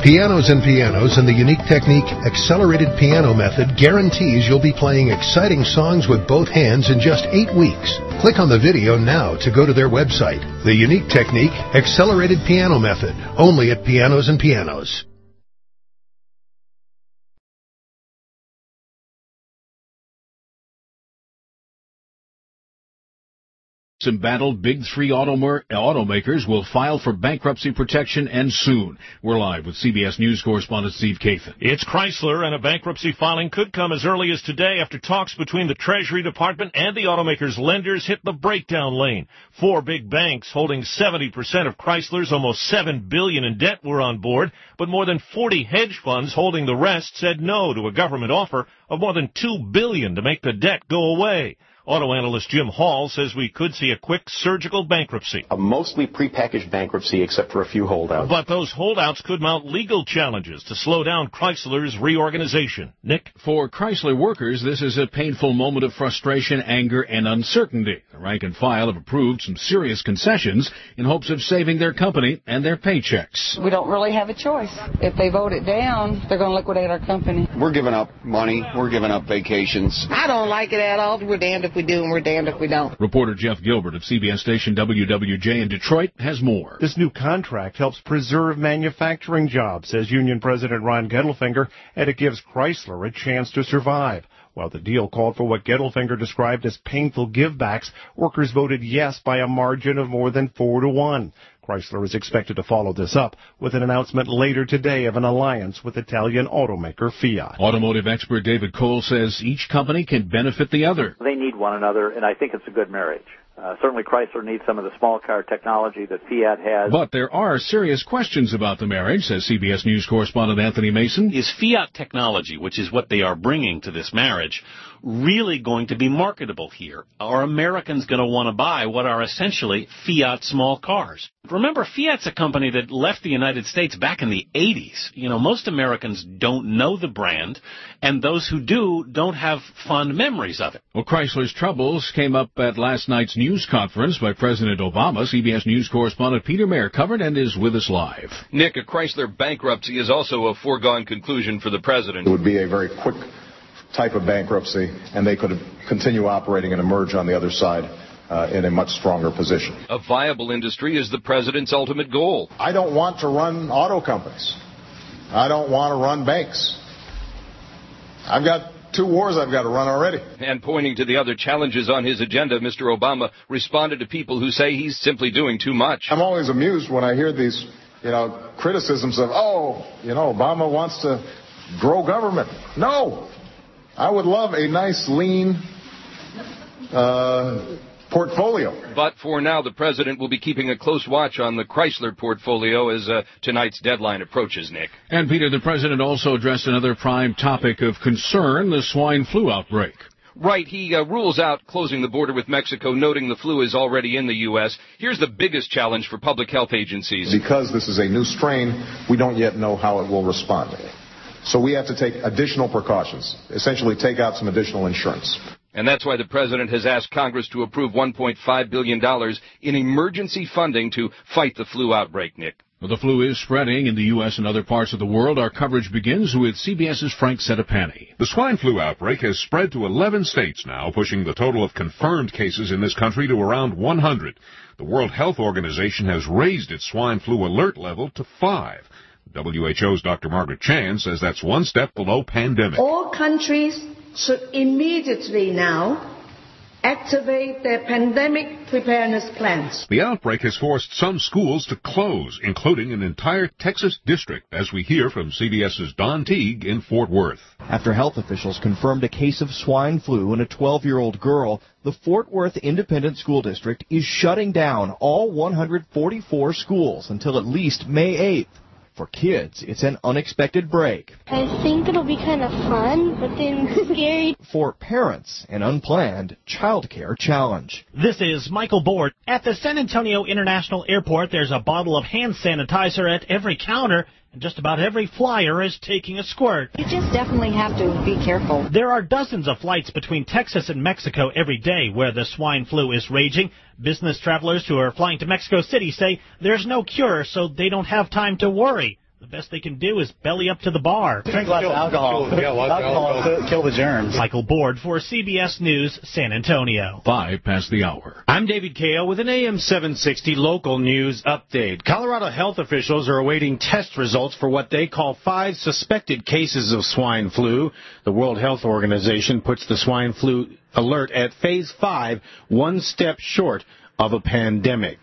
Pianos and Pianos and the Unique Technique Accelerated Piano Method guarantees you'll be playing exciting songs with both hands in just 8 weeks. Click on the video now to go to their website. The Unique Technique Accelerated Piano Method, only at Pianos and Pianos. Embattled big three automakers will file for bankruptcy protection and soon. We're live with CBS News correspondent Steve Kathan. It's Chrysler, and a bankruptcy filing could come as early as today after talks between the Treasury Department and the automaker's lenders hit the breakdown lane. 4 big banks holding 70% of Chrysler's almost $7 billion in debt were on board, but more than 40 hedge funds holding the rest said no to a government offer of more than $2 billion to make the debt go away. Auto analyst Jim Hall says we could see a quick surgical bankruptcy. A mostly prepackaged bankruptcy except for a few holdouts. But those holdouts could mount legal challenges to slow down Chrysler's reorganization. Nick? For Chrysler workers, this is a painful moment of frustration, anger, and uncertainty. The rank and file have approved some serious concessions in hopes of saving their company and their paychecks. We don't really have a choice. If they vote it down, they're going to liquidate our company. We're giving up money. We're giving up vacations. I don't like it at all. We're damned if we do and we're damned if we don't. Reporter Jeff Gilbert of CBS station WWJ in Detroit has more. This new contract helps preserve manufacturing jobs, says Union President Ron Gettelfinger, and it gives Chrysler a chance to survive. While the deal called for what Gettelfinger described as painful givebacks, workers voted yes by a margin of more than 4-1. Chrysler is expected to follow this up with an announcement later today of an alliance with Italian automaker Fiat. Automotive expert David Cole says each company can benefit the other. They need one another, and I think it's a good marriage. Certainly Chrysler needs some of the small car technology that Fiat has. But there are serious questions about the marriage, says CBS News correspondent Anthony Mason. Is Fiat technology, which is what they are bringing to this marriage, really going to be marketable here? Are Americans going to want to buy what are essentially Fiat small cars? Remember, Fiat's a company that left the United States back in the 80s. You know, most Americans don't know the brand, and those who do don't have fond memories of it. Well, Chrysler's troubles came up at last night's news conference by President Obama. CBS News correspondent Peter Mayer covered and is with us live. Nick, a Chrysler bankruptcy is also a foregone conclusion for the president. It would be a very quick type of bankruptcy, and they could continue operating and emerge on the other side in a much stronger position. A viable industry is the president's ultimate goal. I don't want to run auto companies. I don't want to run banks. I've got 2 wars I've got to run already. And pointing to the other challenges on his agenda, Mr. Obama responded to people who say he's simply doing too much. I'm always amused when I hear these, criticisms of, Obama wants to grow government. No. I would love a nice, lean portfolio. But for now, the president will be keeping a close watch on the Chrysler portfolio as tonight's deadline approaches, Nick. And, Peter, the president also addressed another prime topic of concern, the swine flu outbreak. Right. He rules out closing the border with Mexico, noting the flu is already in the U.S. Here's the biggest challenge for public health agencies. Because this is a new strain, we don't yet know how it will respond. So we have to take additional precautions, essentially take out some additional insurance. And that's why the president has asked Congress to approve $1.5 billion in emergency funding to fight the flu outbreak, Nick. Well, the flu is spreading in the U.S. and other parts of the world. Our coverage begins with CBS's Frank Sedapani. The swine flu outbreak has spread to 11 states now, pushing the total of confirmed cases in this country to around 100. The World Health Organization has raised its swine flu alert level to 5. WHO's Dr. Margaret Chan says that's one step below pandemic. All countries should immediately now activate their pandemic preparedness plans. The outbreak has forced some schools to close, including an entire Texas district, as we hear from CBS's Don Teague in Fort Worth. After health officials confirmed a case of swine flu in a 12-year-old girl, the Fort Worth Independent School District is shutting down all 144 schools until at least May 8th. For kids, it's an unexpected break. I think it'll be kind of fun, but then scary. For parents, an unplanned childcare challenge. This is Michael Bort. At the San Antonio International Airport, there's a bottle of hand sanitizer at every counter, and just about every flyer is taking a squirt. You just definitely have to be careful. There are dozens of flights between Texas and Mexico every day where the swine flu is raging. Business travelers who are flying to Mexico City say there's no cure, so they don't have time to worry. The best they can do is belly up to the bar. Drink lots of alcohol. Alcohol will kill the germs. Michael Board for CBS News, San Antonio. 5 past the hour. I'm David Kale with an AM 760 local news update. Colorado health officials are awaiting test results for what they call 5 suspected cases of swine flu. The World Health Organization puts the swine flu alert at phase 5, one step short of a pandemic.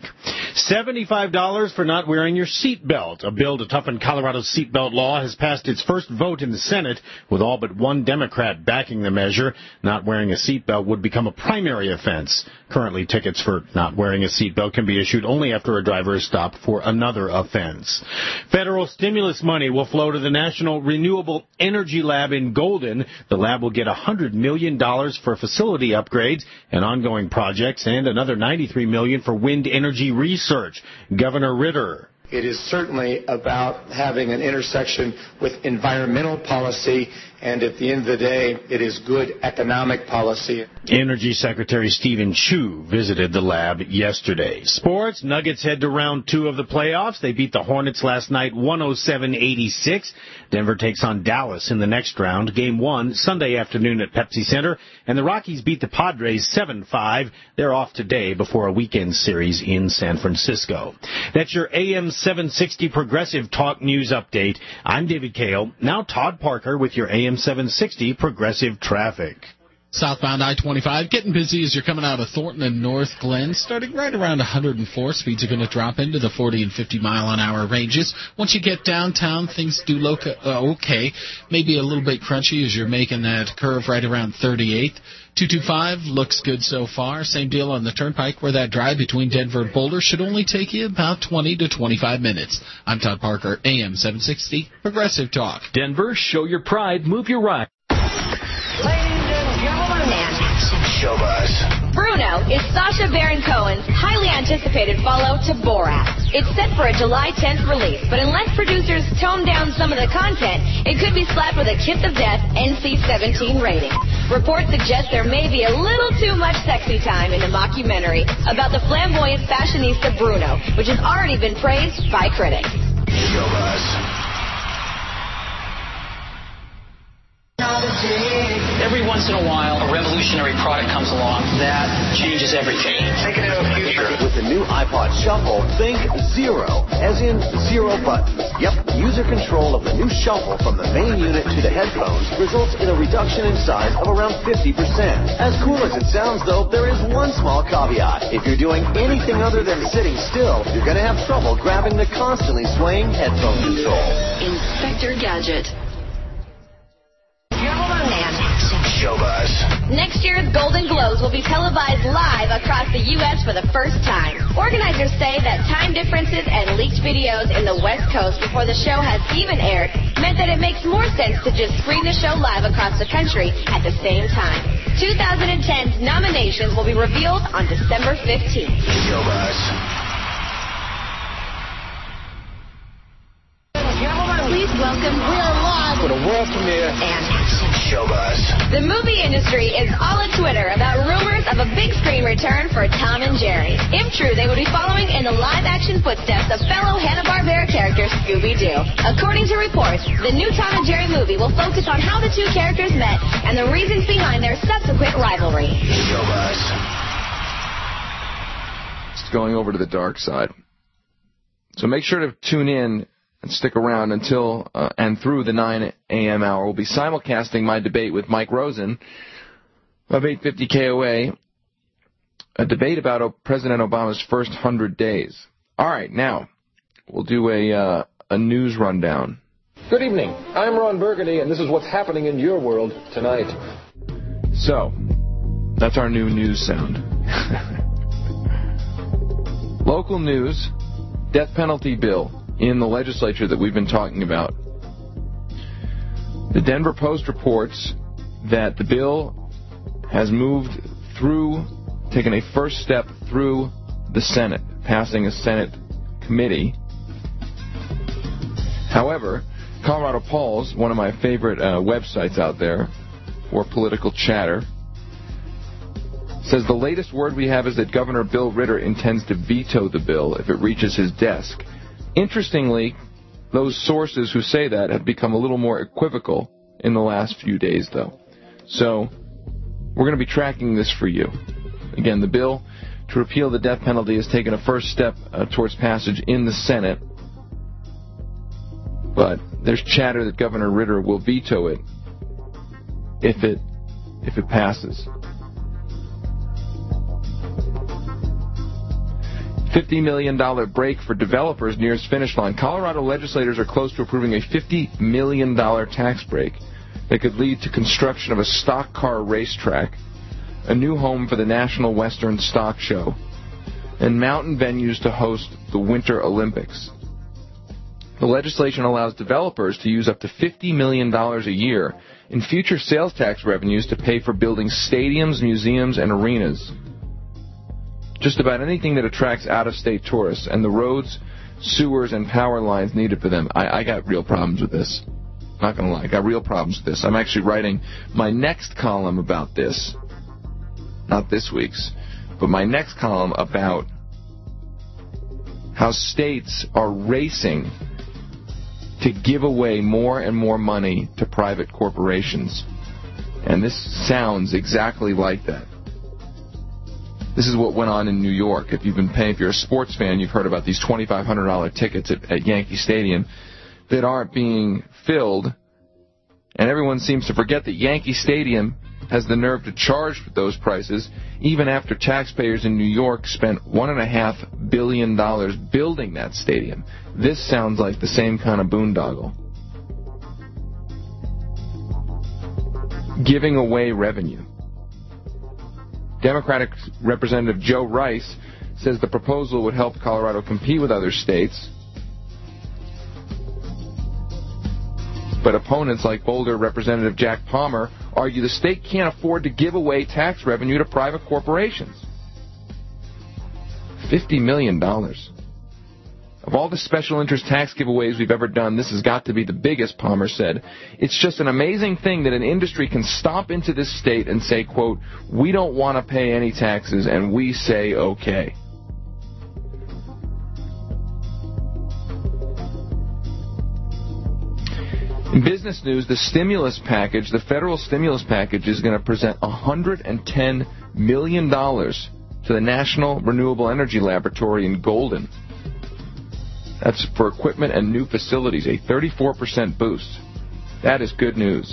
$75 for not wearing your seatbelt. A bill to toughen Colorado's seatbelt law has passed its first vote in the Senate, with all but one Democrat backing the measure. Not wearing a seatbelt would become a primary offense. Currently, tickets for not wearing a seatbelt can be issued only after a driver is stopped for another offense. Federal stimulus money will flow to the National Renewable Energy Lab in Golden. The lab will get $100 million for facility upgrades and ongoing projects, and another $93 million for wind energy research. Governor Ritter. It is certainly about having an intersection with environmental policy, and at the end of the day, it is good economic policy. Energy Secretary Stephen Chu visited the lab yesterday. Sports, Nuggets head to round 2 of the playoffs. They beat the Hornets last night 107-86. Denver takes on Dallas in the next round. Game 1, Sunday afternoon at Pepsi Center. And the Rockies beat the Padres 7-5. They're off today before a weekend series in San Francisco. That's your AM 760 Progressive Talk News Update. I'm David Kale. Now Todd Parker with your AM 760 Progressive Traffic. Southbound I-25 getting busy as you're coming out of Thornton and North Glen, starting right around 104. Speeds are going to drop into the 40 and 50 mile-an-hour ranges. Once you get downtown, things do look okay. Maybe a little bit crunchy as you're making that curve right around 38th. 225 looks good so far. Same deal on the Turnpike, where that drive between Denver and Boulder should only take you about 20 to 25 minutes. I'm Todd Parker, AM 760, Progressive Talk. Denver, show your pride, move your ride. Show Buzz. Bruno is Sacha Baron Cohen's highly anticipated follow to Borat. It's set for a July 10th release, but unless producers tone down some of the content, it could be slapped with a kiss of death NC-17 rating. Reports suggest there may be a little too much sexy time in the mockumentary about the flamboyant fashionista Bruno, which has already been praised by critics. Show Buzz. Every once in a while, a revolutionary product comes along that changes everything. Take it into the future. With the new iPod Shuffle, think zero, as in 0 buttons. Yep, user control of the new Shuffle from the main unit to the headphones results in a reduction in size of around 50%. As cool as it sounds, though, there is one small caveat. If you're doing anything other than sitting still, you're going to have trouble grabbing the constantly swaying headphone control. Inspector Gadget. Show Buzz. Next year's Golden Globes will be televised live across the U.S. for the first time. Organizers say that time differences and leaked videos in the West Coast before the show has even aired meant that it makes more sense to just screen the show live across the country at the same time. 2010's nominations will be revealed on December 15th. Show Buzz. Please welcome, we are live for the world premiere and Show Buzz. The movie industry is all at Twitter about rumors of a big screen return for Tom and Jerry. If true, they would be following in the live-action footsteps of fellow Hanna-Barbera character Scooby-Doo. According to reports, the new Tom and Jerry movie will focus on how the two characters met and the reasons behind their subsequent rivalry. Show Buzz. It's going over to the dark side. So make sure to tune in and stick around until and through the 9 a.m. hour. We'll be simulcasting my debate with Mike Rosen of 850 KOA, a debate about President Obama's first 100 days. All right, now we'll do a news rundown. Good evening. I'm Ron Burgundy, and this is what's happening in your world tonight. So, that's our new news sound. Local news, death penalty bill in the legislature that we've been talking about. The Denver Post reports that the bill has moved through, taken a first step through the Senate, passing a Senate committee. However, Colorado Pulse, one of my favorite websites out there for political chatter, says the latest word we have is that Governor Bill Ritter intends to veto the bill if it reaches his desk. Interestingly, Those sources who say that have become a little more equivocal in the last few days, though. So we're going to be tracking this for you. Again, the bill to repeal the death penalty has taken a first step towards passage in the Senate. But there's chatter that Governor Ritter will veto it if it passes. $50 million break for developers nears finish line. Colorado legislators are close to approving a $50 million tax break that could lead to construction of a stock car racetrack, a new home for the National Western Stock Show, and mountain venues to host the Winter Olympics. The legislation allows developers to use up to $50 million a year in future sales tax revenues to pay for building stadiums, museums, and arenas. Just about anything that attracts out-of-state tourists and the roads, sewers, and power lines needed for them. I got real problems with this. Not going to lie, I got real problems with this. I'm actually writing my next column about this. Not this week's, but my next column about how states are racing to give away more and more money to private corporations. And this sounds exactly like that. This is what went on in New York. If you're a sports fan, you've heard about these $2,500 tickets at Yankee Stadium that aren't being filled. And everyone seems to forget that Yankee Stadium has the nerve to charge those prices, even after taxpayers in New York spent $1.5 billion building that stadium. This sounds like the same kind of boondoggle. Giving away revenue. Democratic Representative Joe Rice says the proposal would help Colorado compete with other states. But opponents like Boulder Representative Jack Palmer argue the state can't afford to give away tax revenue to private corporations. $50 million. Of all the special interest tax giveaways we've ever done, this has got to be the biggest, Palmer said. It's just an amazing thing that an industry can stomp into this state and say, quote, we don't want to pay any taxes, and we say okay. In business news, the stimulus package, the federal stimulus package, is going to present $110 million to the National Renewable Energy Laboratory in Golden. That's for equipment and new facilities, a 34% boost. That is good news.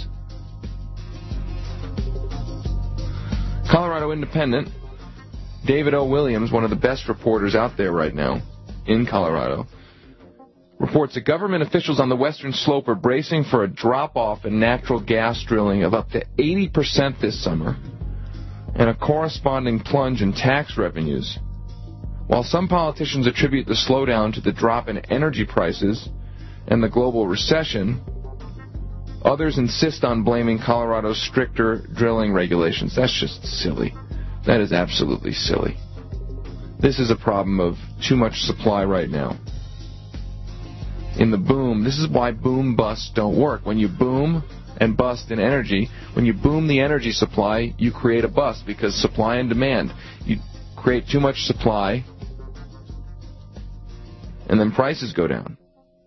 Colorado Independent, David O. Williams, one of the best reporters out there right now in Colorado, reports that government officials on the western slope are bracing for a drop-off in natural gas drilling of up to 80% this summer and a corresponding plunge in tax revenues. While some politicians attribute the slowdown to the drop in energy prices and the global recession, others insist on blaming Colorado's stricter drilling regulations. That's just silly. That is absolutely silly. This is a problem of too much supply right now. In the boom, this is why boom busts don't work. When you boom and bust in energy, when you boom the energy supply, you create a bust because supply and demand. You create too much supply, and then prices go down.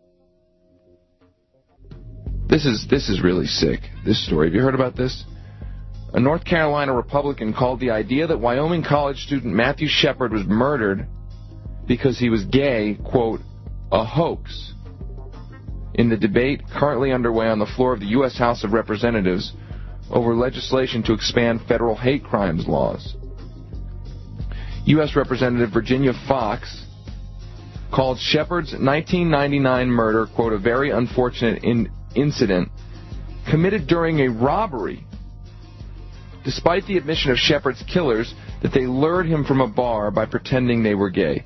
This is really sick, this story. Have you heard about this? A North Carolina Republican called the idea that Wyoming college student Matthew Shepard was murdered because he was gay, quote, a hoax, in the debate currently underway on the floor of the U.S. House of Representatives over legislation to expand federal hate crimes laws. U.S. Representative Virginia Fox called Shepard's 1999 murder, quote, a very unfortunate incident committed during a robbery, despite the admission of Shepard's killers that they lured him from a bar by pretending they were gay.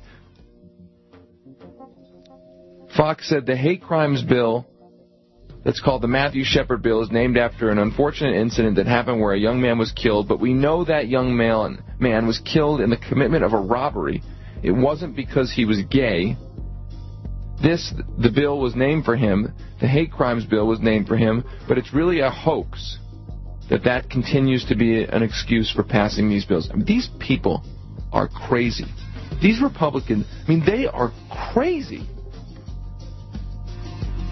Fox said the hate crimes bill that's called the Matthew Shepard bill is named after an unfortunate incident that happened where a young man was killed, but we know that young man was killed in the commitment of a robbery. It wasn't because he was gay. The bill was named for him. The hate crimes bill was named for him, but it's really a hoax that continues to be an excuse for passing these bills. I mean, these people are crazy. These Republicans, I mean, they are crazy.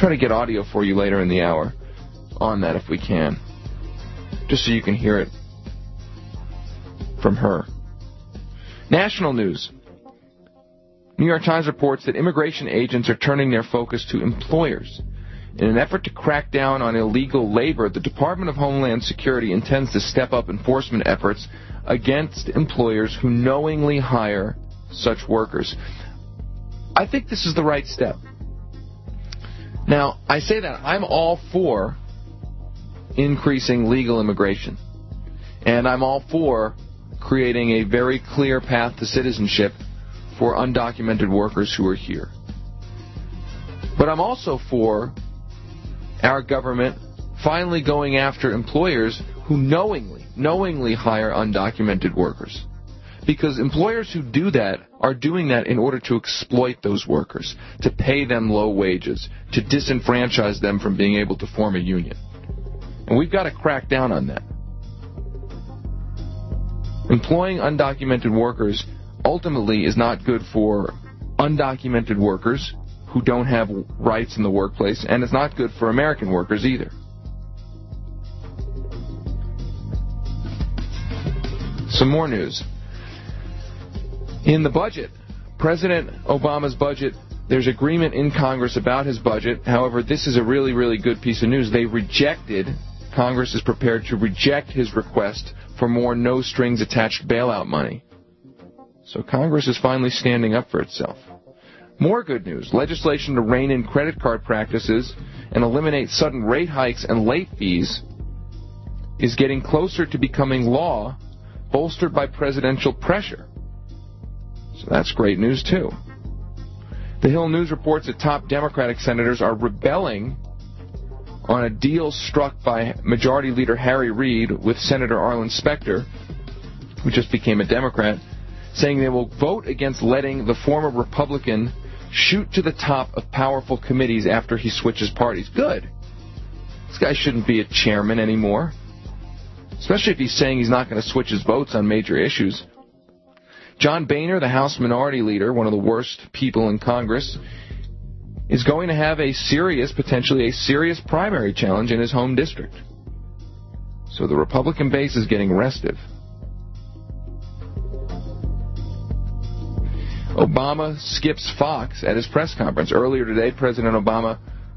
try to get audio for you later in the hour on that if we can, just so you can hear it from her. National news. New York Times reports that immigration agents are turning their focus to employers. In an effort to crack down on illegal labor, the Department of Homeland Security intends to step up enforcement efforts against employers who knowingly hire such workers. I think this is the right step. Now, I say that I'm all for increasing legal immigration, and I'm all for creating a very clear path to citizenship for undocumented workers who are here. But I'm also for our government finally going after employers who knowingly hire undocumented workers. Because employers who do that are doing that in order to exploit those workers, to pay them low wages, to disenfranchise them from being able to form a union. And we've got to crack down on that. Employing undocumented workers ultimately is not good for undocumented workers who don't have rights in the workplace, and it's not good for American workers either. Some more news. In the budget, President Obama's budget, there's agreement in Congress about his budget. However, this is a really, really good piece of news. Congress is prepared to reject his request for more no-strings-attached bailout money. So Congress is finally standing up for itself. More good news. Legislation to rein in credit card practices and eliminate sudden rate hikes and late fees is getting closer to becoming law, bolstered by presidential pressure. So that's great news, too. The Hill News reports that top Democratic senators are rebelling on a deal struck by Majority Leader Harry Reid with Senator Arlen Specter, who just became a Democrat, saying they will vote against letting the former Republican shoot to the top of powerful committees after he switches parties. Good. This guy shouldn't be a chairman anymore, especially if he's saying he's not going to switch his votes on major issues. John Boehner, the House Minority Leader, one of the worst people in Congress, is going to have potentially a serious primary challenge in his home district. So the Republican base is getting restive. Obama skips Fox at his press conference. Earlier today, President Obama,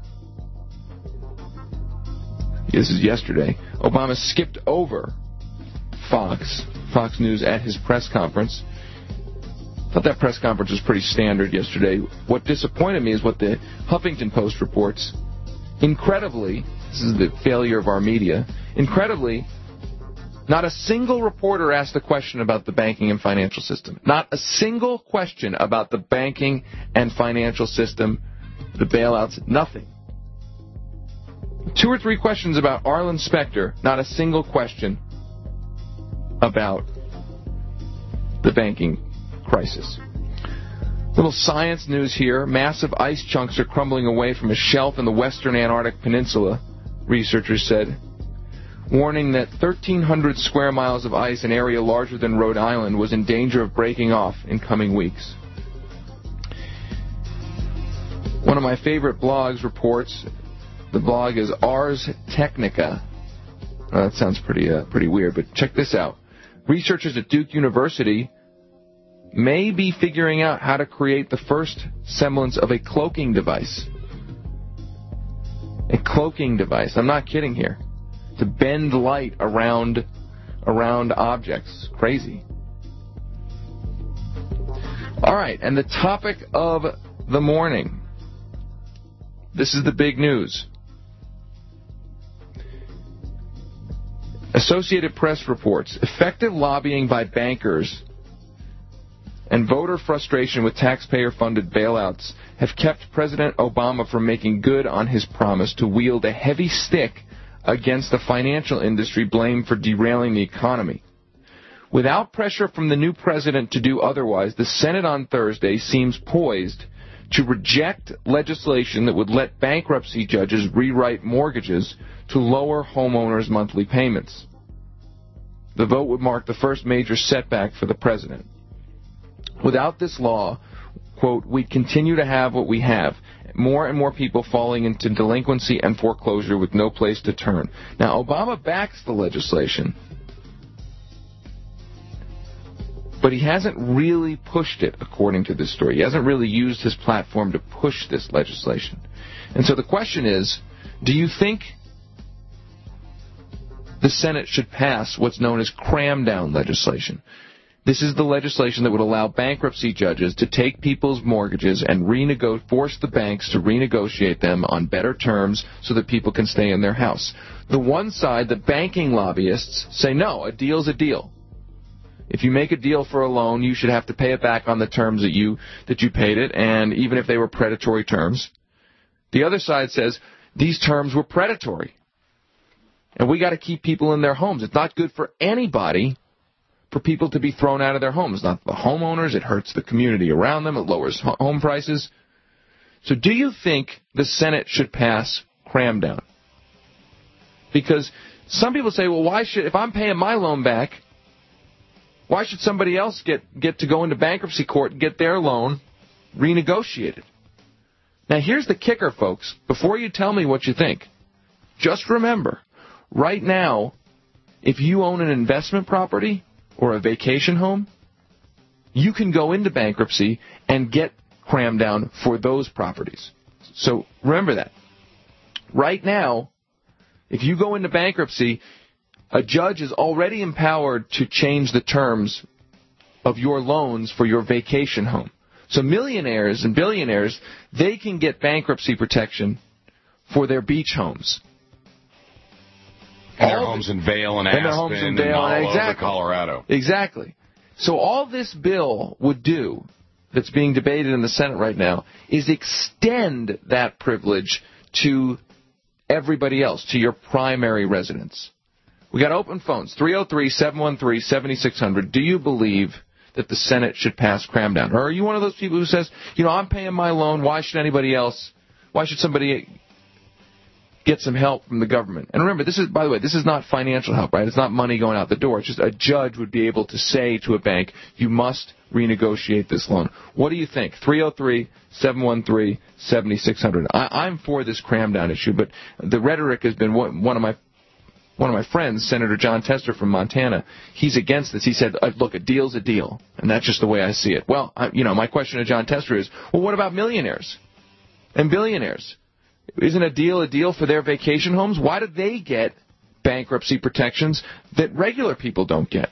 this is yesterday, Obama skipped over Fox News at his press conference. I thought that press conference was pretty standard yesterday. What disappointed me is what the Huffington Post reports. Incredibly, this is the failure of our media, incredibly, not a single reporter asked a question about the banking and financial system. Not a single question about the banking and financial system, the bailouts, nothing. 2 or 3 questions about Arlen Specter, not a single question about the banking crisis. Little science news here. Massive ice chunks are crumbling away from a shelf in the western Antarctic Peninsula, researchers said, warning that 1,300 square miles of ice, an area larger than Rhode Island, was in danger of breaking off in coming weeks. One of my favorite blogs reports, the blog is Ars Technica. That sounds pretty weird, but check this out. Researchers at Duke University may be figuring out how to create the first semblance of a cloaking device. A cloaking device. I'm not kidding here. To bend light around objects. Crazy. All right, and the topic of the morning. This is the big news. Associated Press reports effective lobbying by bankers and voter frustration with taxpayer-funded bailouts have kept President Obama from making good on his promise to wield a heavy stick against the financial industry blamed for derailing the economy. Without pressure from the new president to do otherwise, the Senate on Thursday seems poised to reject legislation that would let bankruptcy judges rewrite mortgages to lower homeowners' monthly payments. The vote would mark the first major setback for the president. Without this law, quote, we'd continue to have what we have. More and more people falling into delinquency and foreclosure with no place to turn. Now, Obama backs the legislation, but he hasn't really pushed it, according to this story. He hasn't really used his platform to push this legislation. And so the question is, do you think the Senate should pass what's known as cram-down legislation? This is the legislation that would allow bankruptcy judges to take people's mortgages and force the banks to renegotiate them on better terms so that people can stay in their house. The one side, the banking lobbyists, say, no, a deal's a deal. If you make a deal for a loan, you should have to pay it back on the terms that you paid it, and even if they were predatory terms. The other side says these terms were predatory, and we got to keep people in their homes. It's not good for anybody for people to be thrown out of their homes. Not the homeowners. It hurts the community around them. It lowers home prices. So do you think the Senate should pass cram-down? Because some people say, well, if I'm paying my loan back, why should somebody else get to go into bankruptcy court and get their loan renegotiated? Now, here's the kicker, folks. Before you tell me what you think, just remember, right now, if you own an investment property or a vacation home, you can go into bankruptcy and get crammed down for those properties. So remember that. Right now, if you go into bankruptcy, a judge is already empowered to change the terms of your loans for your vacation home. So millionaires and billionaires, they can get bankruptcy protection for their beach homes. And their homes in Vail and Aspen and all over Colorado. Exactly. So all this bill would do, that's being debated in the Senate right now, is extend that privilege to everybody else, to your primary residents. We got open phones, 303-713-7600. Do you believe that the Senate should pass cram-down? Or are you one of those people who says, I'm paying my loan, why should somebody get some help from the government? And remember, by the way, this is not financial help, right? It's not money going out the door. It's just a judge would be able to say to a bank, you must renegotiate this loan. What do you think? 303-713-7600. I'm for this cram-down issue, but the rhetoric has been one of my friends, Senator John Tester from Montana, he's against this. He said, look, a deal's a deal, and that's just the way I see it. Well, my question to John Tester is, well, what about millionaires and billionaires? Isn't a deal for their vacation homes? Why do they get bankruptcy protections that regular people don't get?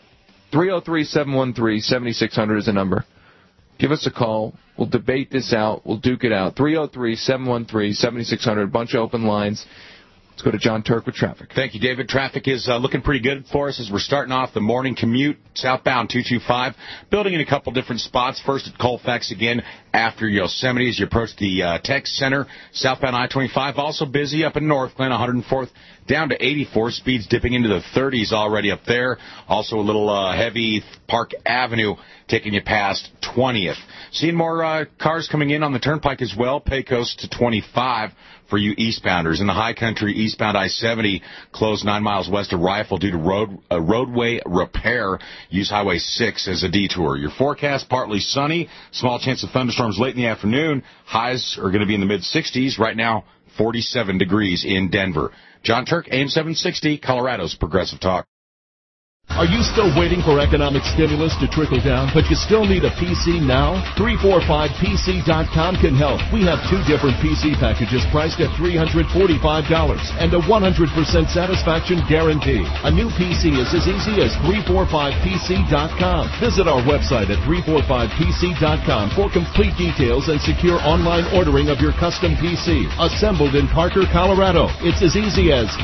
303-713-7600 is the number. Give us a call. We'll debate this out. We'll duke it out. 303-713-7600, bunch of open lines. Let's go to John Turk with traffic. Thank you, David. Traffic is looking pretty good for us as we're starting off the morning commute, southbound 225, building in a couple different spots. First at Colfax again after Yosemite as you approach the Tech Center. Southbound I-25 also busy up in North Glen, 104th down to 84. Speeds dipping into the 30s already up there. Also a little heavy Park Avenue taking you past 20th. Seeing more cars coming in on the Turnpike as well. Pecos to 25 for you eastbounders. In the high country, eastbound I-70 closed 9 miles west of Rifle due to roadway repair. Use Highway 6 as a detour. Your forecast, partly sunny. Small chance of thunderstorms late in the afternoon. Highs are going to be in the mid-60s. Right now, 47 degrees in Denver. John Turk, AM 760, Colorado's Progressive Talk. Are you still waiting for economic stimulus to trickle down, but you still need a PC now? 345PC.com can help. We have 2 different PC packages priced at $345 and a 100% satisfaction guarantee. A new PC is as easy as 345PC.com. Visit our website at 345PC.com for complete details and secure online ordering of your custom PC. Assembled in Parker, Colorado. It's as easy as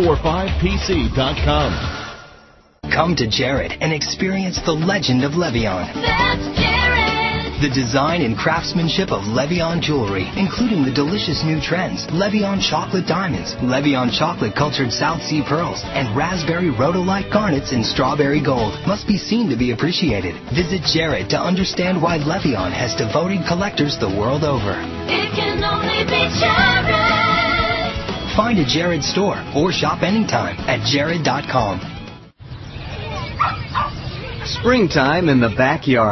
345PC.com. Come to Jared and experience the legend of Levion. That's Jared! The design and craftsmanship of Levion jewelry, including the delicious new trends, Levion chocolate diamonds, Levion chocolate cultured South Sea pearls, and raspberry rhodolite garnets in strawberry gold, must be seen to be appreciated. Visit Jared to understand why Levion has devoted collectors the world over. It can only be Jared! Find a Jared store or shop anytime at jared.com. Springtime in the backyard.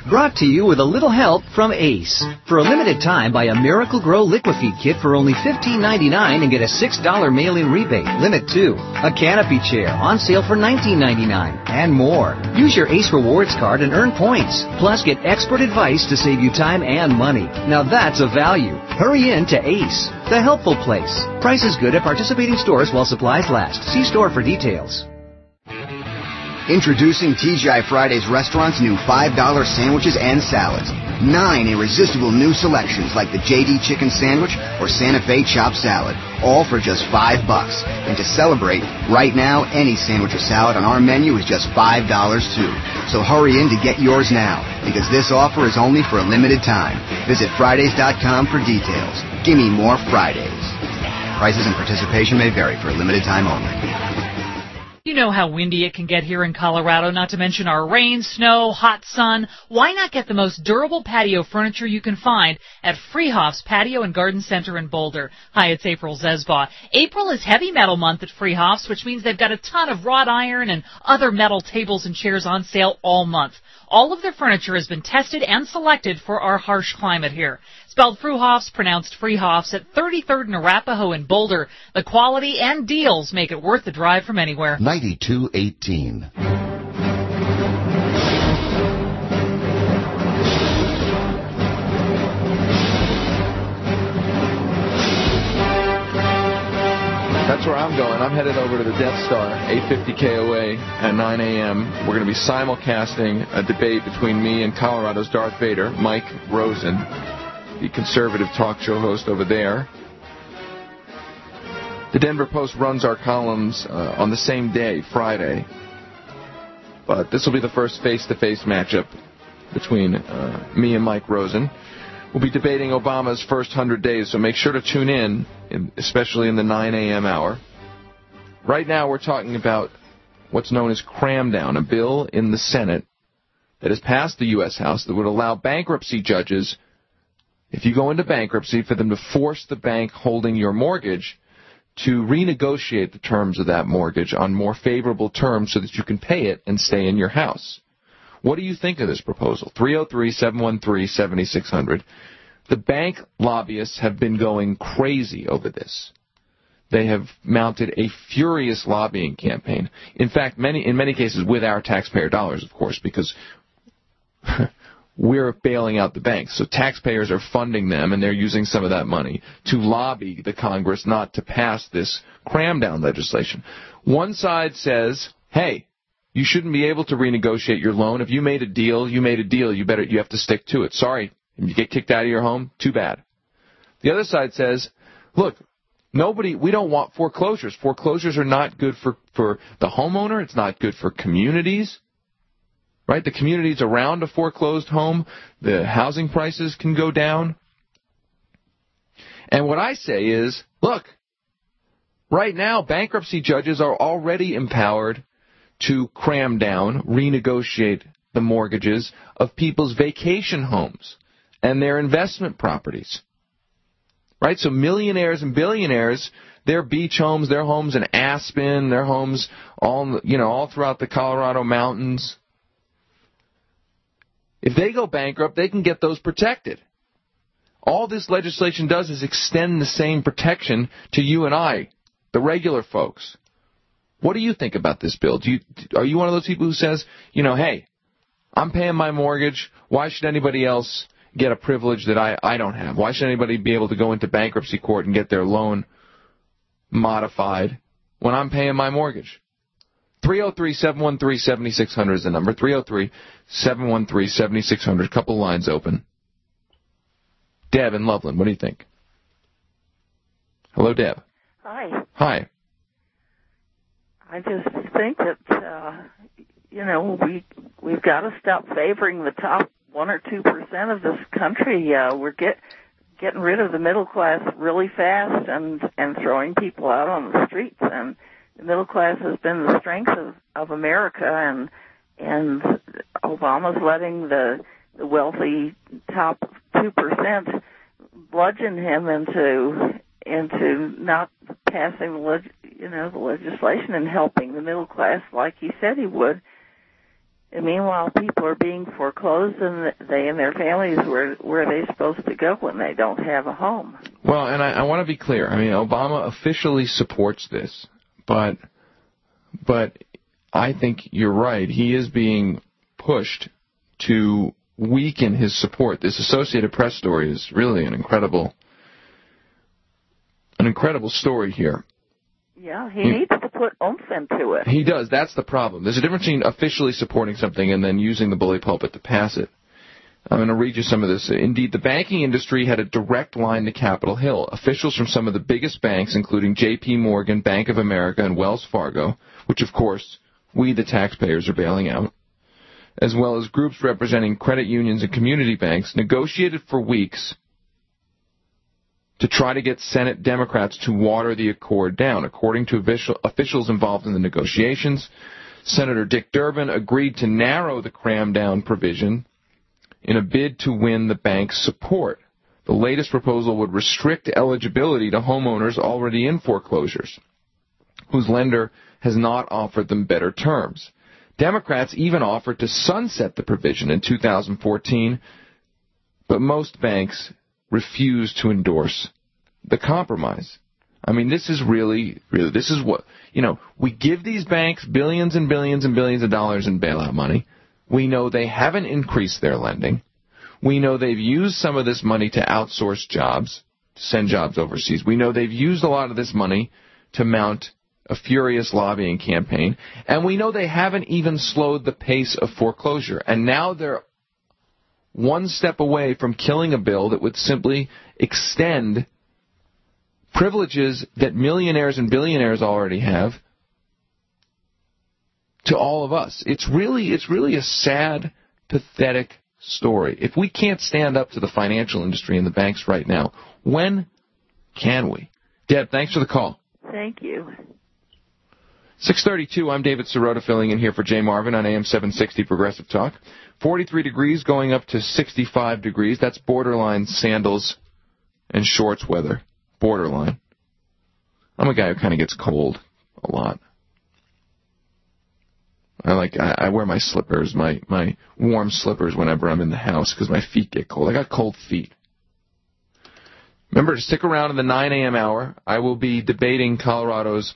Brought to you with a little help from Ace. For a limited time, buy a Miracle Grow Liquifeed kit for only $15.99 and get a $6 mail-in rebate. Limit 2. A canopy chair on sale for $19.99 and more. Use your Ace Rewards card and earn points. Plus, get expert advice to save you time and money. Now that's a value. Hurry in to Ace, the helpful place. Prices good at participating stores while supplies last. See store for details. Introducing TGI Fridays restaurant's new $5 sandwiches and salads. 9 irresistible new selections like the JD Chicken Sandwich or Santa Fe Chopped Salad, all for just $5. And to celebrate, right now, any sandwich or salad on our menu is just $5 too. So hurry in to get yours now, because this offer is only for a limited time. Visit Fridays.com for details. Gimme more Fridays. Prices and participation may vary for a limited time only. You know how windy it can get here in Colorado, not to mention our rain, snow, hot sun. Why not get the most durable patio furniture you can find at Freehoff's Patio and Garden Center in Boulder? Hi, it's April Zesbaugh. April is heavy metal month at Freehoff's, which means they've got a ton of wrought iron and other metal tables and chairs on sale all month. All of their furniture has been tested and selected for our harsh climate here. Spelled Fruhoffs, pronounced Freehoffs, at 33rd and Arapahoe in Boulder. The quality and deals make it worth the drive from anywhere. 9218. That's where I'm going. I'm headed over to the Death Star, 850 KOA at 9 a.m. We're going to be simulcasting a debate between me and Colorado's Darth Vader, Mike Rosen, the conservative talk show host over there. The Denver Post runs our columns on the same day, Friday. But this will be the first face-to-face matchup between me and Mike Rosen. We'll be debating Obama's first 100 days, so make sure to tune in, especially in the 9 a.m. hour. Right now we're talking about what's known as cram down, a bill in the Senate that has passed the U.S. House that would allow bankruptcy judges, if you go into bankruptcy, for them to force the bank holding your mortgage to renegotiate the terms of that mortgage on more favorable terms so that you can pay it and stay in your house. What do you think of this proposal? 303-713-7600. The bank lobbyists have been going crazy over this. They have mounted a furious lobbying campaign. In fact, in many cases with our taxpayer dollars, of course, because we're bailing out the banks. So taxpayers are funding them, and they're using some of that money to lobby the Congress not to pass this cram-down legislation. One side says, hey, you shouldn't be able to renegotiate your loan. If you made a deal, you made a deal. You have to stick to it. Sorry, if you get kicked out of your home, too bad. The other side says, look, we don't want foreclosures. Foreclosures are not good for the homeowner. It's not good for communities. Right? The communities around a foreclosed home, the housing prices can go down. And what I say is, look, right now bankruptcy judges are already empowered to cram down, renegotiate the mortgages of people's vacation homes and their investment properties. Right? So millionaires and billionaires, their beach homes, their homes in Aspen, their homes all throughout the Colorado mountains. If they go bankrupt, they can get those protected. All this legislation does is extend the same protection to you and I, the regular folks. What do you think about this bill? Are you one of those people who says, hey, I'm paying my mortgage. Why should anybody else get a privilege that I don't have? Why should anybody be able to go into bankruptcy court and get their loan modified when I'm paying my mortgage? 303-713-7600 is the number. 303-713-7600. Couple lines open. Deb in Loveland, what do you think? Hello, Deb. Hi. Hi. I just think that, we've got to stop favoring the top 1 or 2% of this country. We're getting rid of the middle class really fast and throwing people out on the streets. And the middle class has been the strength of America, and Obama's letting the wealthy top 2% bludgeon him into not passing the legislation and helping the middle class like he said he would. And meanwhile, people are being foreclosed, and they and their families, where are they supposed to go when they don't have a home? Well, and I want to be clear. I mean, Obama officially supports this, but I think you're right. He is being pushed to weaken his support. This Associated Press story is really an incredible story here. Yeah, he needs to put oomph into it. He does. That's the problem. There's a difference between officially supporting something and then using the bully pulpit to pass it. I'm going to read you some of this. Indeed, the banking industry had a direct line to Capitol Hill. Officials from some of the biggest banks, including J.P. Morgan, Bank of America, and Wells Fargo, which, of course, we, the taxpayers, are bailing out, as well as groups representing credit unions and community banks, negotiated for weeks to try to get Senate Democrats to water the accord down. According to officials involved in the negotiations, Senator Dick Durbin agreed to narrow the cram-down provision in a bid to win the bank's support. The latest proposal would restrict eligibility to homeowners already in foreclosures, whose lender has not offered them better terms. Democrats even offered to sunset the provision in 2014, but most banks refused to endorse the compromise. I mean, this is really, this is what, we give these banks billions and billions and billions of dollars in bailout money. We know they haven't increased their lending. We know they've used some of this money to outsource jobs, to send jobs overseas. We know they've used a lot of this money to mount a furious lobbying campaign. And we know they haven't even slowed the pace of foreclosure. And now they're one step away from killing a bill that would simply extend privileges that millionaires and billionaires already have to all of us. It's really a sad, pathetic story. If we can't stand up to the financial industry and the banks right now, when can we? Deb, thanks for the call. Thank you. 6:32, I'm David Sirota filling in here for Jay Marvin on AM 760 Progressive Talk. 43 degrees going up to 65 degrees. That's borderline sandals and shorts weather. Borderline. I'm a guy who kind of gets cold a lot. I wear my slippers, my warm slippers whenever I'm in the house because my feet get cold. I got cold feet. Remember to stick around in the 9 a.m. hour. I will be debating Colorado's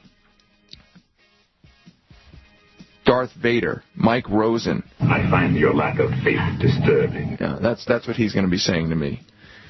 Darth Vader, Mike Rosen. I find your lack of faith disturbing. Yeah, that's what he's going to be saying to me.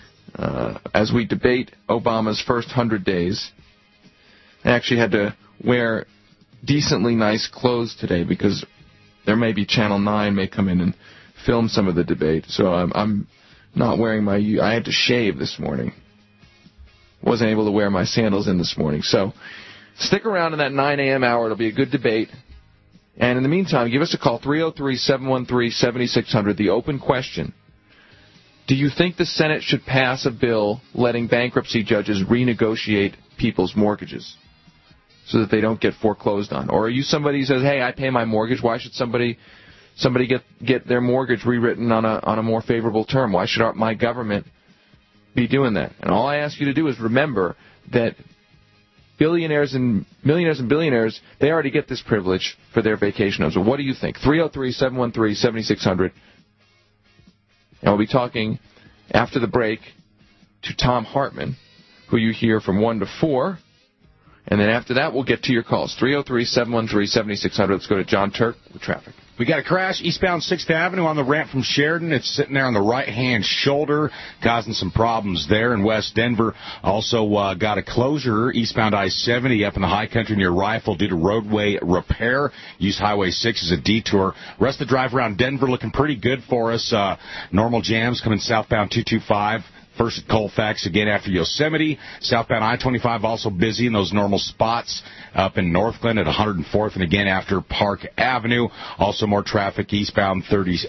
As we debate Obama's first 100 days, I actually had to wear decently nice clothes today because there may be Channel 9 may come in and film some of the debate. So I'm not wearing I had to shave this morning. Wasn't able to wear my sandals in this morning. So stick around in that 9 a.m. hour. It'll be a good debate. And in the meantime, give us a call, 303-713-7600, the open question. Do you think the Senate should pass a bill letting bankruptcy judges renegotiate people's mortgages so that they don't get foreclosed on? Or are you somebody who says, hey, I pay my mortgage, why should somebody get their mortgage rewritten on a more favorable term? Why should my government be doing that? And all I ask you to do is remember that millionaires and billionaires, they already get this privilege for their vacation homes. So what do you think? 303-713-7600. And we'll be talking after the break to Tom Hartman, who you hear from 1 to 4. And then after that, we'll get to your calls. 303-713-7600. Let's go to John Turk with traffic. We got a crash eastbound 6th Avenue on the ramp from Sheridan. It's sitting there on the right-hand shoulder, causing some problems there in West Denver. Also got a closure eastbound I-70 up in the high country near Rifle due to roadway repair. Use Highway 6 as a detour. Rest of the drive around Denver looking pretty good for us. Normal jams coming southbound 225. First at Colfax, again after Yosemite. Southbound I-25 also busy in those normal spots up in Northglenn at 104th and again after Park Avenue. Also more traffic eastbound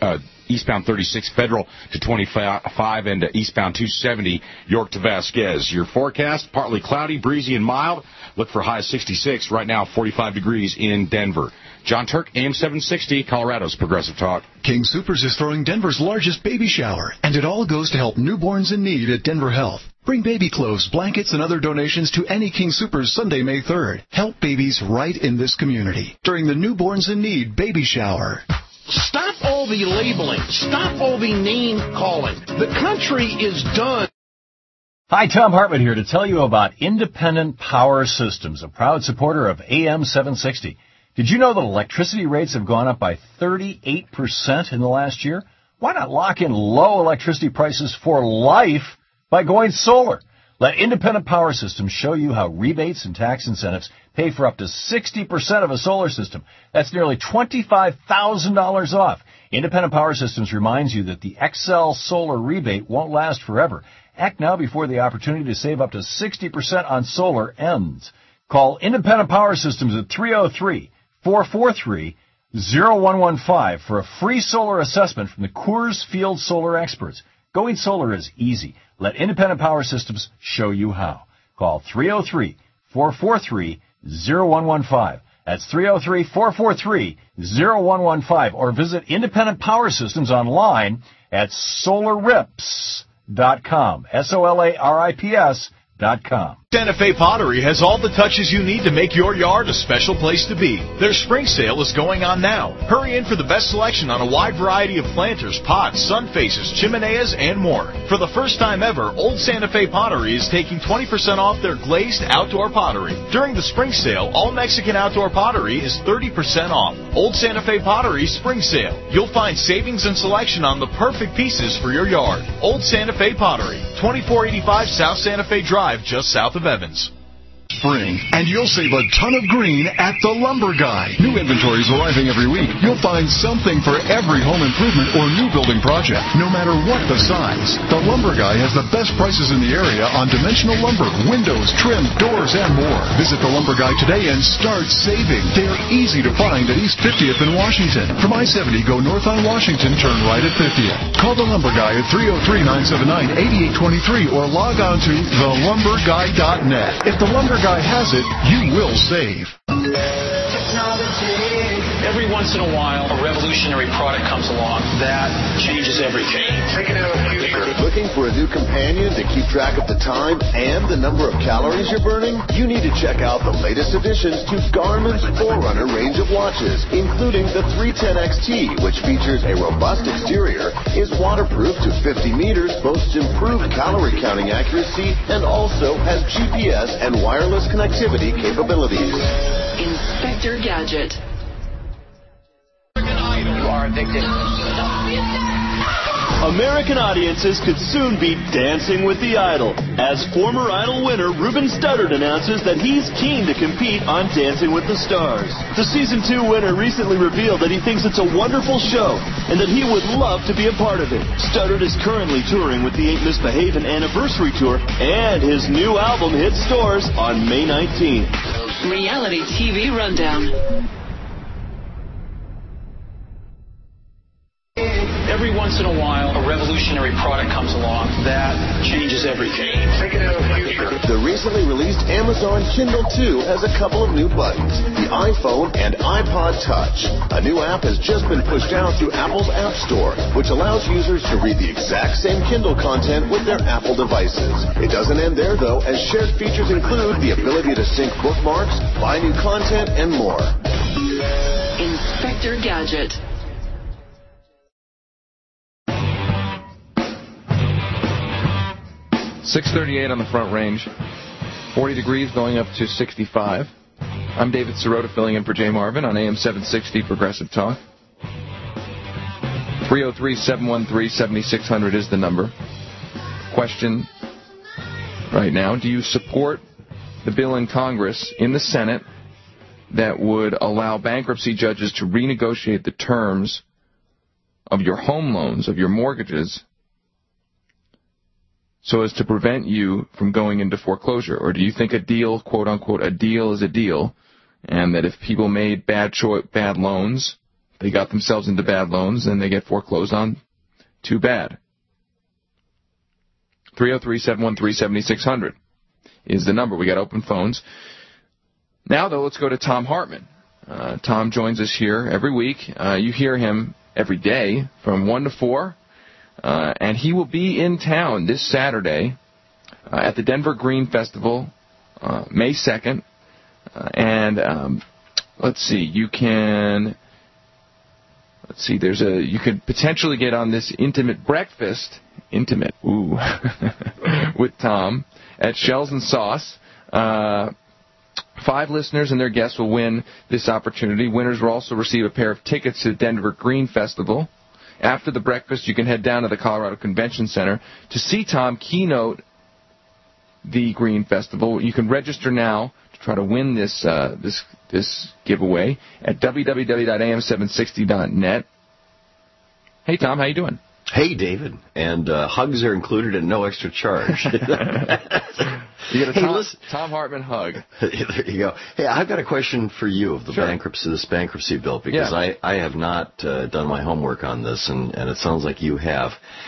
36 Federal to 25 and eastbound 270 York to Vasquez. Your forecast, partly cloudy, breezy, and mild. Look for high 66. Right now, 45 degrees in Denver. John Turk, AM 760, Colorado's Progressive Talk. King Soopers is throwing Denver's largest baby shower, and it all goes to help newborns in need at Denver Health. Bring baby clothes, blankets, and other donations to any King Soopers Sunday, May 3rd. Help babies right in this community during the Newborns in Need baby shower. Stop all the labeling. Stop all the name calling. The country is done. Hi, Tom Hartman here to tell you about Independent Power Systems, a proud supporter of AM 760. Did you know that electricity rates have gone up by 38% in the last year? Why not lock in low electricity prices for life by going solar? Let Independent Power Systems show you how rebates and tax incentives pay for up to 60% of a solar system. That's nearly $25,000 off. Independent Power Systems reminds you that the Excel solar rebate won't last forever. Act now before the opportunity to save up to 60% on solar ends. Call Independent Power Systems at 303-443-0115 for a free solar assessment from the Coors Field Solar experts. Going solar is easy. Let Independent Power Systems show you how. Call 303-443-0115. That's 303-443-0115. Or visit Independent Power Systems online at solarips.com. SOLARIPS.com. Santa Fe Pottery has all the touches you need to make your yard a special place to be. Their spring sale is going on now. Hurry in for the best selection on a wide variety of planters, pots, sun faces, chimeneas, and more. For the first time ever, Old Santa Fe Pottery is taking 20% off their glazed outdoor pottery. During the spring sale, all Mexican outdoor pottery is 30% off. Old Santa Fe Pottery Spring Sale. You'll find savings and selection on the perfect pieces for your yard. Old Santa Fe Pottery, 2485 South Santa Fe Drive, just south of Evans. Spring, and you'll save a ton of green at the Lumber Guy. New inventories arriving every week. You'll find something for every home improvement or new building project, no matter what the size. The Lumber Guy has the best prices in the area on dimensional lumber, windows, trim, doors, and more. Visit the Lumber Guy today and start saving. They're easy to find at East 50th in Washington. From I-70, go north on Washington, turn right at 50th. Call the Lumber Guy at 303-979-8823 or log on to thelumberguy.net. If the Lumber Guy has it, you will save. Every once in a while, a revolutionary product comes along that changes everything. Looking for a new companion to keep track of the time and the number of calories you're burning? You need to check out the latest additions to Garmin's Forerunner range of watches, including the 310 XT, which features a robust exterior, is waterproof to 50 meters, boasts improved calorie counting accuracy, and also has GPS and wireless connectivity capabilities. Inspector Gadget. You are addicted. American audiences could soon be dancing with the Idol, as former Idol winner Ruben Studdard announces that he's keen to compete on Dancing with the Stars. The Season 2 winner recently revealed that he thinks it's a wonderful show and that he would love to be a part of it. Studdard is currently touring with the Ain't Misbehavin' Anniversary Tour, and his new album hits stores on May 19th. Reality TV Rundown. Every once in a while, a revolutionary product comes along that changes everything. The recently released Amazon Kindle 2 has a couple of new buttons, the iPhone and iPod Touch. A new app has just been pushed out through Apple's App Store, which allows users to read the exact same Kindle content with their Apple devices. It doesn't end there, though, as shared features include the ability to sync bookmarks, buy new content, and more. Inspector Gadget. 638 on the Front Range, 40 degrees going up to 65. I'm David Sirota filling in for Jay Marvin on AM 760 Progressive Talk. 303-713-7600 is the number. Question right now, do you support the bill in Congress, in the Senate, that would allow bankruptcy judges to renegotiate the terms of your home loans, of your mortgages, so as to prevent you from going into foreclosure? Or do you think a deal, quote-unquote, a deal is a deal, and that if people made bad loans, they got themselves into bad loans, and they get foreclosed on? Too bad. 303-713-7600 is the number. We got open phones. Now, though, let's go to Tom Hartman. Tom joins us here every week. You hear him every day from 1 to 4. And he will be in town this Saturday at the Denver Green Festival, May 2nd. And let's see, you can let's see, you could potentially get on this intimate breakfast, with Tom at Shells and Sauce. 5 listeners and their guests will win this opportunity. Winners will also receive a pair of tickets to the Denver Green Festival. After the breakfast, you can head down to the Colorado Convention Center to see Tom keynote the Green Festival. You can register now to try to win this giveaway at www.am760.net. Hey, Tom, how you doing? Hey, David. And hugs are included at no extra charge. You get a Tom Hartman hug. There you go. Hey, I've got a question for you of this bankruptcy bill, because I have not done my homework on this, and it sounds like you have.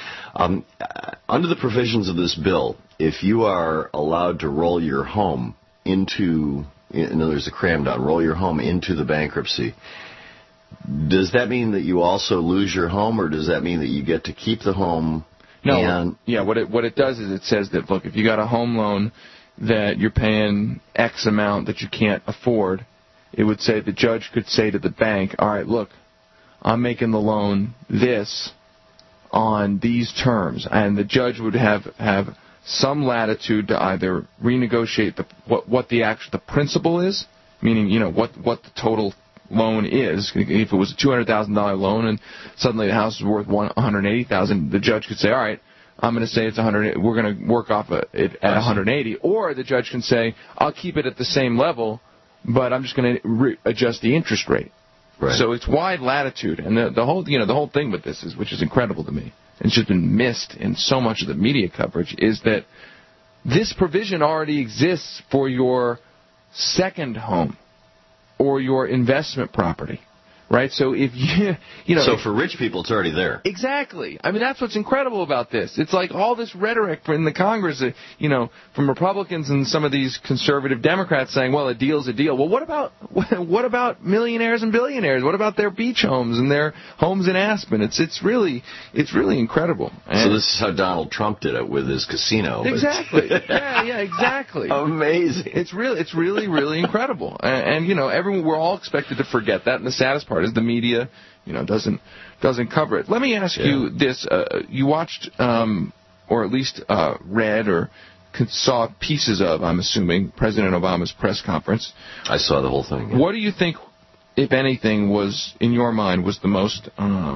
Under the provisions of this bill, if you are allowed to roll your home into, in other words, a cram down, roll your home into the bankruptcy, does that mean that you also lose your home, or does that mean that you get to keep the home? No. What it does is it says that, look, if you got a home loan that you're paying X amount that you can't afford, it would say the judge could say to the bank, all right, look, I'm making the loan this on these terms, and the judge would have some latitude to either renegotiate what the principal is, meaning what the total loan is. If it was a $200,000 loan and suddenly the house is worth $180,000, the judge could say, all right, I'm going to say it's $100. We're going to work off it at $180, or the judge can say, I'll keep it at the same level, but I'm just going to adjust the interest rate. Right. So it's wide latitude, and the whole thing with this is, which is incredible to me, and it's just been missed in so much of the media coverage, is that this provision already exists for your second home or your investment property, right? So if so for rich people, it's already there. Exactly. I mean, that's what's incredible about this. It's like all this rhetoric in the Congress, from Republicans and some of these conservative Democrats saying, well, a deal's a deal. Well, what about millionaires and billionaires? What about their beach homes and their homes in Aspen? It's really incredible. And so this is how Donald Trump did it with his casino. Exactly. Yeah, exactly. Amazing. It's really incredible. And we're all expected to forget that. And the saddest part is the media, doesn't cover it. Let me ask you this: you watched, or at least read or saw pieces of, I'm assuming, President Obama's press conference. I saw the whole thing. Yeah. What do you think, if anything, was in your mind was the most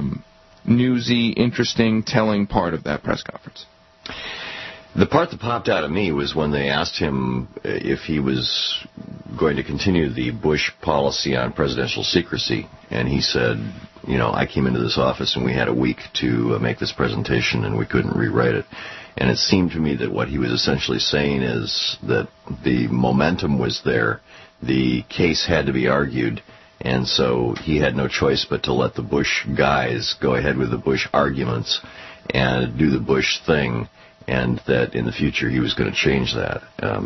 newsy, interesting, telling part of that press conference? The part that popped out at me was when they asked him if he was going to continue the Bush policy on presidential secrecy, and he said, I came into this office and we had a week to make this presentation and we couldn't rewrite it. And it seemed to me that what he was essentially saying is that the momentum was there, the case had to be argued, and so he had no choice but to let the Bush guys go ahead with the Bush arguments and do the Bush thing, and that in the future he was going to change that.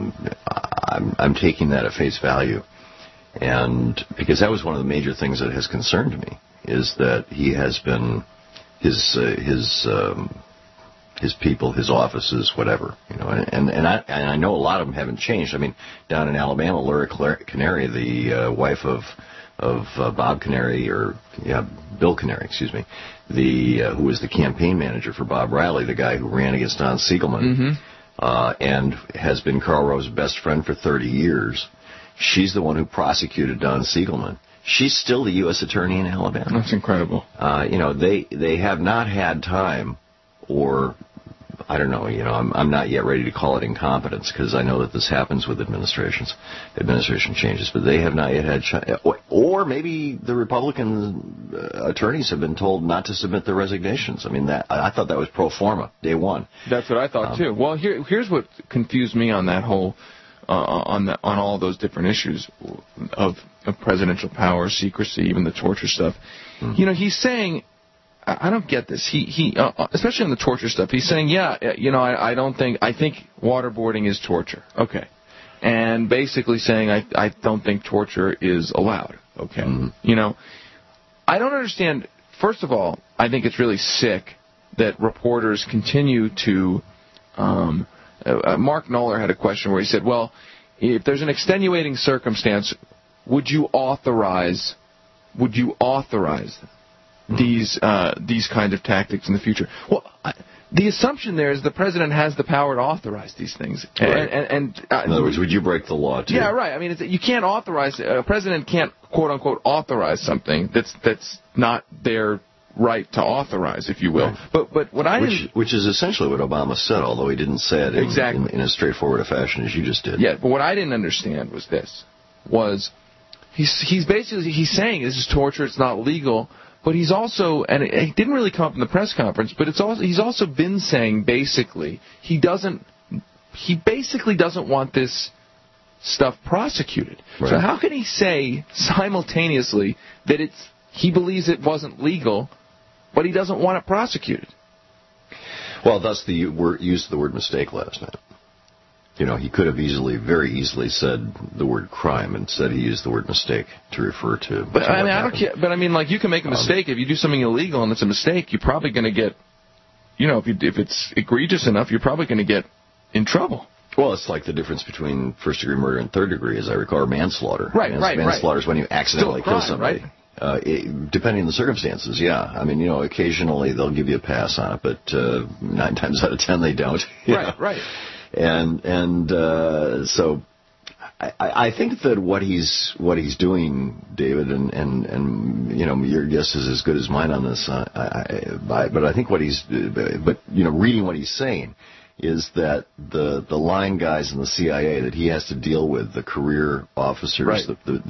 I'm taking that at face value, and because that was one of the major things that has concerned me, is that he has been his people, his offices, whatever, and I know a lot of them haven't changed. I mean, down in Alabama, Laura Canary, the wife of Bob Canary, Bill Canary, excuse me, who was the campaign manager for Bob Riley, the guy who ran against Don Siegelman, and has been Karl Rove's best friend for 30 years. She's the one who prosecuted Don Siegelman. She's still the U.S. attorney in Alabama. That's incredible. They have not had time, or I don't know, I'm not yet ready to call it incompetence, because I know that this happens with administration changes, but they have not yet had, or maybe the Republican attorneys have been told not to submit their resignations. I mean, I thought that was pro forma, day one. That's what I thought too. Well, here's what confused me on that whole, on all those different issues of presidential power, secrecy, even the torture stuff. He's saying, I don't get this. He especially on the torture stuff, he's saying, I think waterboarding is torture. Okay. And basically saying, I don't think torture is allowed. Okay. I don't understand. First of all, I think it's really sick that reporters continue to, Mark Knoller had a question where he said, well, if there's an extenuating circumstance, would you authorize these kind of tactics in the future. Well, the assumption there is the president has the power to authorize these things. Right. In other words, would you break the law too? Yeah, right. I mean, you can't authorize. A president can't quote unquote authorize something that's not their right to authorize, if you will. Right. But what which is essentially what Obama said, although he didn't say it in as straightforward a fashion as you just did. Yeah, but what I didn't understand was this: he's basically saying this is torture, it's not legal. But he's also, and it didn't really come up in the press conference, but he's also been saying basically he basically doesn't want this stuff prosecuted. Right. So how can he say simultaneously that he believes it wasn't legal, but he doesn't want it prosecuted? Well, thus the use of the word mistake last night. You know, he could have very easily said the word crime. Instead, he used the word mistake to refer to. But I mean, I don't care. But I mean, like, you can make a mistake if you do something illegal and it's a mistake. You're probably going to get, if it's egregious enough, you're probably going to get in trouble. Well, it's like the difference between first-degree murder and third-degree, as I recall, or manslaughter. Right. Manslaughter is when you accidentally kill somebody. Right? Depending on the circumstances, yeah. I mean, occasionally they'll give you a pass on it, but 9 times out of 10 they don't. Right. And so I think that what he's doing, David, and your guess is as good as mine on this. But I think reading what he's saying is that the line guys in the CIA that he has to deal with, the career officers, right.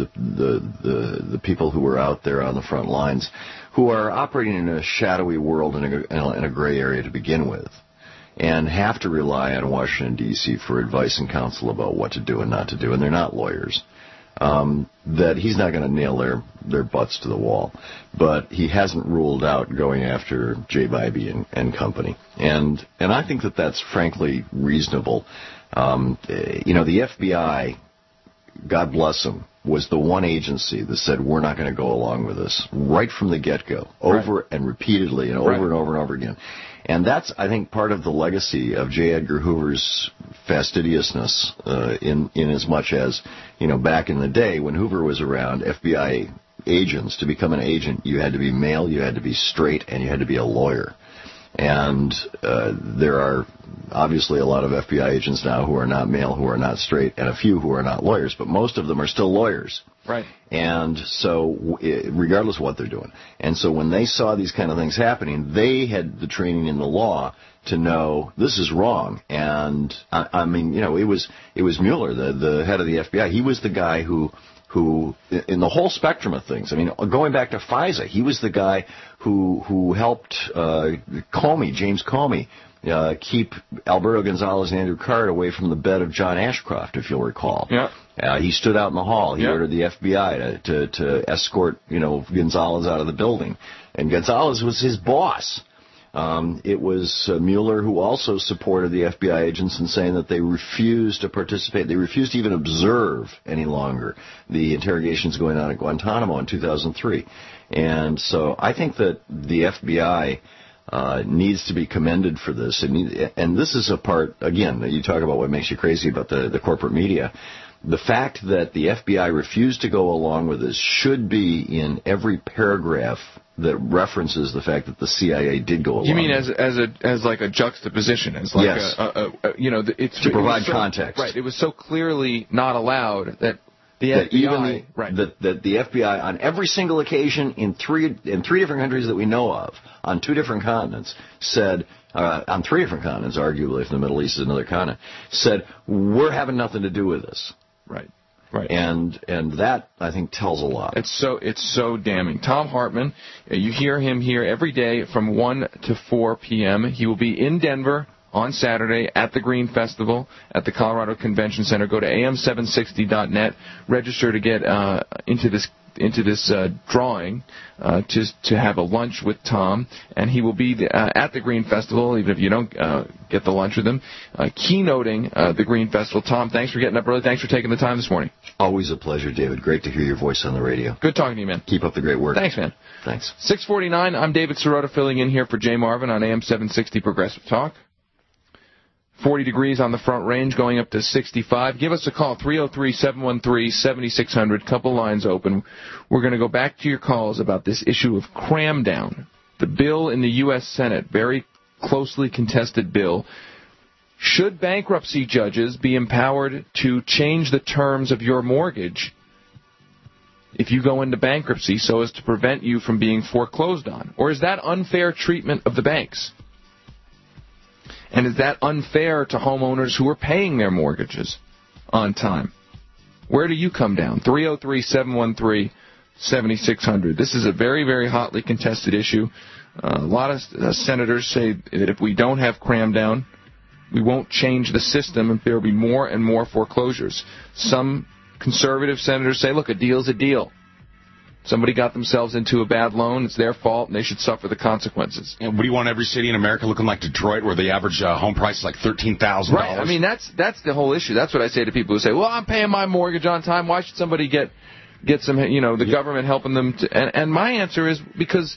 the people who are out there on the front lines, who are operating in a shadowy world in a gray area to begin with, and have to rely on Washington, D.C. for advice and counsel about what to do and not to do, and they're not lawyers, that he's not going to nail their butts to the wall. But he hasn't ruled out going after Jay Bybee and company. And I think that that's frankly reasonable. The FBI, God bless them, was the one agency that said, we're not going to go along with this right from the get-go, over and repeatedly and over and over and over again. And that's, I think, part of the legacy of J. Edgar Hoover's fastidiousness, in as much as, back in the day when Hoover was around, FBI agents, to become an agent, you had to be male, you had to be straight, and you had to be a lawyer. And there are obviously a lot of FBI agents now who are not male, who are not straight, and a few who are not lawyers, but most of them are still lawyers. Right. And so, regardless of what they're doing. And so when they saw these kind of things happening, they had the training in the law to know this is wrong. And, it was Mueller, the head of the FBI. He was the guy who, in the whole spectrum of things, going back to FISA, he was the guy who helped James Comey, keep Alberto Gonzalez and Andrew Card away from the bed of John Ashcroft, if you'll recall. Yeah. He stood out in the hall. He ordered the FBI to escort, Gonzalez out of the building. And Gonzalez was his boss. It was Mueller who also supported the FBI agents in saying that they refused to participate. They refused to even observe any longer the interrogations going on at Guantanamo in 2003. And so I think that the FBI needs to be commended for this. And this is a part, again, you talk about what makes you crazy about the corporate media. The fact that the FBI refused to go along with this should be in every paragraph that references the fact that the CIA did go along. You mean as like a juxtaposition, as like yes. It's to provide context. Right. It was so clearly not allowed that the FBI, that the FBI on every single occasion in three different countries that we know of, on 2 different continents, said. On 3 different continents, arguably, if the Middle East is another continent, said we're having nothing to do with this. Right. And that, I think, tells a lot. It's so damning. Thom Hartmann, you hear him here every day from 1 to 4 p.m. He will be in Denver on Saturday at the Green Festival at the Colorado Convention Center. Go to am760.net, register to get into this drawing to have a lunch with Tom, and he will be at the Green Festival, even if you don't get the lunch with him, keynoting the Green Festival. Tom, thanks for getting up early. Thanks for taking the time this morning. Always a pleasure, David. Great to hear your voice on the radio. Good talking to you, man. Keep up the great work. Thanks, man. Thanks. 6:49. I'm David Sirota filling in here for Jay Marvin on AM 760 Progressive Talk. 40 degrees on the Front Range, going up to 65. Give us a call, 303-713-7600. Couple lines open. We're going to go back to your calls about this issue of cram down. The bill in the U.S. Senate, very closely contested bill. Should bankruptcy judges be empowered to change the terms of your mortgage if you go into bankruptcy so as to prevent you from being foreclosed on? Or is that unfair treatment of the banks? And is that unfair to homeowners who are paying their mortgages on time? Where do you come down? 303-713-7600. This is a very, very hotly contested issue. A lot of senators say that if we don't have cram down, we won't change the system, and there will be more and more foreclosures. Some conservative senators say, look, a deal's a deal. Somebody got themselves into a bad loan. It's their fault, and they should suffer the consequences. And what do you want every city in America looking like Detroit, where the average home price is like $13,000? Right. I mean, that's the whole issue. That's what I say to people who say, well, I'm paying my mortgage on time. Why should somebody get some, the government helping them? And my answer is because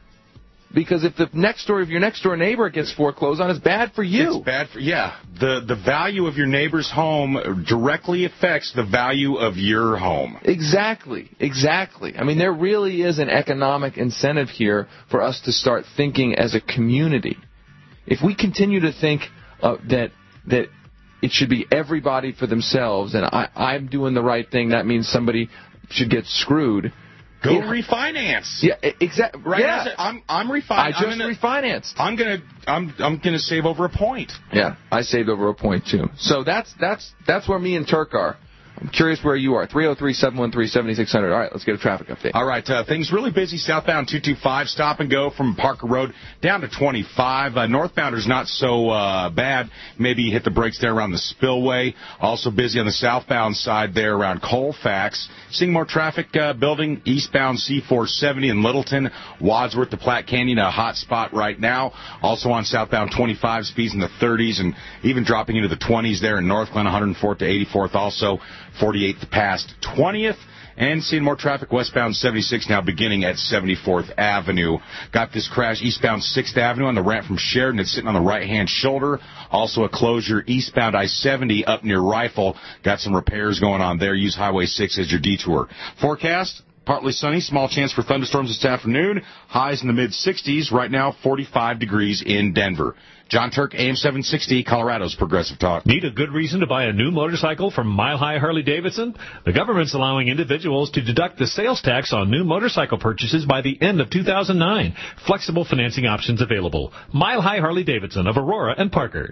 if your next door neighbor gets foreclosed on, it's bad for you. It's bad for the value of your neighbor's home directly affects the value of your home. Exactly. I mean, there really is an economic incentive here for us to start thinking as a community. If we continue to think that it should be everybody for themselves, and I'm doing the right thing, that means somebody should get screwed. Go refinance. Yeah, exactly. Right. Yeah. I'm refinanced. I just refinanced. I'm gonna save over a point. Yeah, I saved over a point too. So that's where me and Turk are. I'm curious where you are. 303-713-7600. All right, let's get a traffic update. All right, things really busy. Southbound 225, stop and go from Parker Road down to 25. Northbounder's not so bad. Maybe you hit the brakes there around the spillway. Also busy on the southbound side there around Colfax. Seeing more traffic building eastbound C470 in Littleton. Wadsworth to Platte Canyon, a hot spot right now. Also on southbound 25, speeds in the 30s and even dropping into the 20s there in Northglenn, 104th to 84th also. 48th past 20th, and seeing more traffic westbound 76 now beginning at 74th Avenue. Got this crash eastbound 6th Avenue on the ramp from Sheridan. It's sitting on the right-hand shoulder. Also a closure eastbound I-70 up near Rifle. Got some repairs going on there. Use Highway 6 as your detour. Forecast, partly sunny, small chance for thunderstorms this afternoon. Highs in the mid-60s. Right now, 45 degrees in Denver. John Turk, AM 760, Colorado's Progressive Talk. Need a good reason to buy a new motorcycle from Mile High Harley-Davidson? The government's allowing individuals to deduct the sales tax on new motorcycle purchases by the end of 2009. Flexible financing options available. Mile High Harley-Davidson of Aurora and Parker.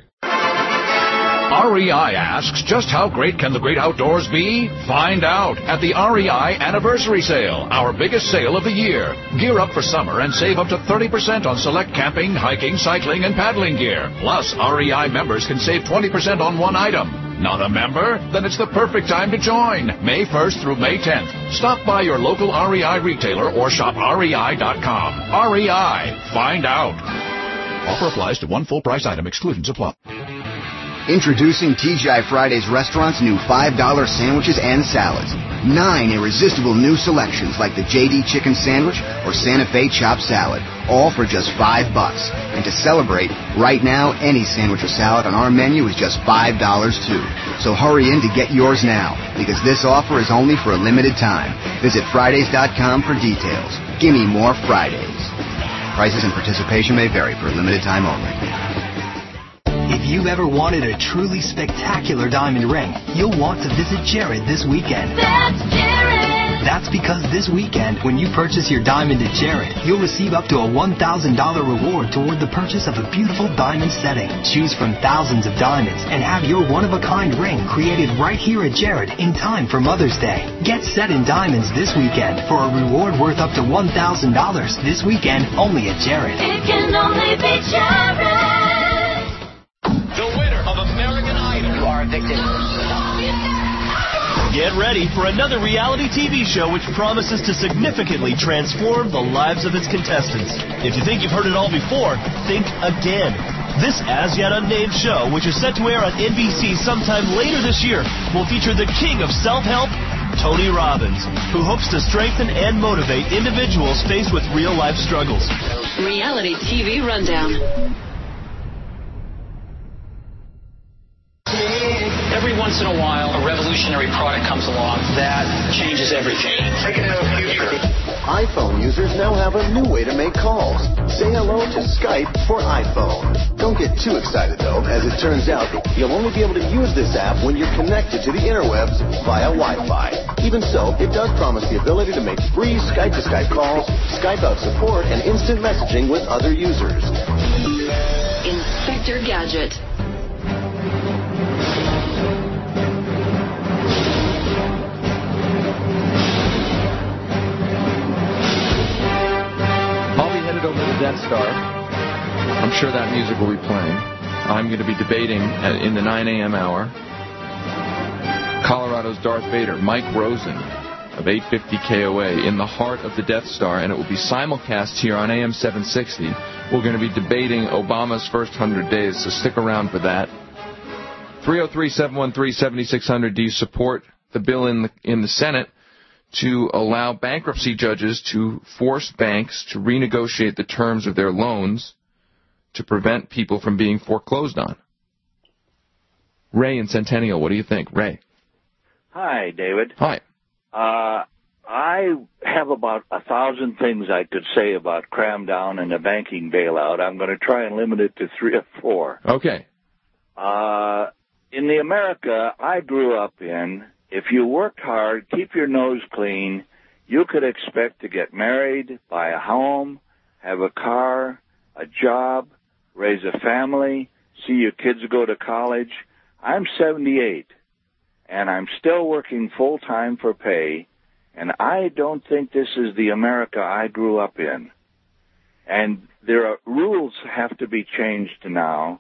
REI asks, just how great can the great outdoors be? Find out at the REI Anniversary Sale, our biggest sale of the year. Gear up for summer and save up to 30% on select camping, hiking, cycling, and paddling gear. Plus, REI members can save 20% on one item. Not a member? Then it's the perfect time to join. May 1st through May 10th. Stop by your local REI retailer or shop REI.com. REI. Find out. Offer applies to one full price item. Exclusions apply. Introducing TGI Fridays Restaurant's new $5 sandwiches and salads. 9 irresistible new selections like the JD Chicken Sandwich or Santa Fe Chopped Salad, all for just $5. And to celebrate, right now, any sandwich or salad on our menu is just $5 too. So hurry in to get yours now, because this offer is only for a limited time. Visit Fridays.com for details. Gimme more Fridays. Prices and participation may vary for a limited time only. If you've ever wanted a truly spectacular diamond ring, you'll want to visit Jared this weekend. That's Jared! That's because this weekend, when you purchase your diamond at Jared, you'll receive up to a $1,000 reward toward the purchase of a beautiful diamond setting. Choose from thousands of diamonds and have your one-of-a-kind ring created right here at Jared in time for Mother's Day. Get set in diamonds this weekend for a reward worth up to $1,000 this weekend only at Jared. It can only be Jared! The winner of American Idol. You are a victim. Get ready for another reality TV show which promises to significantly transform the lives of its contestants. If you think you've heard it all before, think again. This as yet unnamed show, which is set to air on NBC sometime later this year, will feature the king of self-help, Tony Robbins, who hopes to strengthen and motivate individuals faced with real-life struggles. Reality TV Rundown. once in a while, a revolutionary product comes along that changes everything. Take it to the future. iPhone users now have a new way to make calls. Say hello to Skype for iPhone. Don't get too excited, though, as it turns out you'll only be able to use this app when you're connected to the interwebs via Wi-Fi. Even so, it does promise the ability to make free Skype-to-Skype calls, Skype out support, and instant messaging with other users. Inspector Gadget. Over the Death Star. I'm sure that music will be playing. I'm going to be debating in the 9 a.m. hour Colorado's Darth Vader, Mike Rosen of 850 KOA, in the heart of the Death Star, and it will be simulcast here on AM 760. We're going to be debating Obama's first 100 days, so stick around for that. 303-713-7600. Do you support the bill in the Senate to allow bankruptcy judges to force banks to renegotiate the terms of their loans to prevent people from being foreclosed on? Ray in Centennial, what do you think? Ray. Hi, David. Hi. I have about 1,000 things I could say about cram down and the banking bailout. I'm going to try and limit it to 3 or 4. Okay. In the America I grew up in, if you worked hard, keep your nose clean, you could expect to get married, buy a home, have a car, a job, raise a family, see your kids go to college. I'm 78, and I'm still working full-time for pay, and I don't think this is the America I grew up in. And rules have to be changed now.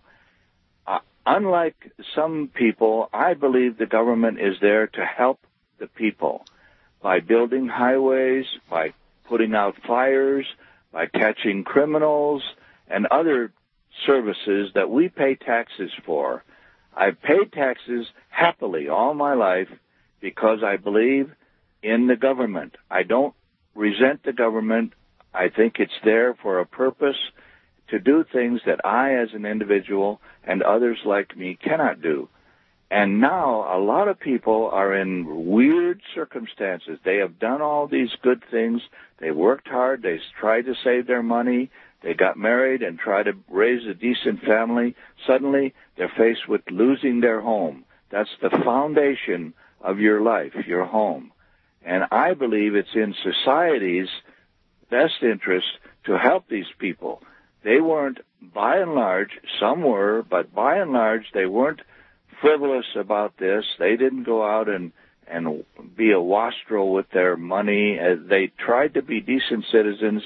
Unlike some people, I believe the government is there to help the people by building highways, by putting out fires, by catching criminals, and other services that we pay taxes for. I've paid taxes happily all my life because I believe in the government. I don't resent the government. I think it's there for a purpose, to do things that I, as an individual, and others like me cannot do. And now a lot of people are in weird circumstances. They have done all these good things. They worked hard. They tried to save their money. They got married and tried to raise a decent family. Suddenly, they're faced with losing their home. That's the foundation of your life, your home. And I believe it's in society's best interest to help these people. They weren't, by and large, some were, but by and large, they weren't frivolous about this. They didn't go out and be a wastrel with their money. They tried to be decent citizens.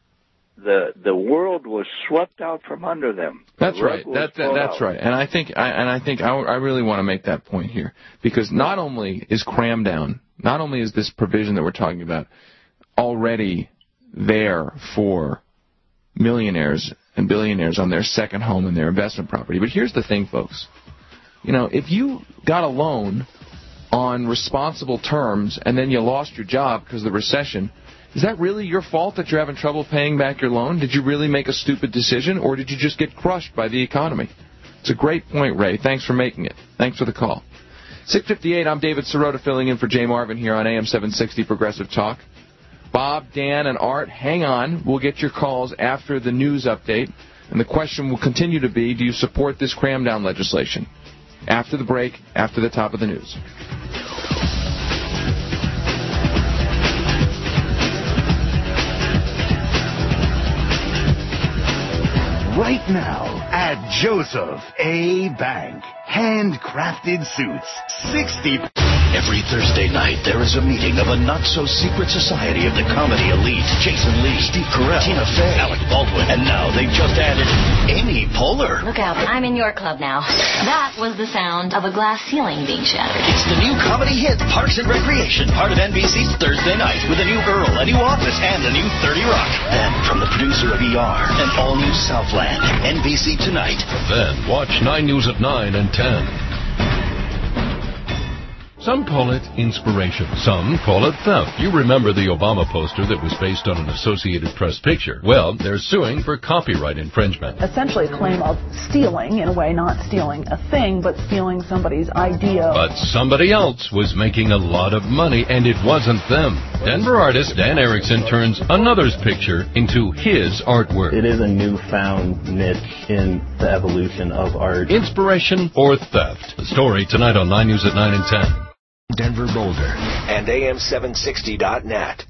The world was swept out from under them. That's right. That's right. And I think I really want to make that point here, because not only is cram down, not only is this provision that we're talking about already there for millionaires and billionaires on their second home and their investment property. But here's the thing, folks. You know, if you got a loan on responsible terms and then you lost your job because of the recession, is that really your fault that you're having trouble paying back your loan? Did you really make a stupid decision, or did you just get crushed by the economy? It's a great point, Ray. Thanks for making it. Thanks for the call. 6:58, I'm David Sirota filling in for Jay Marvin here on AM 760 Progressive Talk. Bob, Dan, and Art, hang on. We'll get your calls after the news update. And the question will continue to be, do you support this cram-down legislation? After the break, after the top of the news. Right now at Joseph A. Bank. Handcrafted suits. 60. Every Thursday night, there is a meeting of a not-so-secret society of the comedy elite. Jason Lee, Steve Carell, Tina Fey, Alec Baldwin, and now they've just added Amy Poehler. Look out, I'm in your club now. That was the sound of a glass ceiling being shattered. It's the new comedy hit, Parks and Recreation, part of NBC's Thursday Night, with a new Earl, a new Office, and a new 30 Rock. Then, from the producer of ER, an all-new Southland, NBC Tonight. Then, watch 9 News at 9 and 10. Some call it inspiration. Some call it theft. You remember the Obama poster that was based on an Associated Press picture. Well, they're suing for copyright infringement. Essentially a claim of stealing, in a way, not stealing a thing, but stealing somebody's idea. But somebody else was making a lot of money, and it wasn't them. Denver artist Dan Erickson turns another's picture into his artwork. It is a newfound niche in the evolution of art. Inspiration or theft? The story tonight on 9 News at 9 and 10. Denver Boulder and AM760.net.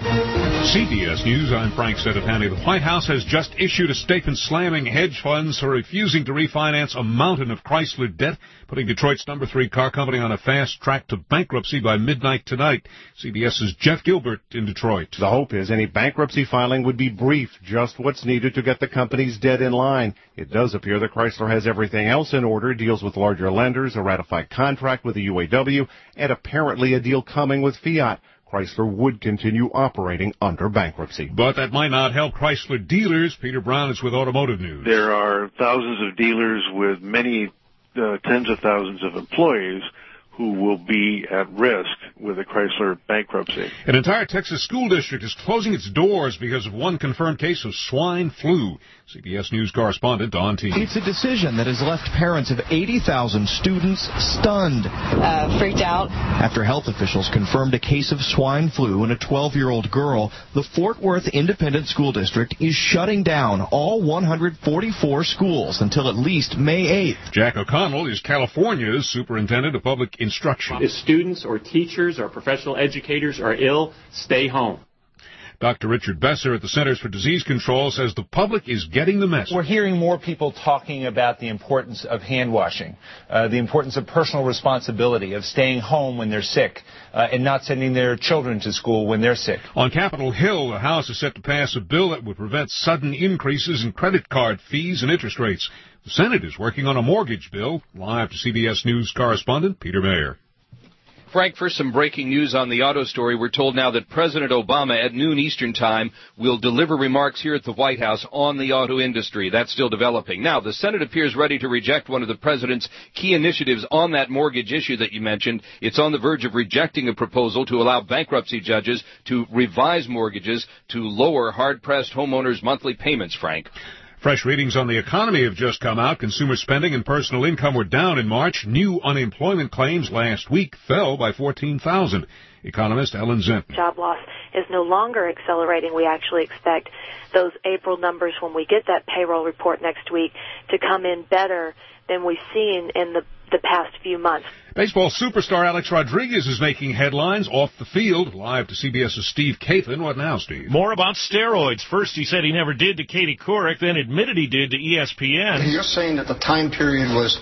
CBS News, I'm Frank Sedapani. The White House has just issued a statement slamming hedge funds for refusing to refinance a mountain of Chrysler debt, putting Detroit's number 3 car company on a fast track to bankruptcy by midnight tonight. CBS's Jeff Gilbert in Detroit. The hope is any bankruptcy filing would be brief, just what's needed to get the company's debt in line. It does appear that Chrysler has everything else in order, deals with larger lenders, a ratified contract with the UAW, and apparently a deal coming with Fiat. Chrysler would continue operating under bankruptcy. But that might not help Chrysler dealers. Peter Brown is with Automotive News. There are thousands of dealers with many tens of thousands of employees who will be at risk with a Chrysler bankruptcy. An entire Texas school district is closing its doors because of one confirmed case of swine flu. CBS News correspondent Don T. It's a decision that has left parents of 80,000 students stunned. Freaked out. After health officials confirmed a case of swine flu in a 12-year-old girl, the Fort Worth Independent School District is shutting down all 144 schools until at least May 8th. Jack O'Connell is California's superintendent of public instruction. If students or teachers or professional educators are ill, stay home. Dr. Richard Besser at the Centers for Disease Control says the public is getting the message. We're hearing more people talking about the importance of hand washing, the importance of personal responsibility, of staying home when they're sick, and not sending their children to school when they're sick. On Capitol Hill, the House is set to pass a bill that would prevent sudden increases in credit card fees and interest rates. The Senate is working on a mortgage bill. Live to CBS News correspondent Peter Mayer. Frank, for some breaking news on the auto story, we're told now that President Obama at noon Eastern Time will deliver remarks here at the White House on the auto industry. That's still developing. Now, the Senate appears ready to reject one of the president's key initiatives on that mortgage issue that you mentioned. It's on the verge of rejecting a proposal to allow bankruptcy judges to revise mortgages to lower hard-pressed homeowners' monthly payments, Frank. Fresh readings on the economy have just come out. Consumer spending and personal income were down in March. New unemployment claims last week fell by 14,000. Economist Ellen Zent. Job loss is no longer accelerating. We actually expect those April numbers, when we get that payroll report next week, to come in better than we've seen in the past few months. Baseball superstar Alex Rodriguez is making headlines off the field. Live to CBS's Steve Caithen. What now, Steve? More about steroids. First, he said he never did to Katie Couric, then admitted he did to ESPN. You're saying that the time period was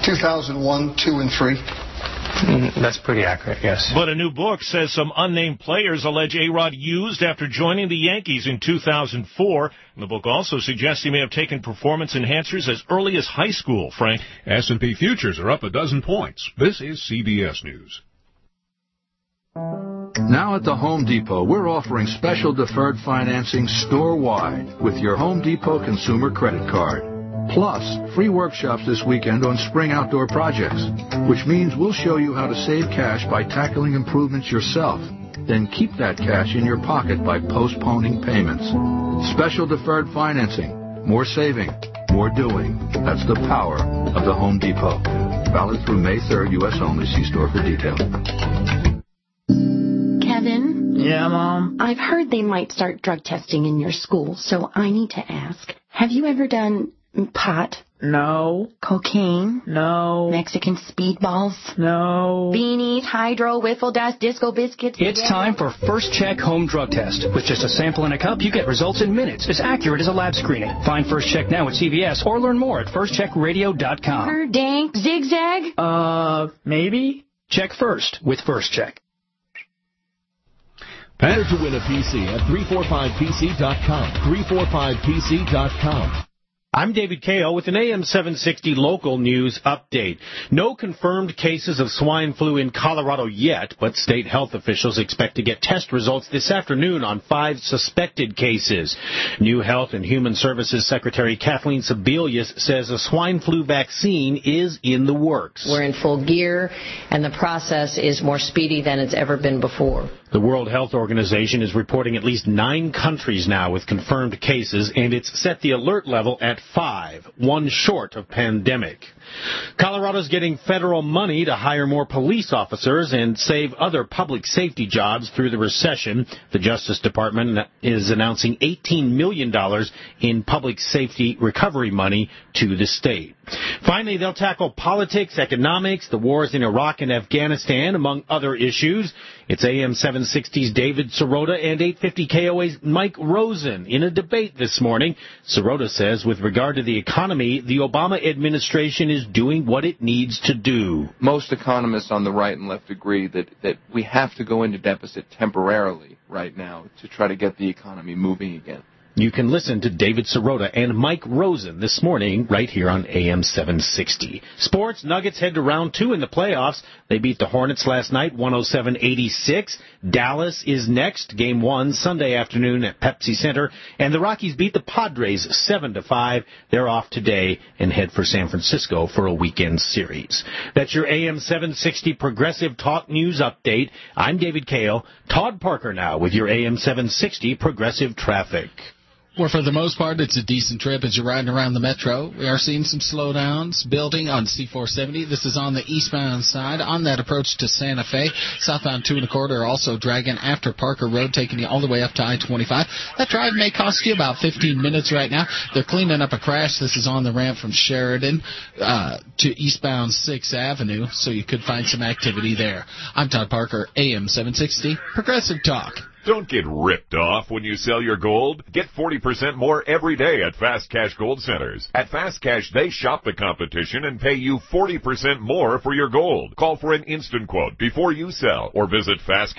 2001, 2, and 3? That's pretty accurate, yes. But a new book says some unnamed players allege A-Rod used after joining the Yankees in 2004. And the book also suggests he may have taken performance enhancers as early as high school, Frank. S&P futures are up 12 points. This is CBS News. Now at the Home Depot, we're offering special deferred financing store-wide with your Home Depot Consumer Credit Card. Plus, free workshops this weekend on spring outdoor projects, which means we'll show you how to save cash by tackling improvements yourself. Then keep that cash in your pocket by postponing payments. Special deferred financing. More saving. More doing. That's the power of the Home Depot. Valid through May 3rd, U.S. only. See store for details. Kevin? Yeah, Mom? I've heard they might start drug testing in your school, so I need to ask. Have you ever done pot? No. Cocaine? No. Mexican speedballs? No. Beanies, hydro, wiffle dust, disco biscuits? It's time for First Check Home Drug Test. With just a sample in a cup, you get results in minutes, as accurate as a lab screening. Find First Check now at CVS or learn more at firstcheckradio.com. Dank, zigzag? Maybe. Check first with First Check. Better to win a PC at 345pc.com. 345pc.com. I'm David Kao with an AM 760 local news update. No confirmed cases of swine flu in Colorado yet, but state health officials expect to get test results this afternoon on 5 suspected cases. New Health and Human Services Secretary Kathleen Sebelius says a swine flu vaccine is in the works. We're in full gear, and the process is more speedy than it's ever been before. The World Health Organization is reporting at least 9 countries now with confirmed cases, and it's set the alert level at 5, one short of pandemic. Colorado's getting federal money to hire more police officers and save other public safety jobs through the recession. The Justice Department is announcing $18 million in public safety recovery money to the state. Finally, they'll tackle politics, economics, the wars in Iraq and Afghanistan, among other issues. It's AM 760's David Sirota and 850 KOA's Mike Rosen in a debate this morning. Sirota says with regard to the economy, the Obama administration is doing what it needs to do. Most economists on the right and left agree that we have to go into deficit temporarily right now to try to get the economy moving again. You can listen to David Sirota and Mike Rosen this morning right here on AM 760. Sports, Nuggets head to round 2 in the playoffs. They beat the Hornets last night, 107-86. Dallas is next, game 1, Sunday afternoon at Pepsi Center. And the Rockies beat the Padres 7-5. They're off today and head for San Francisco for a weekend series. That's your AM 760 Progressive Talk News Update. I'm David Kao. Todd Parker now with your AM 760 Progressive Traffic. Well, for the most part, it's a decent trip as you're riding around the metro. We are seeing some slowdowns building on C-470. This is on the eastbound side. On that approach to Santa Fe, southbound 2 1/4 are also dragging after Parker Road, taking you all the way up to I-25. That drive may cost you about 15 minutes right now. They're cleaning up a crash. This is on the ramp from Sheridan to eastbound 6th Avenue, so you could find some activity there. I'm Todd Parker, AM 760, Progressive Talk. Don't get ripped off when you sell your gold. Get 40% more every day at Fast Cash Gold Centers. At Fast Cash, they shop the competition and pay you 40% more for your gold. Call for an instant quote before you sell or visit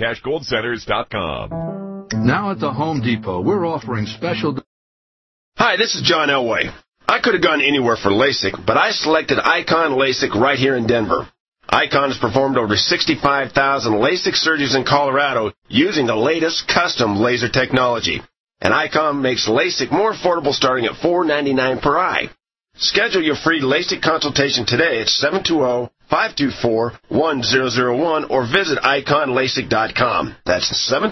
FastCashGoldCenters.com. Now at the Home Depot, we're offering special... Hi, this is John Elway. I could have gone anywhere for LASIK, but I selected Icon LASIK right here in Denver. Icon has performed over 65,000 LASIK surgeries in Colorado using the latest custom laser technology. And Icon makes LASIK more affordable starting at $4.99 per eye. Schedule your free LASIK consultation today at 720-524-1001 or visit iconlasik.com. That's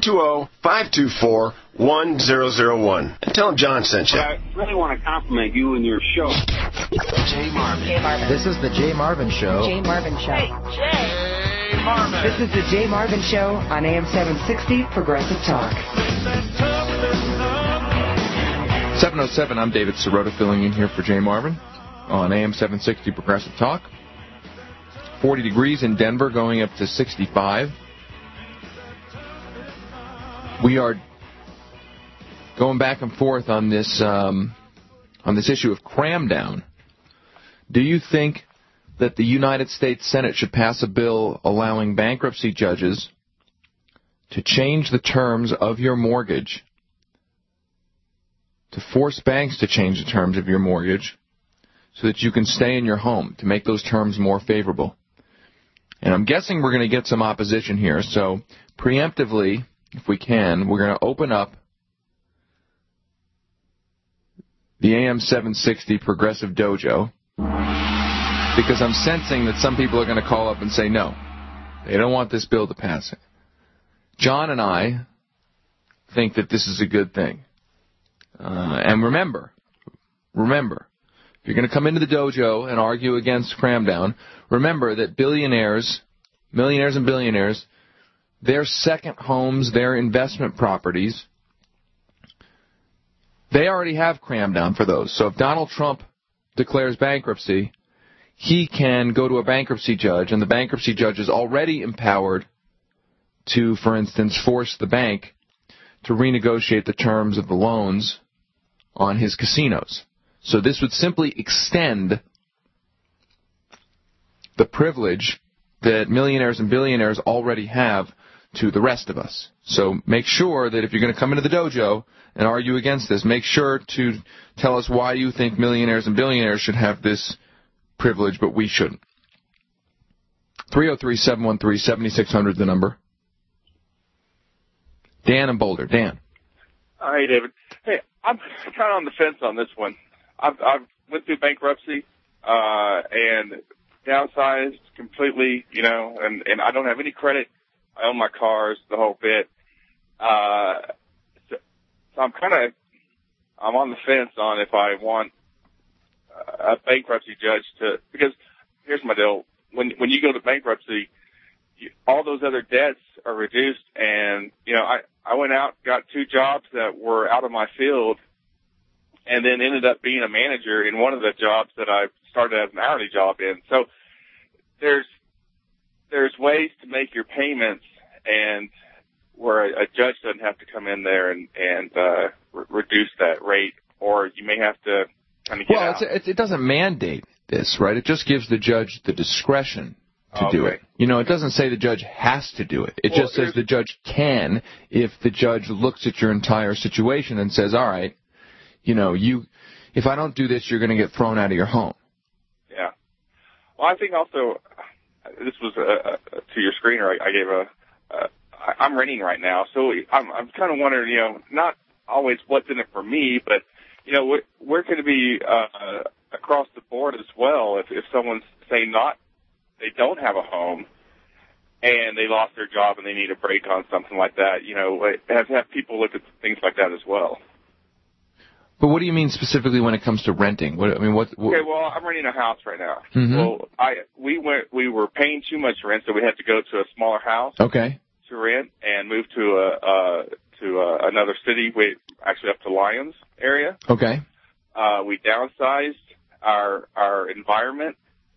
720-524-1001. And tell them John sent you. I really want to compliment you and your show. Jay Marvin. This is the Jay Marvin Show. Jay Marvin Show. Hey, Jay Marvin. This is the Jay Marvin Show on AM 760 Progressive Talk. 7:07, I'm David Sirota filling in here for Jay Marvin on AM 760 Progressive Talk. 40 degrees in Denver, going up to 65. We are going back and forth on this issue of cram down. Do you think that the United States Senate should pass a bill allowing bankruptcy judges to change the terms of your mortgage, to force banks to change the terms of your mortgage so that you can stay in your home, to make those terms more favorable? And I'm guessing we're going to get some opposition here, so preemptively, if we can, we're going to open up the AM 760 Progressive Dojo, because I'm sensing that some people are going to call up and say no, they don't want this bill to pass. John and I think that this is a good thing. And remember, if you're going to come into the dojo and argue against cramdown, remember that millionaires and billionaires, their second homes, their investment properties, they already have cramdown for those. So if Donald Trump declares bankruptcy, he can go to a bankruptcy judge, and the bankruptcy judge is already empowered to, for instance, force the bank to renegotiate the terms of the loans on his casinos. So this would simply extend the privilege that millionaires and billionaires already have to the rest of us. So make sure that if you're going to come into the dojo and argue against this, make sure to tell us why you think millionaires and billionaires should have this privilege, but we shouldn't. 303-713-7600 the number. Dan in Boulder. Dan. Hi, David. Hey, I'm kind of on the fence on this one. I've went through bankruptcy and downsized completely, you know, and I don't have any credit. I own my cars, the whole bit. So I'm on the fence on if I want a bankruptcy judge to, because here's my deal. When you go to bankruptcy, all those other debts are reduced, and, you know, I went out, got 2 jobs that were out of my field, and then ended up being a manager in one of the jobs that I started as an hourly job in. So there's ways to make your payments and where a judge doesn't have to come in there and reduce that rate, or you may have to kind of get out. Well, it doesn't mandate this, right? It just gives the judge the discretion to do it. You know, it doesn't say the judge has to do it. It just says the judge can if the judge looks at your entire situation and says, all right, you know, if I don't do this, you're going to get thrown out of your home. Yeah. Well, I think also, this was to your screener, I gave I'm renting right now, so I'm kind of wondering, you know, not always what's in it for me, but, you know, where could it be across the board as well if someone's saying they don't have a home and they lost their job and they need a break on something like that, you know, have people look at things like that as well. But what do you mean specifically when it comes to renting? What? Okay, well, I'm renting a house right now. Mm-hmm. Well, we were paying too much rent, so we had to go to a smaller house. Okay. To rent and move to another city, actually up to Lyons area. Okay. We downsized our environment,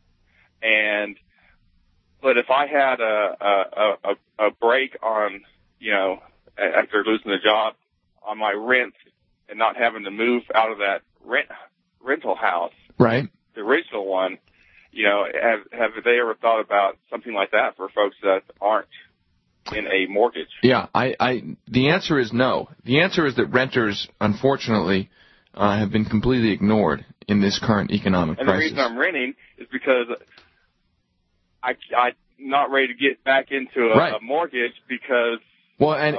but if I had a break on, you know, after losing the job on my rent and not having to move out of that rental house, right, the original one, you know, have they ever thought about something like that for folks that aren't in a mortgage? Yeah, the answer is no. The answer is that renters, unfortunately, have been completely ignored in this current economic crisis. And the reason I'm renting is because I'm not ready to get back into a mortgage because. Well, and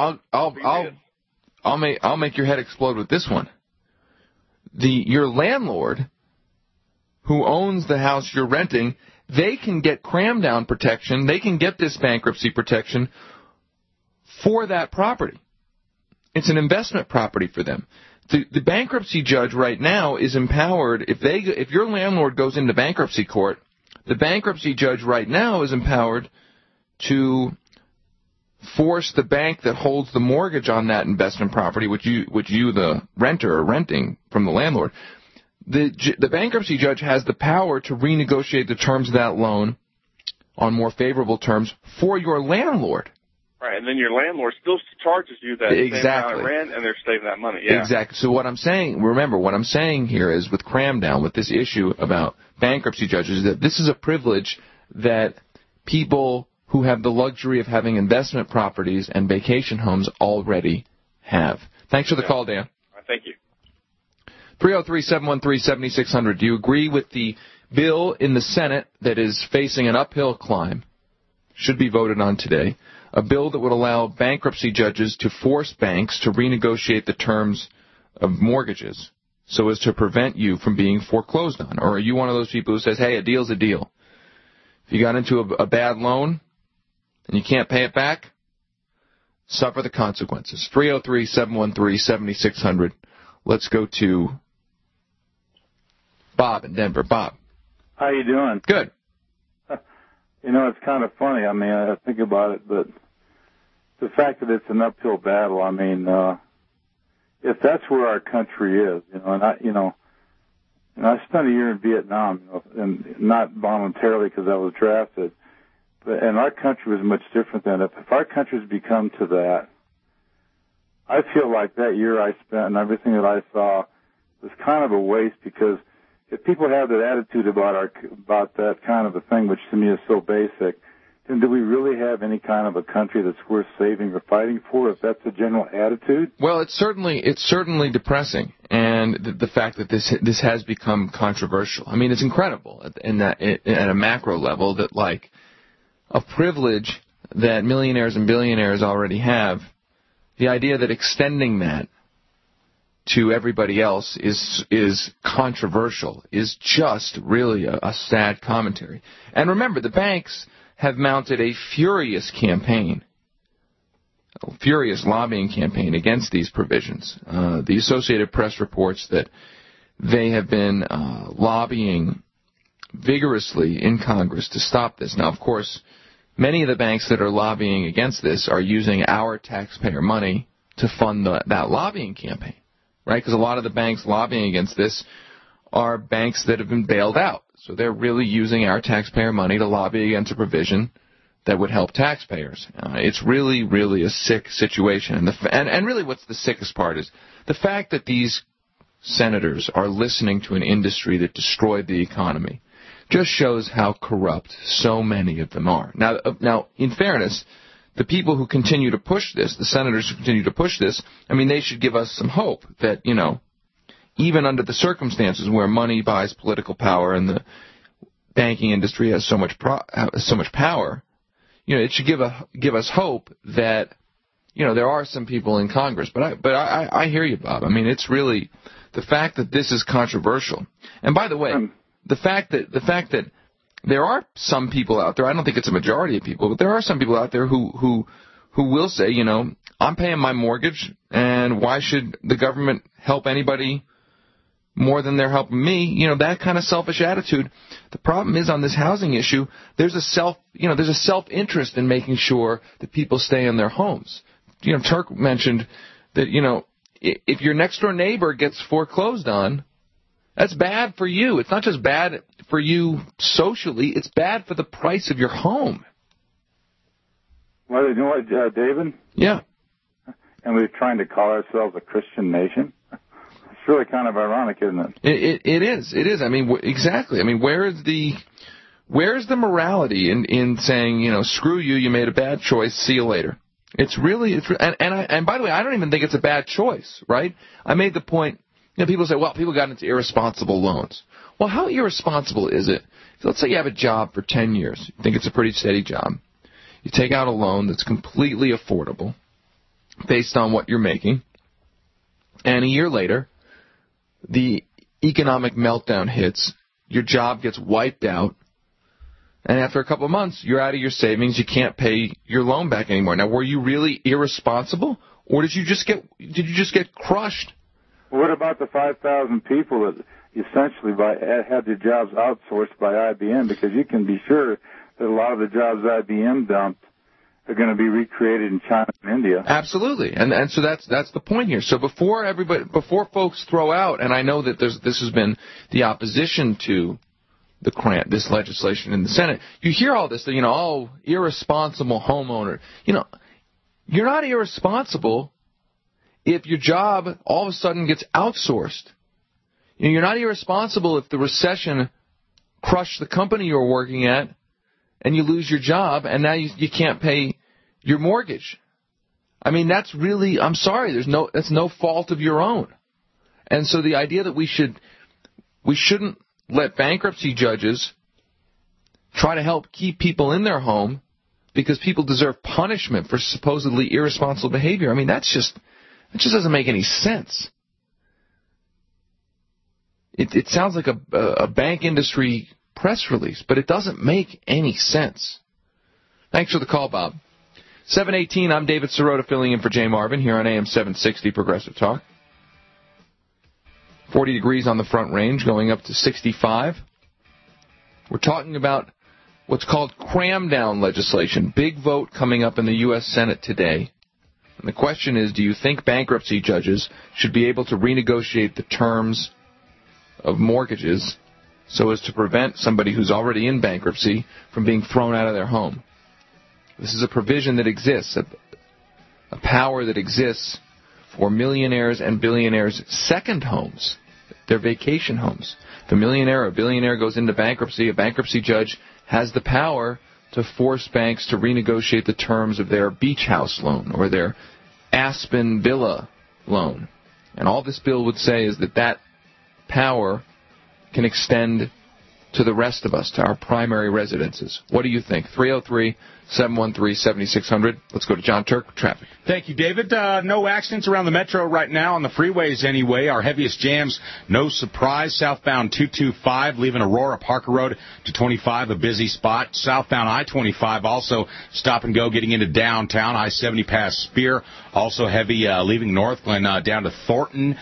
I'll make your head explode with this one. Your landlord, who owns the house you're renting, they can get cram down protection. They can get this bankruptcy protection for that property. It's an investment property for them. The bankruptcy judge right now is empowered. If your landlord goes into bankruptcy court, the bankruptcy judge right now is empowered to force the bank that holds the mortgage on that investment property, which you the renter, are renting from the landlord. The bankruptcy judge has the power to renegotiate the terms of that loan on more favorable terms for your landlord. Right, and then your landlord still charges you that same amount of rent, and they're saving that money. Yeah. Exactly. So what I'm saying here is with Cramdown, with this issue about bankruptcy judges, that this is a privilege that people who have the luxury of having investment properties and vacation homes already have. Thanks for the call, Dan. Thank you. 303-713-7600. Do you agree with the bill in the Senate that is facing an uphill climb, should be voted on today, a bill that would allow bankruptcy judges to force banks to renegotiate the terms of mortgages so as to prevent you from being foreclosed on? Or are you one of those people who says, hey, a deal's a deal? If you got into a bad loan and you can't pay it back, suffer the consequences. 303-713-7600. Let's go to Bob in Denver. Bob. How you doing? Good. You know, it's kind of funny. I mean, I think about it, but the fact that it's an uphill battle, I mean, if that's where our country is, you know, and I spent a year in Vietnam, and not voluntarily because I was drafted, and our country was much different than if our country's become to that, I feel like that year I spent and everything that I saw was kind of a waste, because if people have that attitude about that kind of a thing, which to me is so basic, then do we really have any kind of a country that's worth saving or fighting for, if that's the general attitude? Well, it's certainly depressing, and the fact that this has become controversial. I mean, it's incredible at a macro level that, like, a privilege that millionaires and billionaires already have, the idea that extending that to everybody else is controversial is just really a sad commentary. And remember, the banks have mounted a furious lobbying campaign against these provisions. The Associated Press reports that they have been lobbying vigorously in Congress to stop this. Now, of course, many of the banks that are lobbying against this are using our taxpayer money to fund that lobbying campaign, right? Because a lot of the banks lobbying against this are banks that have been bailed out. So they're really using our taxpayer money to lobby against a provision that would help taxpayers. It's really, really a sick situation. And really what's the sickest part is the fact that these senators are listening to an industry that destroyed the economy just shows how corrupt so many of them are. Now, in fairness, the people who continue to push this, the senators who continue to push this, I mean, they should give us some hope that, you know, even under the circumstances where money buys political power and the banking industry has so much power, you know, it should give us hope that, you know, there are some people in Congress. But I hear you, Bob. I mean, it's really the fact that this is controversial. And by the way, the fact that there are some people out there, I don't think it's a majority of people, but there are some people out there who will say, you know, I'm paying my mortgage, and why should the government help anybody more than they're helping me? You know, that kind of selfish attitude. The problem is on this housing issue, there's a self-interest in making sure that people stay in their homes. You know, Turk mentioned that, you know, if your next door neighbor gets foreclosed on, that's bad for you. It's not just bad for you socially, it's bad for the price of your home. Well, you know what, David? Yeah. And we're trying to call ourselves a Christian nation. It's really kind of ironic, isn't it? It is. I mean, exactly. I mean, where's the morality in saying, you know, screw you, you made a bad choice, see you later? And by the way, I don't even think it's a bad choice, right? I made the point. You know, people say, well, people got into irresponsible loans. Well, how irresponsible is it? Let's say you have a job for 10 years. You think it's a pretty steady job. You take out a loan that's completely affordable based on what you're making. And a year later, the economic meltdown hits. Your job gets wiped out. And after a couple of months, you're out of your savings. You can't pay your loan back anymore. Now, were you really irresponsible? Or did you just get crushed? What about the 5,000 people that essentially had their jobs outsourced by IBM? Because you can be sure that a lot of the jobs IBM dumped are going to be recreated in China and India. Absolutely, and so that's the point here. So before folks throw out, and I know that this has been the opposition to this legislation in the Senate. You hear all this, you know, oh, irresponsible homeowner. You know, you're not irresponsible if your job all of a sudden gets outsourced. You know, you're not irresponsible if the recession crushed the company you're working at and you lose your job and now you can't pay your mortgage. I mean, that's really, I'm sorry, that's no fault of your own. And so the idea that we shouldn't let bankruptcy judges try to help keep people in their home because people deserve punishment for supposedly irresponsible behavior. I mean, it just doesn't make any sense. It sounds like a bank industry press release, but it doesn't make any sense. Thanks for the call, Bob. 718, I'm David Sirota filling in for Jay Marvin here on AM 760 Progressive Talk. 40 degrees on the Front Range, going up to 65. We're talking about what's called cram-down legislation. Big vote coming up in the U.S. Senate today. And the question is, do you think bankruptcy judges should be able to renegotiate the terms of mortgages so as to prevent somebody who's already in bankruptcy from being thrown out of their home? This is a provision that exists, a power that exists for millionaires and billionaires' second homes, their vacation homes. If a millionaire or a billionaire goes into bankruptcy, a bankruptcy judge has the power to force banks to renegotiate the terms of their beach house loan or their Aspen Villa loan. And all this bill would say is that power can extend to the rest of us, to our primary residences. What do you think? 303-713-7600. Let's go to John Turk, traffic. Thank you, David. No accidents around the metro right now, on the freeways anyway. Our heaviest jams, no surprise, southbound 225, leaving Aurora Parker Road to 25, a busy spot. Southbound I-25, also stop and go, getting into downtown. I-70 past Spear, also heavy, leaving Northglenn down to Thornton.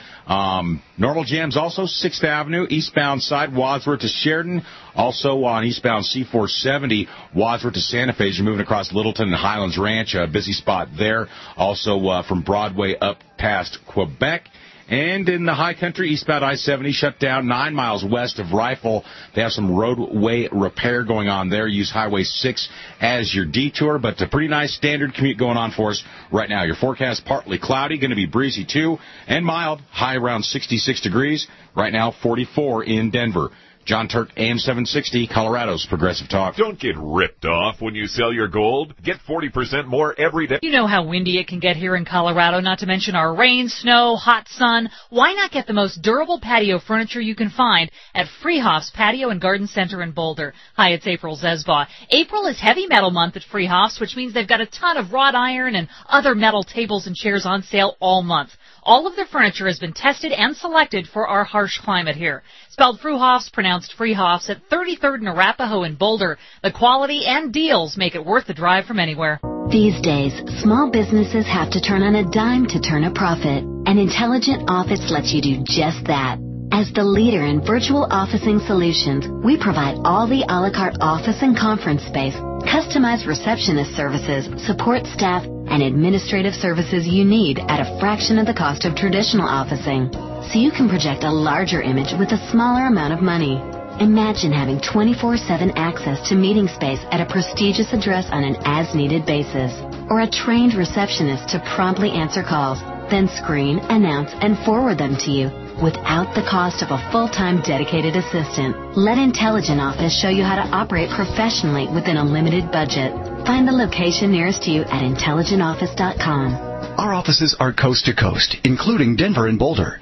Normal jams also 6th Avenue, eastbound side, Wadsworth to Sheridan. Also on eastbound C470, Wadsworth to Santa Fe, as you're moving across Littleton and Highlands Ranch, a busy spot there. Also from Broadway up past Quebec. And in the high country, eastbound I-70 shut down 9 miles west of Rifle. They have some roadway repair going on there. Use Highway 6 as your detour, but a pretty nice standard commute going on for us right now. Your forecast, partly cloudy, going to be breezy too, and mild, high around 66 degrees. Right now, 44 in Denver. John Turk, AM 760, Colorado's Progressive Talk. Don't get ripped off when you sell your gold. Get 40% more every day. You know how windy it can get here in Colorado, not to mention our rain, snow, hot sun. Why not get the most durable patio furniture you can find at Freehoff's Patio and Garden Center in Boulder? Hi, it's April Zesbaugh. April is Heavy Metal Month at Freehoff's, which means they've got a ton of wrought iron and other metal tables and chairs on sale all month. All of their furniture has been tested and selected for our harsh climate here. Spelled Fruhoffs, pronounced Freehoffs, at 33rd and Arapahoe in Boulder. The quality and deals make it worth the drive from anywhere. These days, small businesses have to turn on a dime to turn a profit. An Intelligent Office lets you do just that. As the leader in virtual officing solutions, we provide all the a la carte office and conference space, customized receptionist services, support staff, and administrative services you need at a fraction of the cost of traditional officing. So you can project a larger image with a smaller amount of money. Imagine having 24/7 access to meeting space at a prestigious address on an as-needed basis, or a trained receptionist to promptly answer calls, then screen, announce, and forward them to you without the cost of a full-time dedicated assistant. Let Intelligent Office show you how to operate professionally within a limited budget. Find the location nearest you at intelligentoffice.com. Our offices are coast to coast, including Denver and Boulder.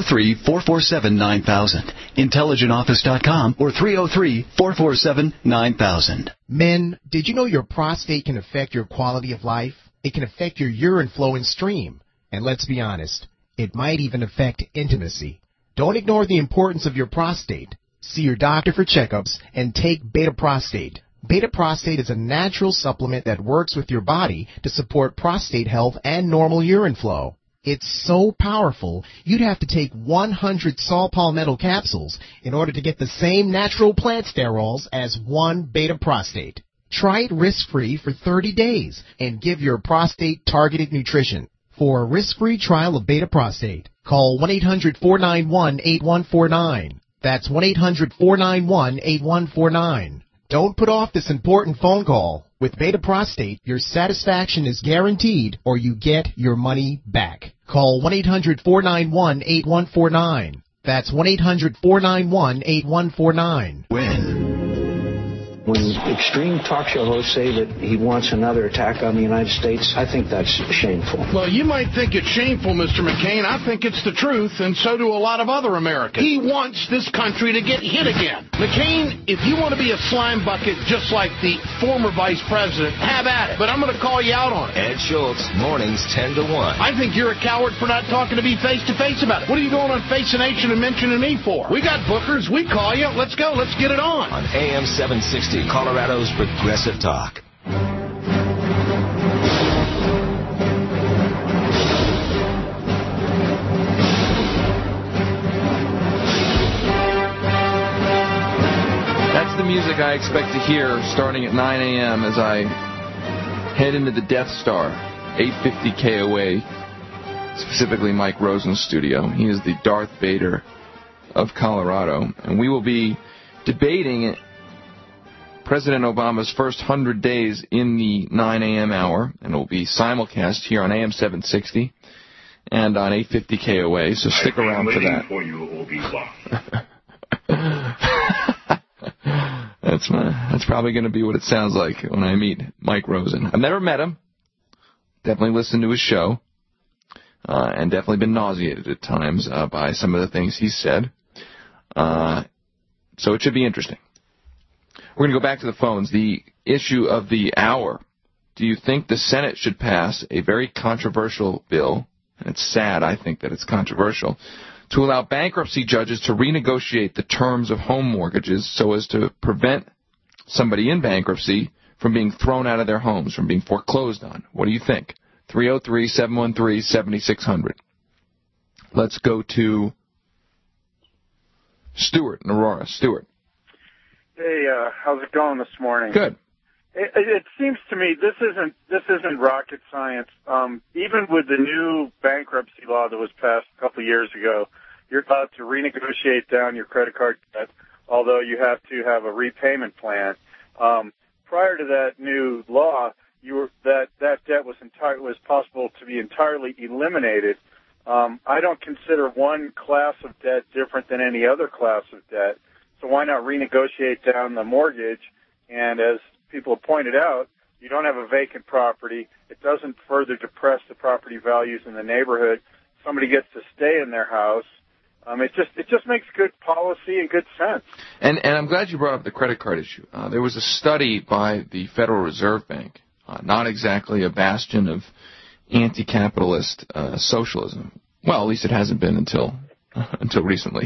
303-447-9000. IntelligentOffice.com or 303-447-9000. Men, did you know your prostate can affect your quality of life? It can affect your urine flow and stream. And let's be honest, it might even affect intimacy. Don't ignore the importance of your prostate. See your doctor for checkups and take Beta Prostate. Beta Prostate is a natural supplement that works with your body to support prostate health and normal urine flow. It's so powerful, you'd have to take 100 Saw Palmetto capsules in order to get the same natural plant sterols as one Beta Prostate. Try it risk-free for 30 days and give your prostate targeted nutrition. For a risk-free trial of Beta Prostate, call 1-800-491-8149. That's 1-800-491-8149. Don't put off this important phone call. With Beta Prostate, your satisfaction is guaranteed or you get your money back. Call 1-800-491-8149. That's 1-800-491-8149. When extreme talk show hosts say that he wants another attack on the United States, I think that's shameful. Well, you might think it's shameful, Mr. McCain. I think it's the truth, and so do a lot of other Americans. He wants this country to get hit again. McCain, if you want to be a slime bucket just like the former vice president, have at it. But I'm going to call you out on it. Ed Schultz, mornings 10 to 1. I think you're a coward for not talking to me face-to-face about it. What are you going on Face the Nation and mentioning me for? We got bookers. We call you. Let's go. Let's get it on. On AM 760. Colorado's Progressive Talk. That's the music I expect to hear starting at 9 a.m. as I head into the Death Star, 850 KOA, specifically Mike Rosen's studio. He is the Darth Vader of Colorado, and we will be debating President Obama's first 100 days in the 9 a.m. hour, and it will be simulcast here on AM 760 and on 850 KOA, so stick around for that. For you, Obi-Wan. That's probably going to be what it sounds like when I meet Mike Rosen. I've never met him. Definitely listened to his show. And definitely been nauseated at times by some of the things he said. So it should be interesting. We're going to go back to the phones. The issue of the hour. Do you think the Senate should pass a very controversial bill, and it's sad, I think, that it's controversial, to allow bankruptcy judges to renegotiate the terms of home mortgages so as to prevent somebody in bankruptcy from being thrown out of their homes, from being foreclosed on? What do you think? 303-713-7600. Let's go to Stuart in Aurora. Stuart. Hey, how's it going this morning? Good. It seems to me this isn't rocket science. Even with the new bankruptcy law that was passed a couple of years ago, you're allowed to renegotiate down your credit card debt, although you have to have a repayment plan. Prior to that new law, that debt was possible to be entirely eliminated. I don't consider one class of debt different than any other class of debt. So why not renegotiate down the mortgage? And as people have pointed out, you don't have a vacant property. It doesn't further depress the property values in the neighborhood. Somebody gets to stay in their house. It just makes good policy and good sense. And I'm glad you brought up the credit card issue. There was a study by the Federal Reserve Bank, not exactly a bastion of anti-capitalist socialism. Well, at least it hasn't been until recently.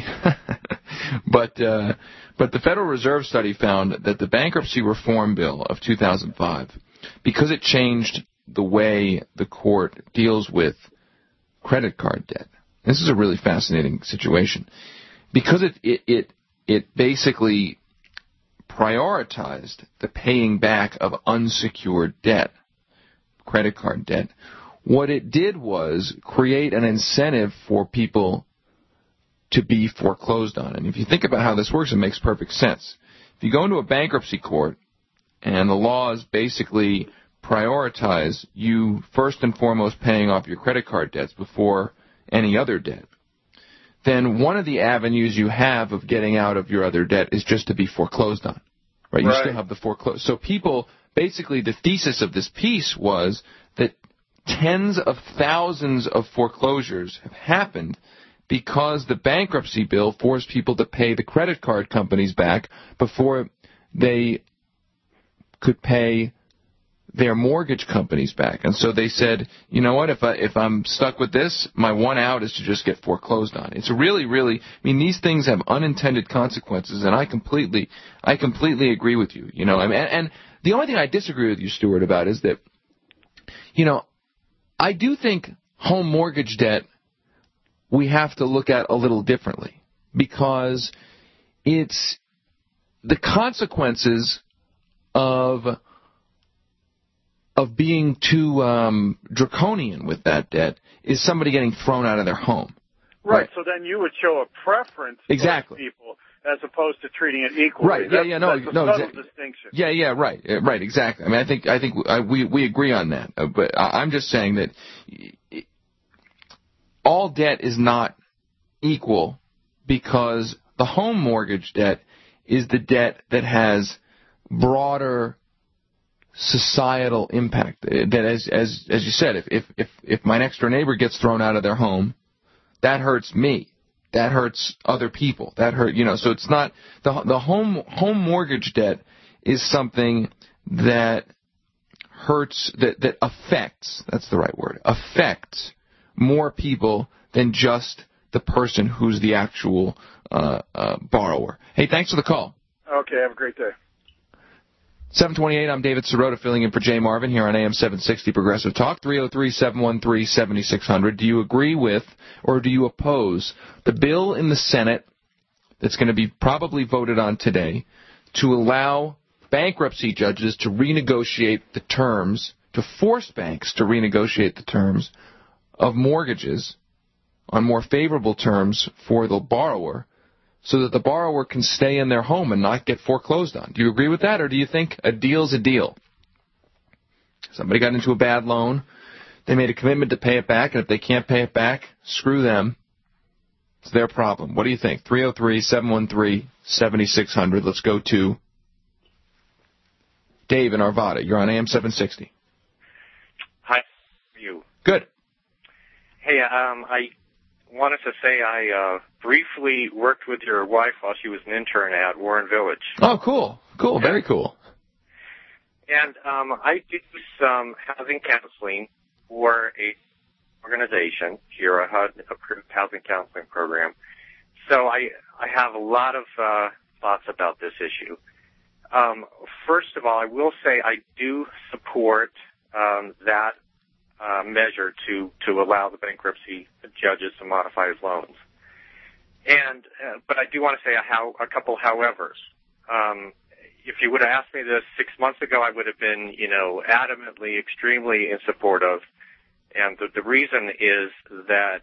But the Federal Reserve study found that the bankruptcy reform bill of 2005, because it changed the way the court deals with credit card debt. This is a really fascinating situation. Because it basically prioritized the paying back of unsecured debt, credit card debt, what it did was create an incentive for people to be foreclosed on. And if you think about how this works, it makes perfect sense. If you go into a bankruptcy court and the laws basically prioritize you first and foremost paying off your credit card debts before any other debt, then one of the avenues you have of getting out of your other debt is just to be foreclosed on. Right? You still have the foreclosed. So people, basically the thesis of this piece was that tens of thousands of foreclosures have happened because the bankruptcy bill forced people to pay the credit card companies back before they could pay their mortgage companies back. And so they said, you know what, if I'm stuck with this, my one out is to just get foreclosed on. It's really, I mean, these things have unintended consequences, and I completely agree with you. You know, and the only thing I disagree with you, Stuart, about is that, you know, I do think home mortgage debt we have to look at a little differently, because it's the consequences of being too draconian with that debt is somebody getting thrown out of their home. Right. So then you would show a preference for people as opposed to treating it equally. Right. That's a subtle distinction. Yeah. Right. Exactly. I mean, I think we agree on that. But I'm just saying that all debt is not equal, because the home mortgage debt is the debt that has broader societal impact. That as you said, if my next door neighbor gets thrown out of their home, that hurts me. That hurts other people. That hurt, you know. So it's not the home mortgage debt is something that hurts, that affects. That's the right word. Affects more people than just the person who's the actual borrower. Hey, thanks for the call. Okay, have a great day. 728, I'm David Sirota, filling in for Jay Marvin here on AM 760 Progressive Talk. 303-713-7600. Do you agree with or do you oppose the bill in the Senate that's going to be probably voted on today to allow bankruptcy judges to renegotiate the terms, to force banks to renegotiate the terms of mortgages on more favorable terms for the borrower, so that the borrower can stay in their home and not get foreclosed on? Do you agree with that, or do you think a deal's a deal? Somebody got into a bad loan, they made a commitment to pay it back, and if they can't pay it back, screw them. It's their problem. What do you think? 303-713-7600. Let's go to Dave in Arvada. You're on AM 760. Hi, you. Good. Hey, I wanted to say I briefly worked with your wife while she was an intern at Warren Village. Oh, cool. Cool. Very cool. And I do some housing counseling for a organization here, a HUD-approved housing counseling program. So I have a lot of thoughts about this issue. First of all, I will say I do support that measure to allow the bankruptcy judges to modify his loans. But I do want to say a couple howevers. If you would have asked me this 6 months ago, I would have been, adamantly, extremely in support of. And the reason is that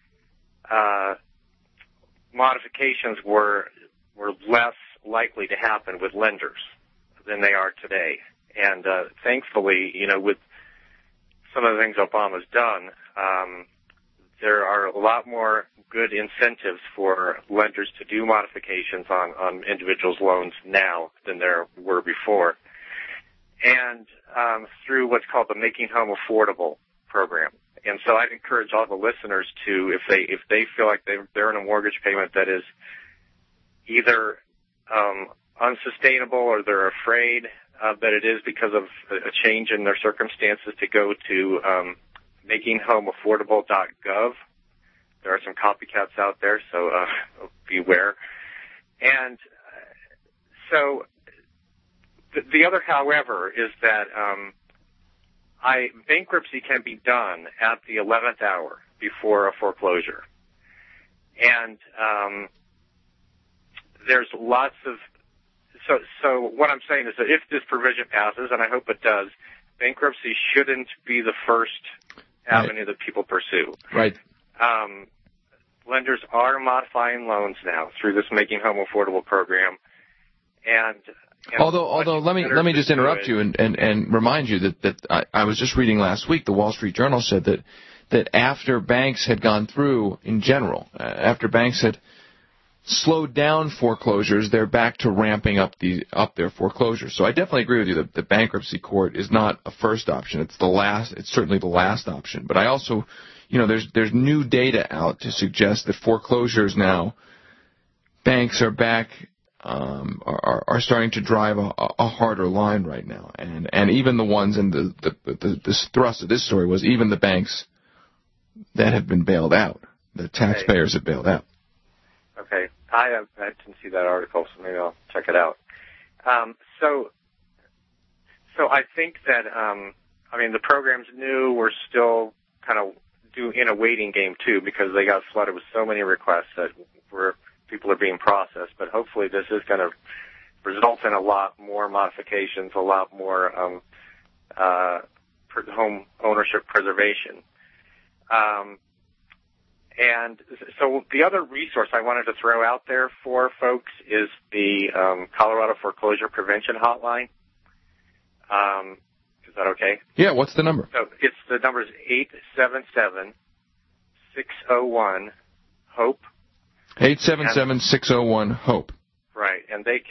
modifications were less likely to happen with lenders than they are today. And thankfully, with some of the things Obama's done, there are a lot more good incentives for lenders to do modifications on individuals' loans now than there were before. And through what's called the Making Home Affordable program. And so I'd encourage all the listeners to, if they feel like they're in a mortgage payment that is either unsustainable or they're afraid that it is because of a change in their circumstances, to go to makinghomeaffordable.gov. There are some copycats out there, so beware. And so the other, however, is that bankruptcy can be done at the 11th hour before a foreclosure. And there's lots of... So what I'm saying is that if this provision passes, and I hope it does, bankruptcy shouldn't be the first avenue that people pursue. Right. Lenders are modifying loans now through this Making Home Affordable program. And although let me just interrupt you and remind you that I was just reading last week, the Wall Street Journal said that after banks had gone through, in general, after banks had slowed down foreclosures, they're back to ramping up their foreclosures. So I definitely agree with you that the bankruptcy court is not a first option. It's certainly the last option. But I also, there's new data out to suggest that foreclosures now, banks are back, are starting to drive a harder line right now. And even the ones, and the thrust of this story was even the banks that have been bailed out, the taxpayers have bailed out. Okay. I didn't see that article, so maybe I'll check it out. So I think that, the program's new. We're still kind of in a waiting game, too, because they got flooded with so many requests that people are being processed. But hopefully this is going to result in a lot more modifications, a lot more home ownership preservation. And so the other resource I wanted to throw out there for folks is the Colorado Foreclosure Prevention Hotline. Is that okay? Yeah, what's the number? So the number is 877-601-HOPE. 877-601-HOPE. Right, and they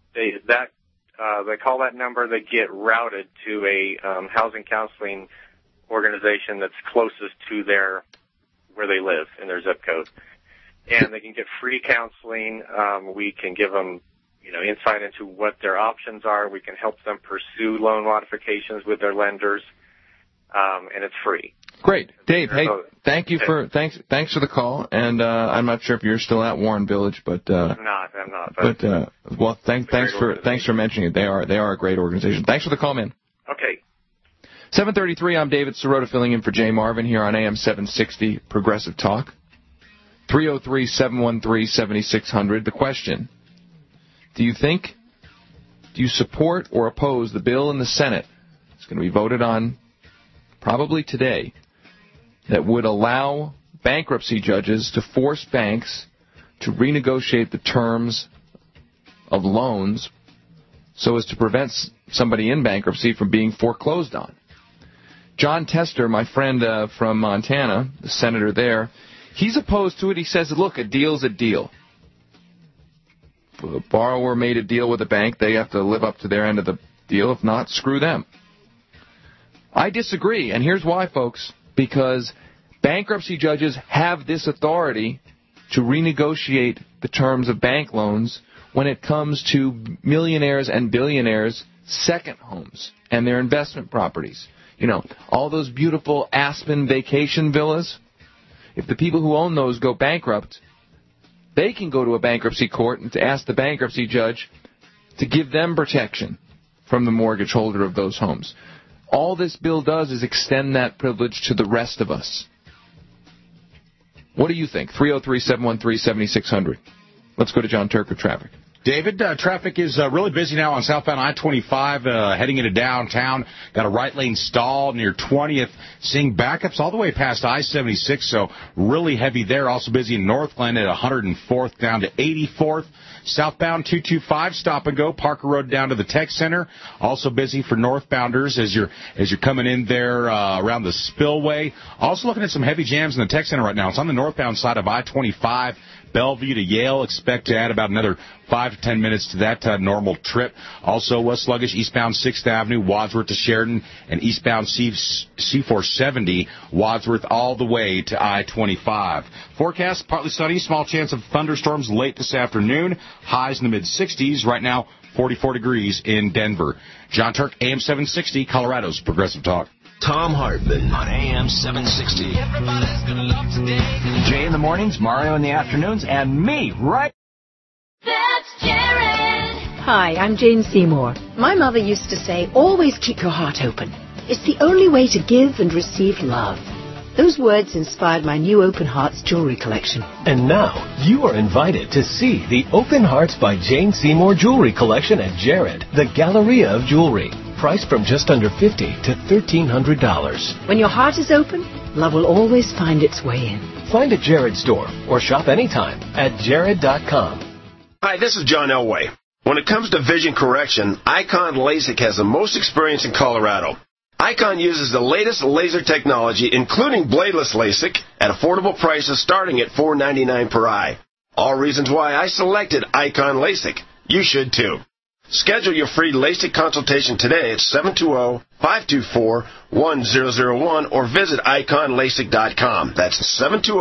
call that number, they get routed to a housing counseling organization that's closest to where they live in their zip code. And they can get free counseling. We can give them, insight into what their options are. We can help them pursue loan modifications with their lenders. And it's free. Great. Dave, hey, thanks for the call. And I'm not sure if you're still at Warren Village, but I'm not. Well, thanks for mentioning it. They are a great organization. Thanks for the call, man. Okay. 7:33, I'm David Sirota filling in for Jay Marvin here on AM 760 Progressive Talk. 303-713-7600. The question, do you support or oppose the bill in the Senate? It's going to be voted on probably today, that would allow bankruptcy judges to force banks to renegotiate the terms of loans so as to prevent somebody in bankruptcy from being foreclosed on. John Tester, my friend from Montana, the senator there, he's opposed to it. He says, look, a deal's a deal. If a borrower made a deal with a bank, they have to live up to their end of the deal. If not, screw them. I disagree, and here's why, folks. Because bankruptcy judges have this authority to renegotiate the terms of bank loans when it comes to millionaires and billionaires' second homes and their investment properties. You know, all those beautiful Aspen vacation villas. If the people who own those go bankrupt, they can go to a bankruptcy court and to ask the bankruptcy judge to give them protection from the mortgage holder of those homes. All this bill does is extend that privilege to the rest of us. What do you think? 303-713-7600. Let's go to John Turk with traffic. David, traffic is really busy now on southbound I-25 heading into downtown. Got a right lane stall near 20th, seeing backups all the way past I-76, so really heavy there. Also busy in Northglenn at 104th down to 84th. Southbound 225 stop and go, Parker Road down to the Tech Center. Also busy for northbounders as you're coming in there around the spillway. Also looking at some heavy jams in the Tech Center right now. It's on the northbound side of I-25. Bellevue to Yale, expect to add about another 5 to 10 minutes to that normal trip. Also sluggish eastbound 6th Avenue, Wadsworth to Sheridan, and eastbound C470, Wadsworth all the way to I-25. Forecast, partly sunny, small chance of thunderstorms late this afternoon. Highs in the mid-60s. Right now, 44 degrees in Denver. John Turk, AM 760, Colorado's Progressive Talk. Tom Hartman on AM 760. Jay in the mornings, Mario in the afternoons, and me, right? That's Jared. Hi, I'm Jane Seymour. My mother used to say, always keep your heart open. It's the only way to give and receive love. Those words inspired my new Open Hearts jewelry collection. And now, you are invited to see the Open Hearts by Jane Seymour jewelry collection at Jared, the Galleria of Jewelry. Priced from just under $50 to $1,300. When your heart is open, love will always find its way in. Find a Jared store or shop anytime at jared.com. Hi, this is John Elway. When it comes to vision correction, Icon LASIK has the most experience in Colorado. Icon uses the latest laser technology, including bladeless LASIK, at affordable prices starting at $4.99 per eye. All reasons why I selected Icon LASIK. You should too. Schedule your free LASIK consultation today at 720-524-1001 or visit iconlasik.com. That's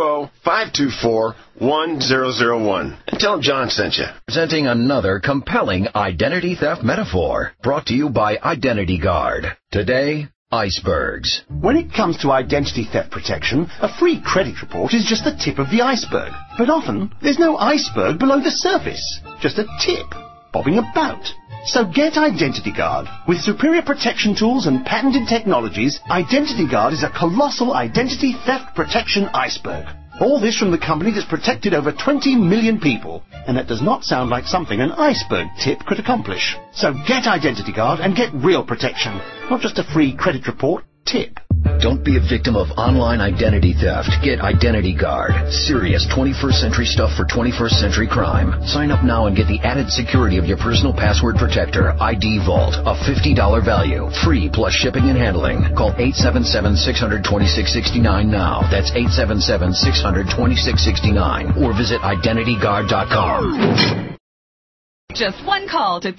720-524-1001. And tell them John sent you. Presenting another compelling identity theft metaphor brought to you by Identity Guard. Today, icebergs. When it comes to identity theft protection, a free credit report is just the tip of the iceberg. But often, there's no iceberg below the surface, just a tip bobbing about. So get Identity Guard. With superior protection tools and patented technologies, Identity Guard is a colossal identity theft protection iceberg. All this from the company that's protected over 20 million people. And that does not sound like something an iceberg tip could accomplish. So get Identity Guard and get real protection, not just a free credit report tip. Don't be a victim of online identity theft. Get Identity Guard. Serious 21st century stuff for 21st century crime. Sign up now and get the added security of your personal password protector, ID Vault, a $50 value. Free plus shipping and handling. Call 877-600-2669 now. That's 877-600-2669. Or visit IdentityGuard.com. Just one call to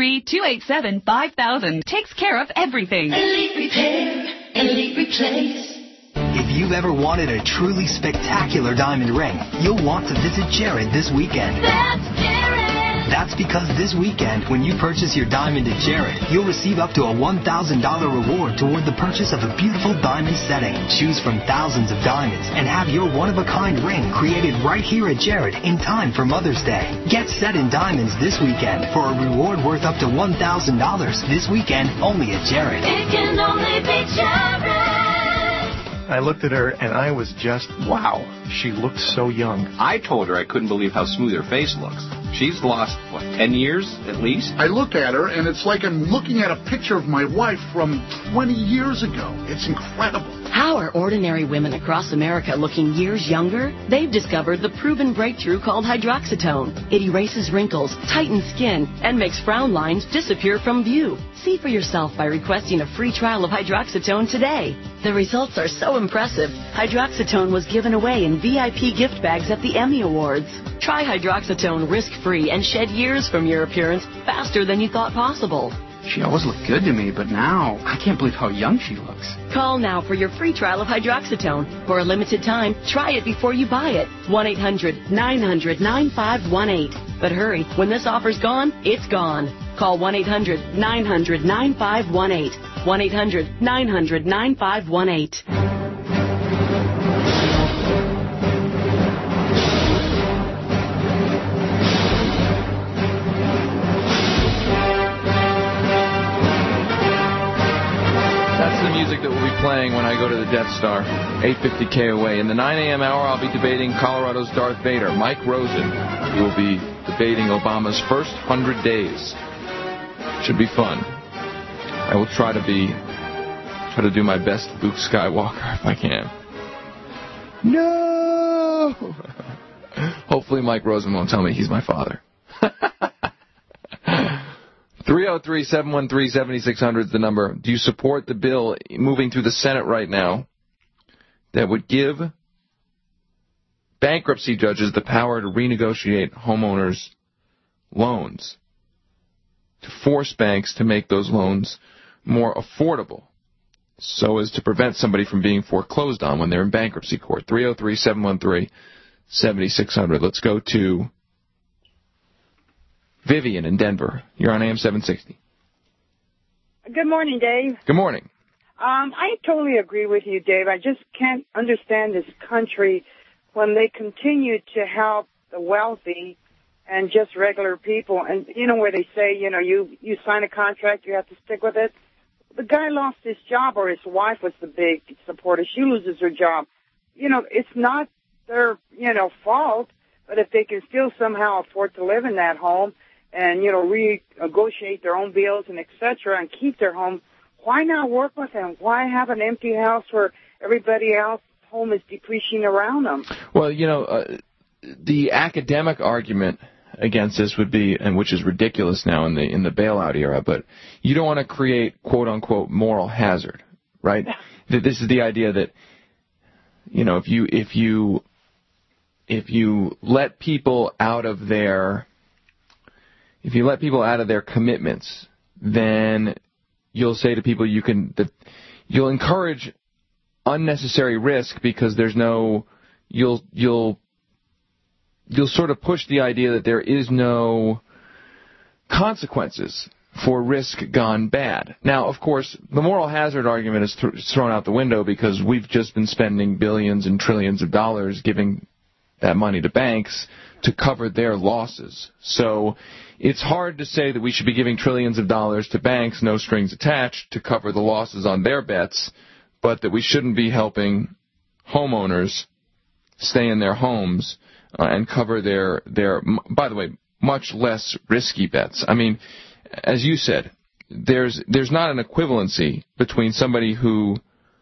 303-287-5000 takes care of everything. Elite Repair, Elite Replace. If you've ever wanted a truly spectacular diamond ring, you'll want to visit Jared this weekend. That's Jared. That's because this weekend, when you purchase your diamond at Jared, you'll receive up to a $1,000 reward toward the purchase of a beautiful diamond setting. Choose from thousands of diamonds and have your one-of-a-kind ring created right here at Jared in time for Mother's Day. Get set in diamonds this weekend for a reward worth up to $1,000 this weekend only at Jared. It can only be Jared. I looked at her and I was just, wow, she looked so young. I told her I couldn't believe how smooth her face looks. She's lost, 10 years at least? I look at her, and it's like I'm looking at a picture of my wife from 20 years ago. It's incredible. How are ordinary women across America looking years younger? They've discovered the proven breakthrough called hydroxytone. It erases wrinkles, tightens skin, and makes frown lines disappear from view. See for yourself by requesting a free trial of hydroxytone today. The results are so impressive, hydroxytone was given away in VIP gift bags at the Emmy Awards. Try hydroxytone risk-free and shed years from your appearance faster than you thought possible. She always looked good to me, but now I can't believe how young she looks. Call now for your free trial of hydroxytone. For a limited time, try it before you buy it. 1-800-900-9518. But hurry, when this offer's gone, it's gone. Call 1-800-900-9518. 1-800-900-9518. That will be playing when I go to the Death Star, 850 KOA. In the 9 a.m. hour, I'll be debating Colorado's Darth Vader, Mike Rosen. He will be debating Obama's first 100 days. Should be fun. I will try to do my best Luke Skywalker if I can. No! Hopefully Mike Rosen won't tell me he's my father. 303-713-7600 is the number. Do you support the bill moving through the Senate right now that would give bankruptcy judges the power to renegotiate homeowners' loans, to force banks to make those loans more affordable so as to prevent somebody from being foreclosed on when they're in bankruptcy court? 303-713-7600. Let's go to Vivian in Denver. You're on AM 760. Good morning, Dave. Good morning. I totally agree with you, Dave. I just can't understand this country when they continue to help the wealthy and just regular people. And, you know, where they say, you know, you sign a contract, you have to stick with it. The guy lost his job, or his wife was the big supporter. She loses her job. You know, it's not their, fault, but if they can still somehow afford to live in that home, and, renegotiate their own bills and et cetera and keep their home, why not work with them? Why have an empty house where everybody else's home is depreciating around them? Well, the academic argument against this would be, and which is ridiculous now in the bailout era, but you don't want to create, quote unquote, moral hazard, right? This is the idea that, if you let people out of their commitments, then you'll say to people you'll encourage unnecessary risk because you'll sort of push the idea that there is no consequences for risk gone bad. Now, of course, the moral hazard argument is thrown out the window because we've just been spending billions and trillions of dollars giving that money to banks to cover their losses. So it's hard to say that we should be giving trillions of dollars to banks, no strings attached, to cover the losses on their bets, but that we shouldn't be helping homeowners stay in their homes and cover their, by the way, much less risky bets. I mean, as you said, there's not an equivalency between somebody who,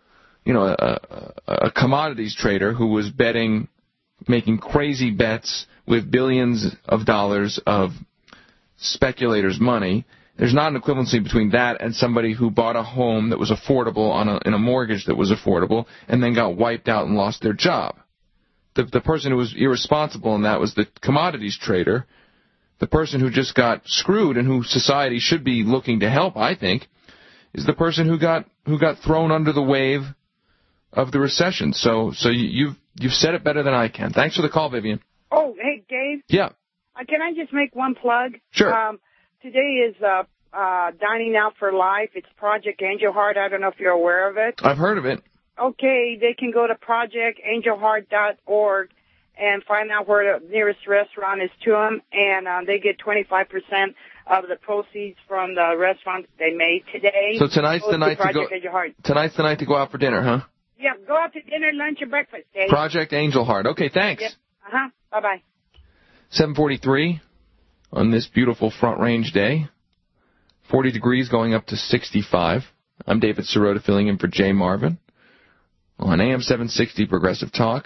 a commodities trader who was making crazy bets with billions of dollars of speculators' money. There's not an equivalency between that and somebody who bought a home that was affordable in a mortgage that was affordable and then got wiped out and lost their job. The person who was irresponsible in that was the commodities trader. The person who just got screwed and who society should be looking to help, I think, is the person who got thrown under the wave of the recession. So you've said it better than I can. Thanks for the call, Vivian. Oh, hey, Dave. Yeah. Can I just make one plug? Sure. Today is Dining Out for Life. It's Project Angel Heart. I don't know if you're aware of it. I've heard of it. Okay, they can go to projectangelheart.org and find out where the nearest restaurant is to them, and they get 25% of the proceeds from the restaurant they made today. So tonight's the night to go. Tonight's the night to go out for dinner, huh? Yeah, go out to dinner, lunch, or breakfast, Dave. Project Angel Heart. Okay, thanks. Yep. Bye-bye. 7:43 on this beautiful Front Range day. 40 degrees going up to 65. I'm David Sirota filling in for Jay Marvin on AM 760 Progressive Talk.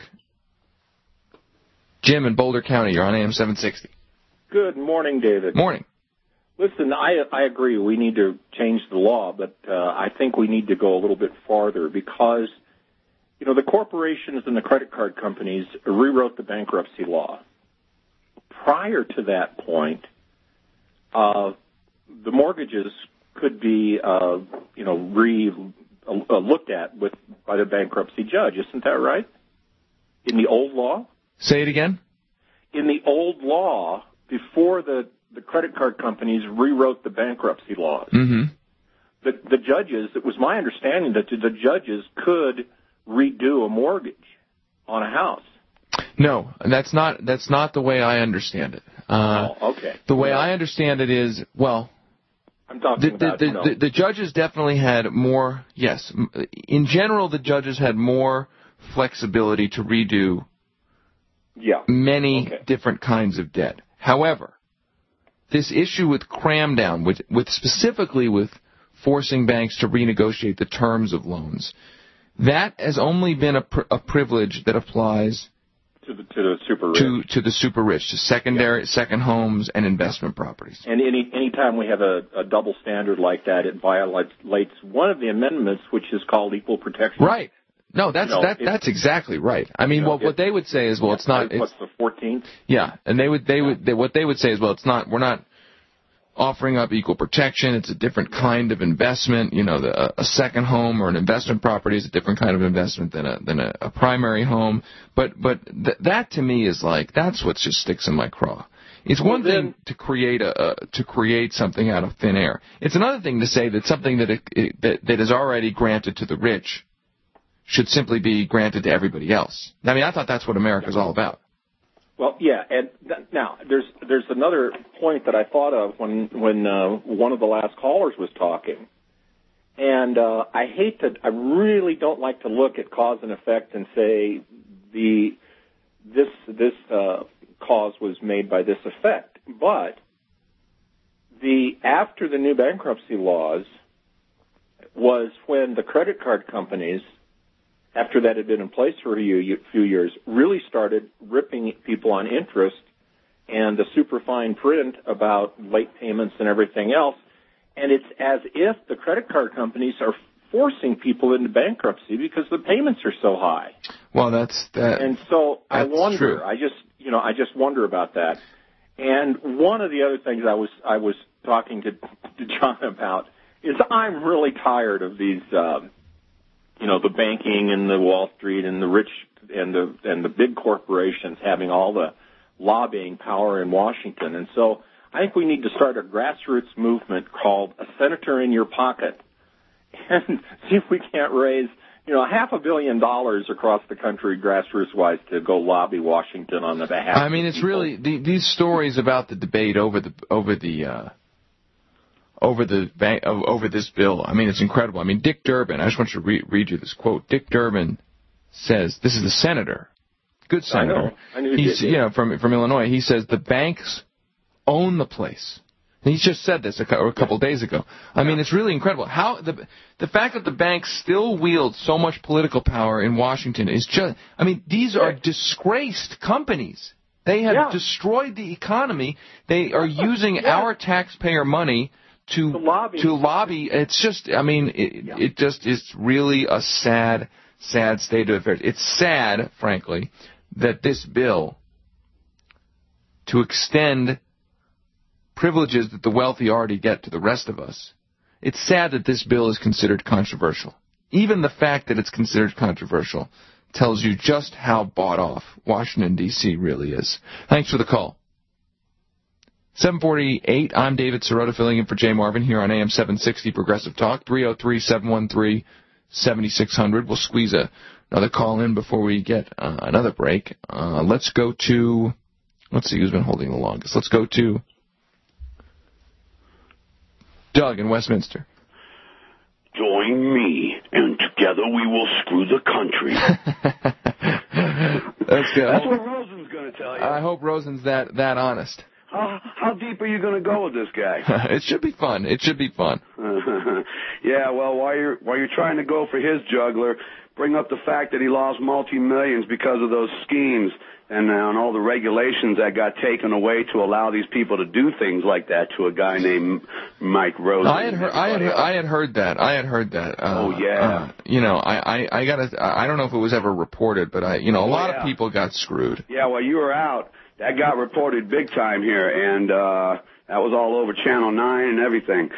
Jim in Boulder County, you're on AM 760. Good morning, David. Morning. Listen, I agree we need to change the law, but I think we need to go a little bit farther because, the corporations and the credit card companies rewrote the bankruptcy law. Prior to that point, the mortgages could be, looked at by the bankruptcy judge. Isn't that right? In the old law? Say it again? In the old law, before the credit card companies rewrote the bankruptcy laws, the judges, it was my understanding that the judges could redo a mortgage on a house. No, that's not the way I understand it. Okay. The way I understand it is, well, I'm talking about the judges definitely had more. Yes, in general, the judges had more flexibility to redo many different kinds of debt. However, this issue with cram down, with specifically with forcing banks to renegotiate the terms of loans, that has only been a privilege that applies to the super rich, to the super rich, to second homes and investment properties. And any time we have a double standard like that, it violates one of the amendments, which is called equal protection. Right. No, that's exactly right. I mean, what they would say is, well, it's not. What's the 14th? Yeah, and what they would say is, well, it's not. We're not offering up equal protection. It's a different kind of investment. You know, a second home or an investment property is a different kind of investment than a primary home. But that to me is like, that's what just sticks in my craw. It's one thing to create something out of thin air. It's another thing to say that something that is already granted to the rich should simply be granted to everybody else. I mean, I thought that's what America's all about. Well, yeah, and now there's another point that I thought of when one of the last callers was talking, and I really don't like to look at cause and effect and say this cause was made by this effect, but after the new bankruptcy laws was when the credit card companies, after that had been in place for a few years, really started ripping people on interest and the super fine print about late payments and everything else. And it's as if the credit card companies are forcing people into bankruptcy because the payments are so high. Well, that's that. And so I wonder. True. I just wonder about that. And one of the other things I was talking to John about is I'm really tired of these. The banking and the Wall Street and the rich and the big corporations having all the lobbying power in Washington. And so I think we need to start a grassroots movement called A Senator in Your Pocket and see if we can't raise, $500 million across the country grassroots-wise to go lobby Washington on the behalf. I mean, it's really these stories about the debate over this bill. I mean, it's incredible. I mean, Dick Durbin, I just want to read you this quote. Dick Durbin says, this is the senator, good senator. I knew he's from Illinois. He says the banks own the place. And he just said this a couple days ago. I mean, it's really incredible. How the fact that the banks still wield so much political power in Washington is just, I mean, these are disgraced companies. They have destroyed the economy. They are using our taxpayer money to lobby. It's just, I mean, it just is really a sad state of affairs. It's sad, frankly, that this bill, to extend privileges that the wealthy already get to the rest of us, it's sad that this bill is considered controversial. Even the fact that it's considered controversial tells you just how bought off Washington, D.C. really is. Thanks for the call. 748, I'm David Sirota filling in for Jay Marvin here on AM 760 Progressive Talk, 303-713-7600. We'll squeeze another call in before we get another break. Let's see who's been holding the longest. Let's go to Doug in Westminster. Join me, and together we will screw the country. That's good. That's what Rosen's going to tell you. I hope Rosen's that honest. How deep are you going to go with this guy? It should be fun. Yeah, well, while you're trying to go for his juggler, bring up the fact that he lost multi-millions because of those schemes and all the regulations that got taken away to allow these people to do things like that to a guy named Mike Rosen. I had heard that. Oh yeah. I don't know if it was ever reported, but a lot of people got screwed. Yeah, well, you were out. That got reported big time here, and that was all over Channel 9 and everything.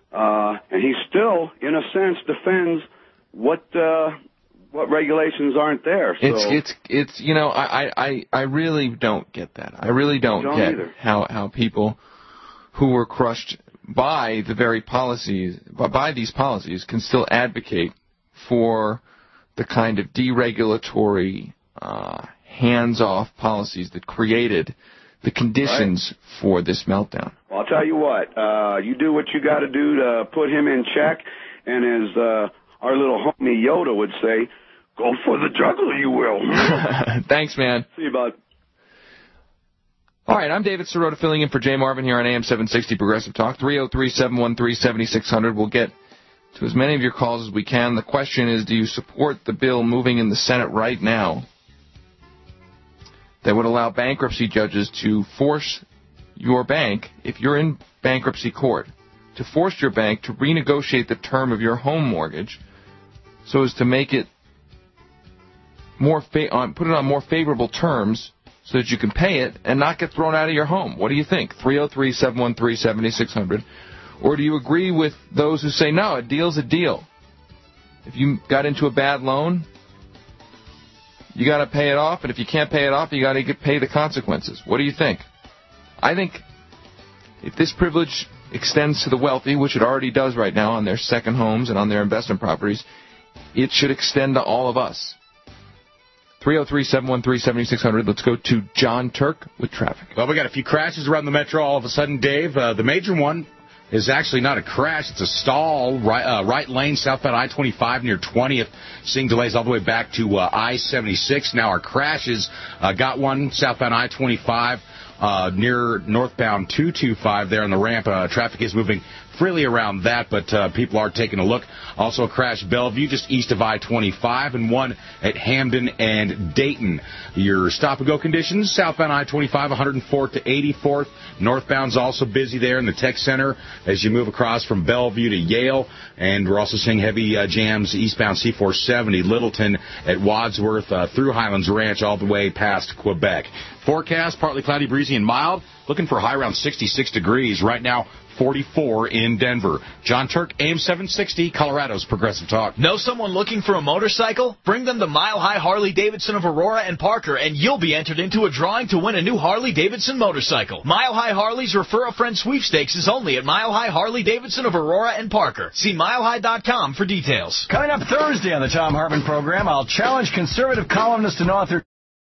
and he still, in a sense, defends what regulations aren't there. So It's you know, I really don't get that. I really don't get either. how people who were crushed by the very policies, by these policies, can still advocate for the kind of deregulatory, hands-off policies that created the conditions for this meltdown. Well, I'll tell you what, you do what you got to do to put him in check, and as our little homie Yoda would say, go for the juggler, you will. Thanks, man. See you, bud. All right, I'm David Sirota filling in for Jay Marvin here on AM 760 Progressive Talk. 303-713-7600. We'll get to as many of your calls as we can. The question is, do you support the bill moving in the Senate right now that would allow bankruptcy judges to force your bank, if you're in bankruptcy court, to force your bank to renegotiate the term of your home mortgage so as to make it more put it on more favorable terms so that you can pay it and not get thrown out of your home? What do you think? 303-713-7600. Or do you agree with those who say, no, a deal's a deal? If you got into a bad loan, you got to pay it off, and if you can't pay it off, you got to pay the consequences. What do you think? I think if this privilege extends to the wealthy, which it already does right now on their second homes and on their investment properties, it should extend to all of us. 303-713-7600. Let's go to John Turk with traffic. Well, we got a few crashes around the metro all of a sudden, Dave. The major one is actually not a crash. It's a stall, right lane, southbound I-25 near 20th. Seeing delays all the way back to I-76. Now our crashes, got one southbound I-25 near northbound 225 there on the ramp. Traffic is moving freely around that, but people are taking a look. Also a crash Bellevue just east of I-25 and one at Hamden and Dayton. Your stop-and-go conditions, southbound I-25, 104th to 84th. Northbound's also busy there in the Tech Center as you move across from Bellevue to Yale. And we're also seeing heavy jams eastbound C-470, Littleton at Wadsworth through Highlands Ranch all the way past Quebec. Forecast, partly cloudy, breezy, and mild. Looking for a high around 66 degrees. Right now, 44 in Denver. John Turk, AM 760, Colorado's Progressive Talk. Know someone looking for a motorcycle? Bring them to Mile High Harley-Davidson of Aurora and Parker, and you'll be entered into a drawing to win a new Harley-Davidson motorcycle. Mile High Harley's Refer a Friend sweepstakes is only at Mile High Harley-Davidson of Aurora and Parker. See milehigh.com for details. Coming up Thursday on the Tom Hartman program, I'll challenge conservative columnist and author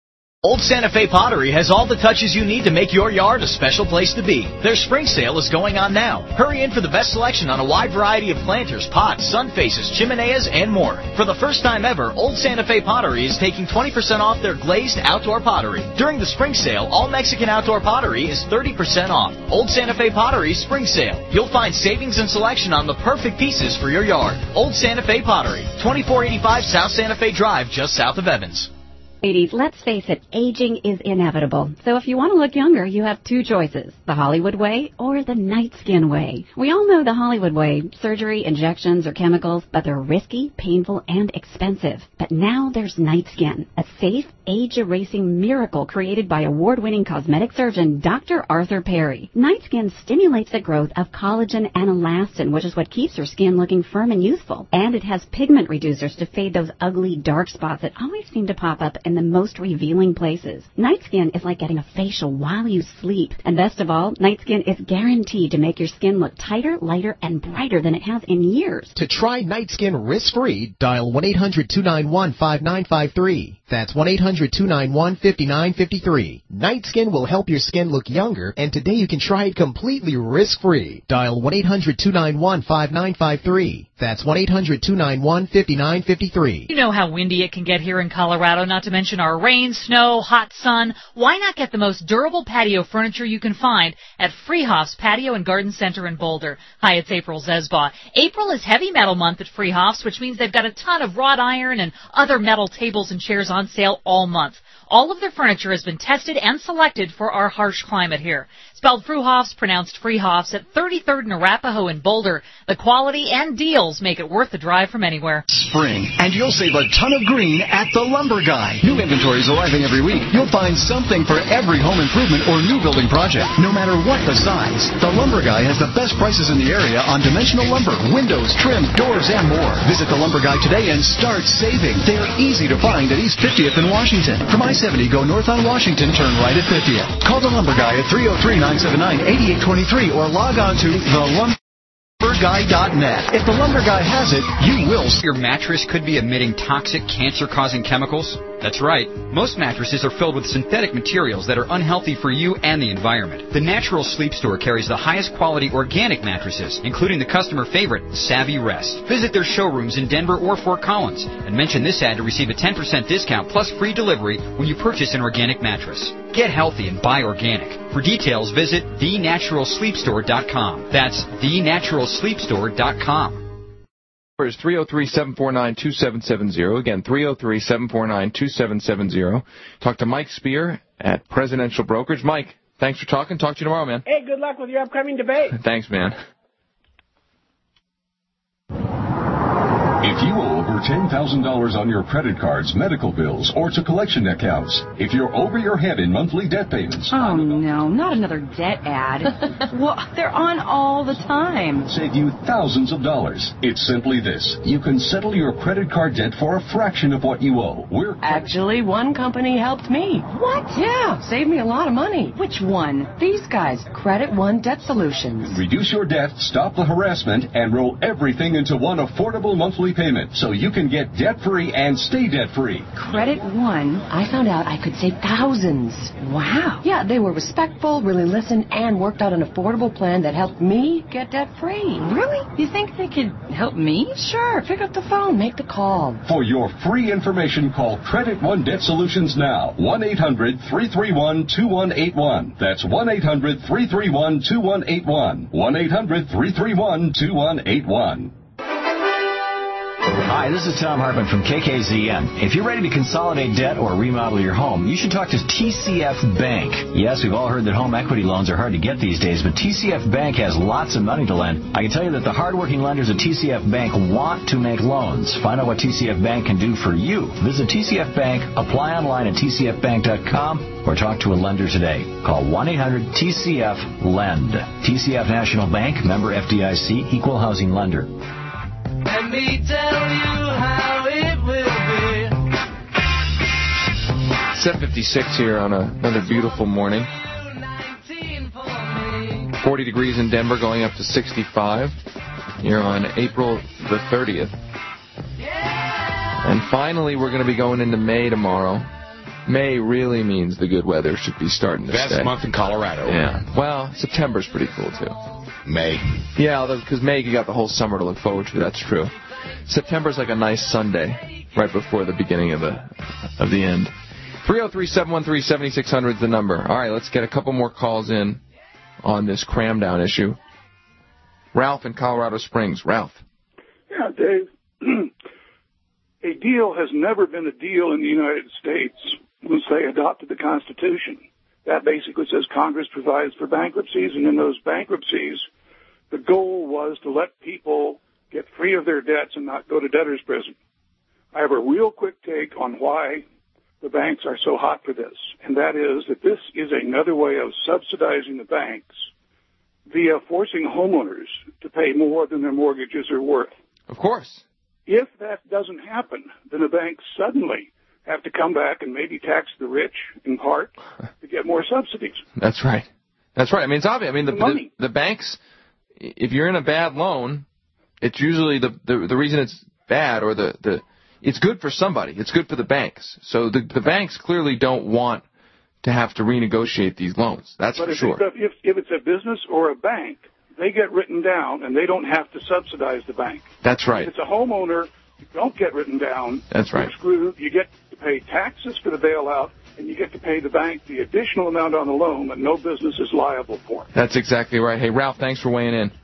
Old Santa Fe Pottery has all the touches you need to make your yard a special place to be. Their spring sale is going on now. Hurry in for the best selection on a wide variety of planters, pots, sun faces, chimeneas, and more. For the first time ever, Old Santa Fe Pottery is taking 20% off their glazed outdoor pottery. During the spring sale, all Mexican outdoor pottery is 30% off. Old Santa Fe Pottery's spring sale. You'll find savings and selection on the perfect pieces for your yard. Old Santa Fe Pottery, 2485 South Santa Fe Drive, just south of Evans. Ladies, let's face it, aging is inevitable. So if you want to look younger, you have two choices, the Hollywood way or the Night Skin way. We all know the Hollywood way, surgery, injections, or chemicals, but they're risky, painful, and expensive. But now there's Night Skin, a safe, age-erasing miracle created by award-winning cosmetic surgeon Dr. Arthur Perry. Night Skin stimulates the growth of collagen and elastin, which is what keeps your skin looking firm and youthful. And it has pigment reducers to fade those ugly dark spots that always seem to pop up in the most revealing places. Night Skin is like getting a facial while you sleep. And best of all, Night Skin is guaranteed to make your skin look tighter, lighter, and brighter than it has in years. To try Night Skin risk-free, dial 1-800-291-5953. That's 1-800-291-5953. Night Skin will help your skin look younger, and today you can try it completely risk-free. Dial 1-800-291-5953. That's 1-800-291-5953. You know how windy it can get here in Colorado, not to mention our rain, snow, hot sun. Why not get the most durable patio furniture you can find at Freehoff's Patio and Garden Center in Boulder? Hi, it's April Zesbaugh. April is heavy metal month at Freehoff's, which means they've got a ton of wrought iron and other metal tables and chairs on sale all month. All of their furniture has been tested and selected for our harsh climate here. Spelled Fruhofs, pronounced Freehofs, at 33rd and Arapahoe in Boulder. The quality and deals make it worth the drive from anywhere. Spring, and you'll save a ton of green at The Lumber Guy. New inventory is arriving every week. You'll find something for every home improvement or new building project, no matter what the size. The Lumber Guy has the best prices in the area on dimensional lumber, windows, trim, doors, and more. Visit The Lumber Guy today and start saving. They're easy to find at East 50th in Washington. From I-70, go north on Washington, turn right at 50th. Call The Lumber Guy at 303-979-8823 or log on to thelumberguy.net. If The Lumber Guy has it, you will. Your mattress could be emitting toxic, cancer-causing chemicals? That's right. Most mattresses are filled with synthetic materials that are unhealthy for you and the environment. The Natural Sleep Store carries the highest quality organic mattresses, including the customer favorite, Savvy Rest. Visit their showrooms in Denver or Fort Collins and mention this ad to receive a 10% discount plus free delivery when you purchase an organic mattress. Get healthy and buy organic. For details, visit thenaturalsleepstore.com. That's thenaturalsleepstore.com. Is 303-749-2770. Again, 303-749-2770. Talk to Mike Spear at Presidential Brokerage. Mike, thanks for talking. Talk to you tomorrow, man. Hey, good luck with your upcoming debate. Thanks, man. If you owe over $10,000 on your credit cards, medical bills, or to collection accounts, if you're over your head in monthly debt payments... Oh, no, not another debt ad. Well, they're on all the time. ...save you thousands of dollars. It's simply this. You can settle your credit card debt for a fraction of what you owe. Actually, one company helped me. What? Yeah, saved me a lot of money. Which one? These guys, Credit One Debt Solutions. Reduce your debt, stop the harassment, and roll everything into one affordable monthly payment so you can get debt-free and stay debt-free. Credit One, I found out I could save thousands. Wow. Yeah, they were respectful, really listened, and worked out an affordable plan that helped me get debt-free. Really? You think they could help me? Sure. Pick up the phone. Make the call. For your free information, call Credit One Debt Solutions now. 1-800-331-2181. That's 1-800-331-2181. 1-800-331-2181. Hi, this is Tom Hartman from KKZN. If you're ready to consolidate debt or remodel your home, you should talk to TCF Bank. Yes, we've all heard that home equity loans are hard to get these days, but TCF Bank has lots of money to lend. I can tell you that the hardworking lenders at TCF Bank want to make loans. Find out what TCF Bank can do for you. Visit TCF Bank, apply online at tcfbank.com, or talk to a lender today. Call 1-800-TCF-LEND. TCF National Bank, member FDIC, equal housing lender. Let me tell you how it will be. 7:56 here on another beautiful morning. 40 degrees in Denver, going up to 65 here on April the 30th. And finally, we're going to be going into May tomorrow. May really means the good weather should be starting to stay. Best month in Colorado. Yeah. Well, September's pretty cool, too. May. Yeah, because May, you got the whole summer to look forward to. That's true. September's like a nice Sunday right before the beginning of the end. 303-713-7600 is the number. All right, let's get a couple more calls in on this cram down issue. Ralph in Colorado Springs. Ralph. Yeah, Dave. A deal has never been a deal in the United States once they adopted the Constitution. That basically says Congress provides for bankruptcies, and in those bankruptcies, the goal was to let people get free of their debts and not go to debtor's prison. I have a real quick take on why the banks are so hot for this, and that is that this is another way of subsidizing the banks via forcing homeowners to pay more than their mortgages are worth. Of course. If that doesn't happen, then the banks suddenly have to come back and maybe tax the rich in part to get more subsidies. That's right. That's right. I mean, it's obvious. I mean, the banks, if you're in a bad loan, it's usually the reason it's bad or it's good for somebody. It's good for the banks. So the banks clearly don't want to have to renegotiate these loans. That's for sure. But if it's a business or a bank, they get written down and they don't have to subsidize the bank. That's right. If it's a homeowner, you don't get written down. That's right. You're screwed. You get to pay taxes for the bailout, and you get to pay the bank the additional amount on the loan that no business is liable for. That's exactly right. Hey, Ralph, thanks for weighing in.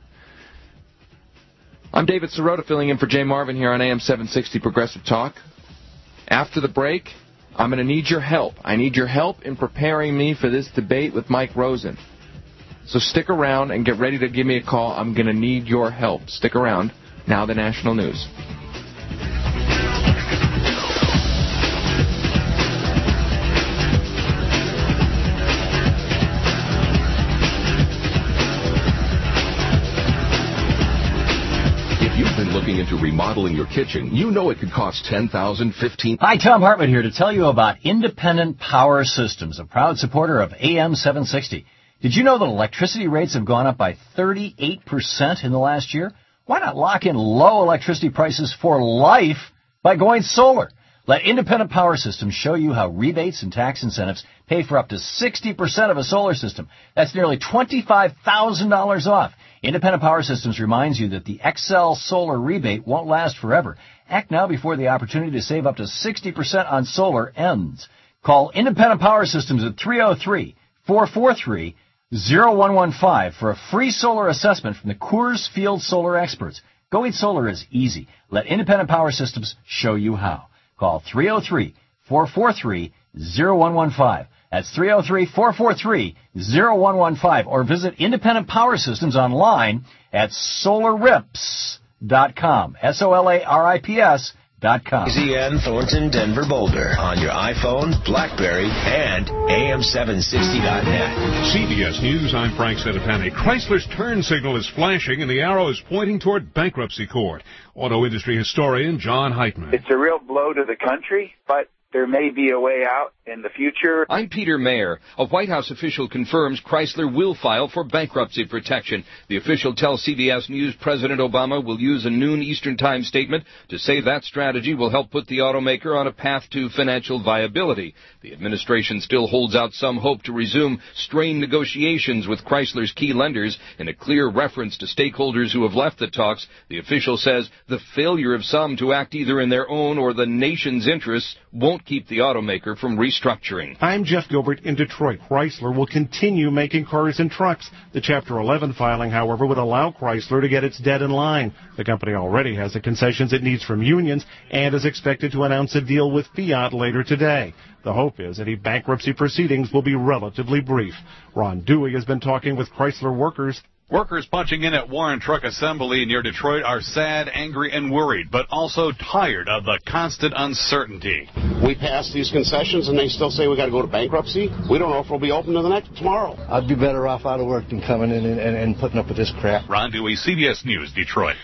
I'm David Sirota, filling in for Jay Marvin here on AM 760 Progressive Talk. After the break, I'm going to need your help. I need your help in preparing me for this debate with Mike Rosen. So stick around and get ready to give me a call. I'm going to need your help. Stick around. Now the national news. Looking into remodeling your kitchen, you know it could cost $10,000, $15,000. Hi, Tom Hartman here to tell you about Independent Power Systems, a proud supporter of AM 760. Did you know that electricity rates have gone up by 38% in the last year? Why not lock in low electricity prices for life by going solar? Let Independent Power Systems show you how rebates and tax incentives pay for up to 60% of a solar system. That's nearly $25,000 off. Independent Power Systems reminds you that the Excel solar rebate won't last forever. Act now before the opportunity to save up to 60% on solar ends. Call Independent Power Systems at 303-443-0115 for a free solar assessment from the Coors Field Solar experts. Going solar is easy. Let Independent Power Systems show you how. Call 303-443-0115. That's 303-443-0115. Or visit Independent Power Systems online at solarips.com. SOLARIPS.com. ZN Thornton Denver Boulder on your iPhone, BlackBerry, and AM760.net. CBS News, I'm Frank Sedapani. Chrysler's turn signal is flashing and the arrow is pointing toward bankruptcy court. Auto industry historian John Heitman. It's a real blow to the country, but there may be a way out in the future. I'm Peter Mayer. A White House official confirms Chrysler will file for bankruptcy protection. The official tells CBS News President Obama will use a noon Eastern Time statement to say that strategy will help put the automaker on a path to financial viability. The administration still holds out some hope to resume strained negotiations with Chrysler's key lenders. In a clear reference to stakeholders who have left the talks, the official says the failure of some to act either in their own or the nation's interests won't keep the automaker from restructuring. I'm Jeff Gilbert in Detroit. Chrysler will continue making cars and trucks. The Chapter 11 filing, however, would allow Chrysler to get its debt in line. The company already has the concessions it needs from unions and is expected to announce a deal with Fiat later today. The hope is that bankruptcy proceedings will be relatively brief. Ron Dewey has been talking with Chrysler workers. Workers punching in at Warren Truck Assembly near Detroit are sad, angry, and worried, but also tired of the constant uncertainty. We passed these concessions, and they still say we got to go to bankruptcy. We don't know if we'll be open to the next tomorrow. I'd be better off out of work than coming in and putting up with this crap. Ron Dewey, CBS News, Detroit.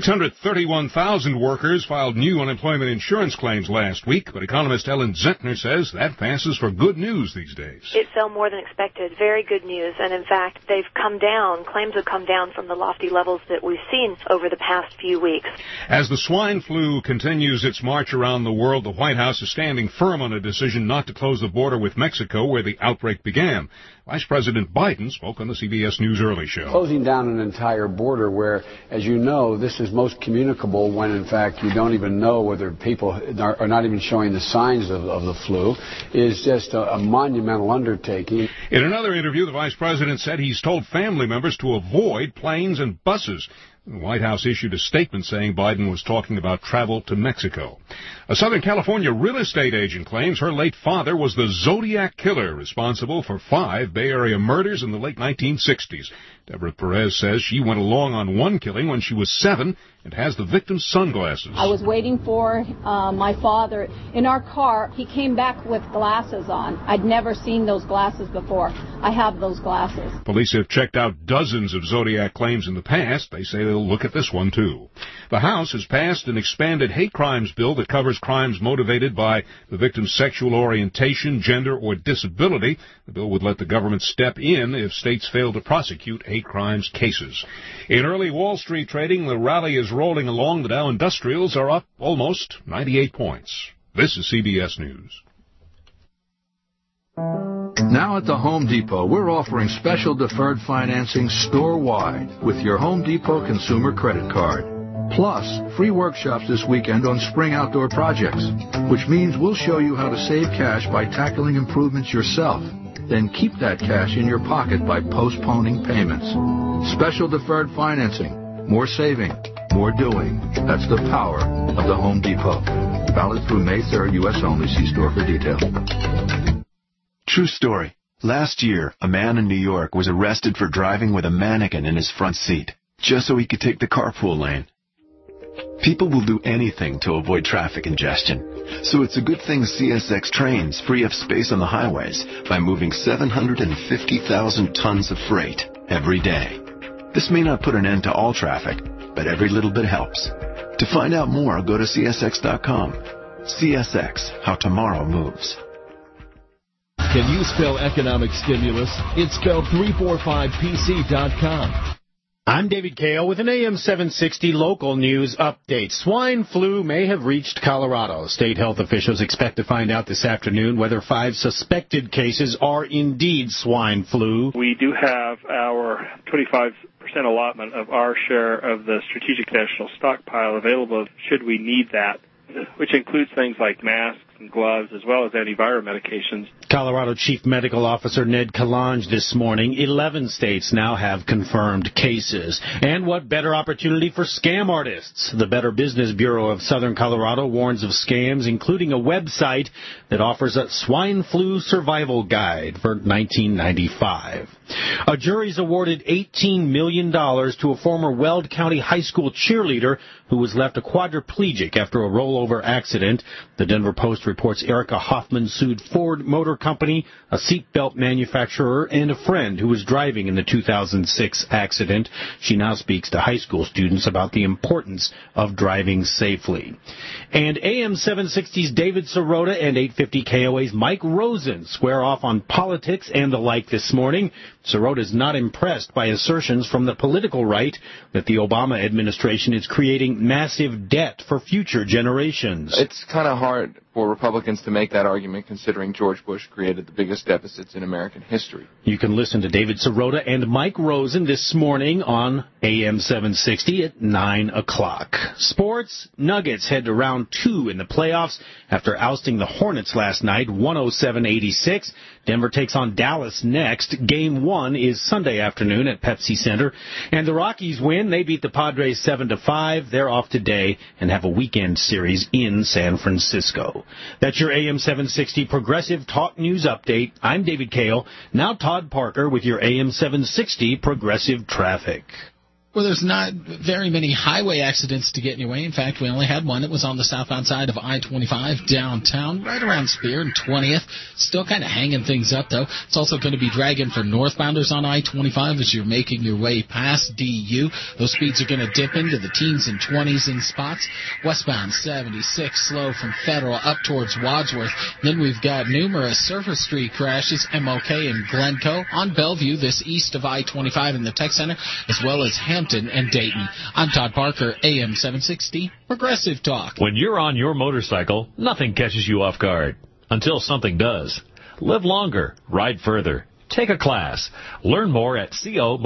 631,000 workers filed new unemployment insurance claims last week, but economist Ellen Zentner says that passes for good news these days. It fell more than expected. Very good news. And in fact, they've come down. Claims have come down from the lofty levels that we've seen over the past few weeks. As the swine flu continues its march around the world, the White House is standing firm on a decision not to close the border with Mexico where the outbreak began. Vice President Biden spoke on the CBS News Early Show. Closing down an entire border where, as you know, this is most communicable when, in fact, you don't even know whether people are not even showing the signs of the flu is just a monumental undertaking. In another interview, the Vice President said he's told family members to avoid planes and buses. The White House issued a statement saying Biden was talking about travel to Mexico. A Southern California real estate agent claims her late father was the Zodiac killer responsible for 5 Bay Area murders in the late 1960s. Deborah Perez says she went along on one killing when she was 7 and has the victim's sunglasses. I was waiting for my father in our car. He came back with glasses on. I'd never seen those glasses before. I have those glasses. Police have checked out dozens of Zodiac claims in the past. They say they'll look at this one, too. The House has passed an expanded hate crimes bill that covers crimes motivated by the victim's sexual orientation, gender, or disability. The bill would let the government step in if states fail to prosecute hate crimes cases. In early Wall Street trading, the rally is rolling along. The Dow Industrials are up almost 98 points. This is CBS News. Now at the Home Depot, we're offering special deferred financing store-wide with your Home Depot Consumer Credit Card. Plus, free workshops this weekend on spring outdoor projects, which means we'll show you how to save cash by tackling improvements yourself. Then keep that cash in your pocket by postponing payments. Special deferred financing. More saving. More doing. That's the power of the Home Depot. Valid through May 3rd, U.S. only. See store for details. True story. Last year, a man in New York was arrested for driving with a mannequin in his front seat, just so he could take the carpool lane. People will do anything to avoid traffic congestion, so it's a good thing CSX trains free up space on the highways by moving 750,000 tons of freight every day. This may not put an end to all traffic, but every little bit helps. To find out more, go to CSX.com. CSX, how tomorrow moves. Can you spell economic stimulus? It's spelled 345pc.com. I'm David Kale with an AM 760 local news update. Swine flu may have reached Colorado. State health officials expect to find out this afternoon whether 5 suspected cases are indeed swine flu. We do have our 25% allotment of our share of the Strategic National Stockpile available should we need that, which includes things like masks and gloves as well as antiviral medications. Colorado Chief Medical Officer Ned Kalange this morning. 11 states now have confirmed cases. And what better opportunity for scam artists? The Better Business Bureau of Southern Colorado warns of scams, including a website that offers a swine flu survival guide for $19.95. A jury's awarded $18 million to a former Weld County High School cheerleader who was left a quadriplegic after a rollover accident. The Denver Post reports Erica Hoffman sued Ford Motor Company, a seatbelt manufacturer, and a friend who was driving in the 2006 accident. She now speaks to high school students about the importance of driving safely. And AM 760's David Sirota and 850 KOA's Mike Rosen square off on politics and the like this morning. Sirota is not impressed by assertions from the political right that the Obama administration is creating massive debt for future generations. It's kind of hard for Republicans to make that argument considering George Bush created the biggest deficits in American history. You can listen to David Sirota and Mike Rosen this morning on AM 760 at 9 o'clock. Sports, Nuggets head to round 2 in the playoffs after ousting the Hornets last night, 107-86. Denver takes on Dallas next. Game 1 is Sunday afternoon at Pepsi Center. And the Rockies win. They beat the Padres 7-5. They're off today and have a weekend series in San Francisco. That's your AM 760 Progressive Talk News Update. I'm David Kale. Now Todd Parker with your AM 760 Progressive Traffic. Well, there's not very many highway accidents to get in your way. In fact, we only had one that was on the southbound side of I-25 downtown, right around Spear and 20th. Still kind of hanging things up, though. It's also going to be dragging for northbounders on I-25 as you're making your way past DU. Those speeds are going to dip into the teens and 20s in spots. Westbound 76 slow from Federal up towards Wadsworth. Then we've got numerous Surface Street crashes, MLK and Glencoe. On Bellevue, this east of I-25 in the Tech Center, as well as Hampton and Dayton. I'm Todd Parker, AM 760, Progressive Talk. When you're on your motorcycle, nothing catches you off guard. Until something does. Live longer. Ride further. Take a class. Learn more at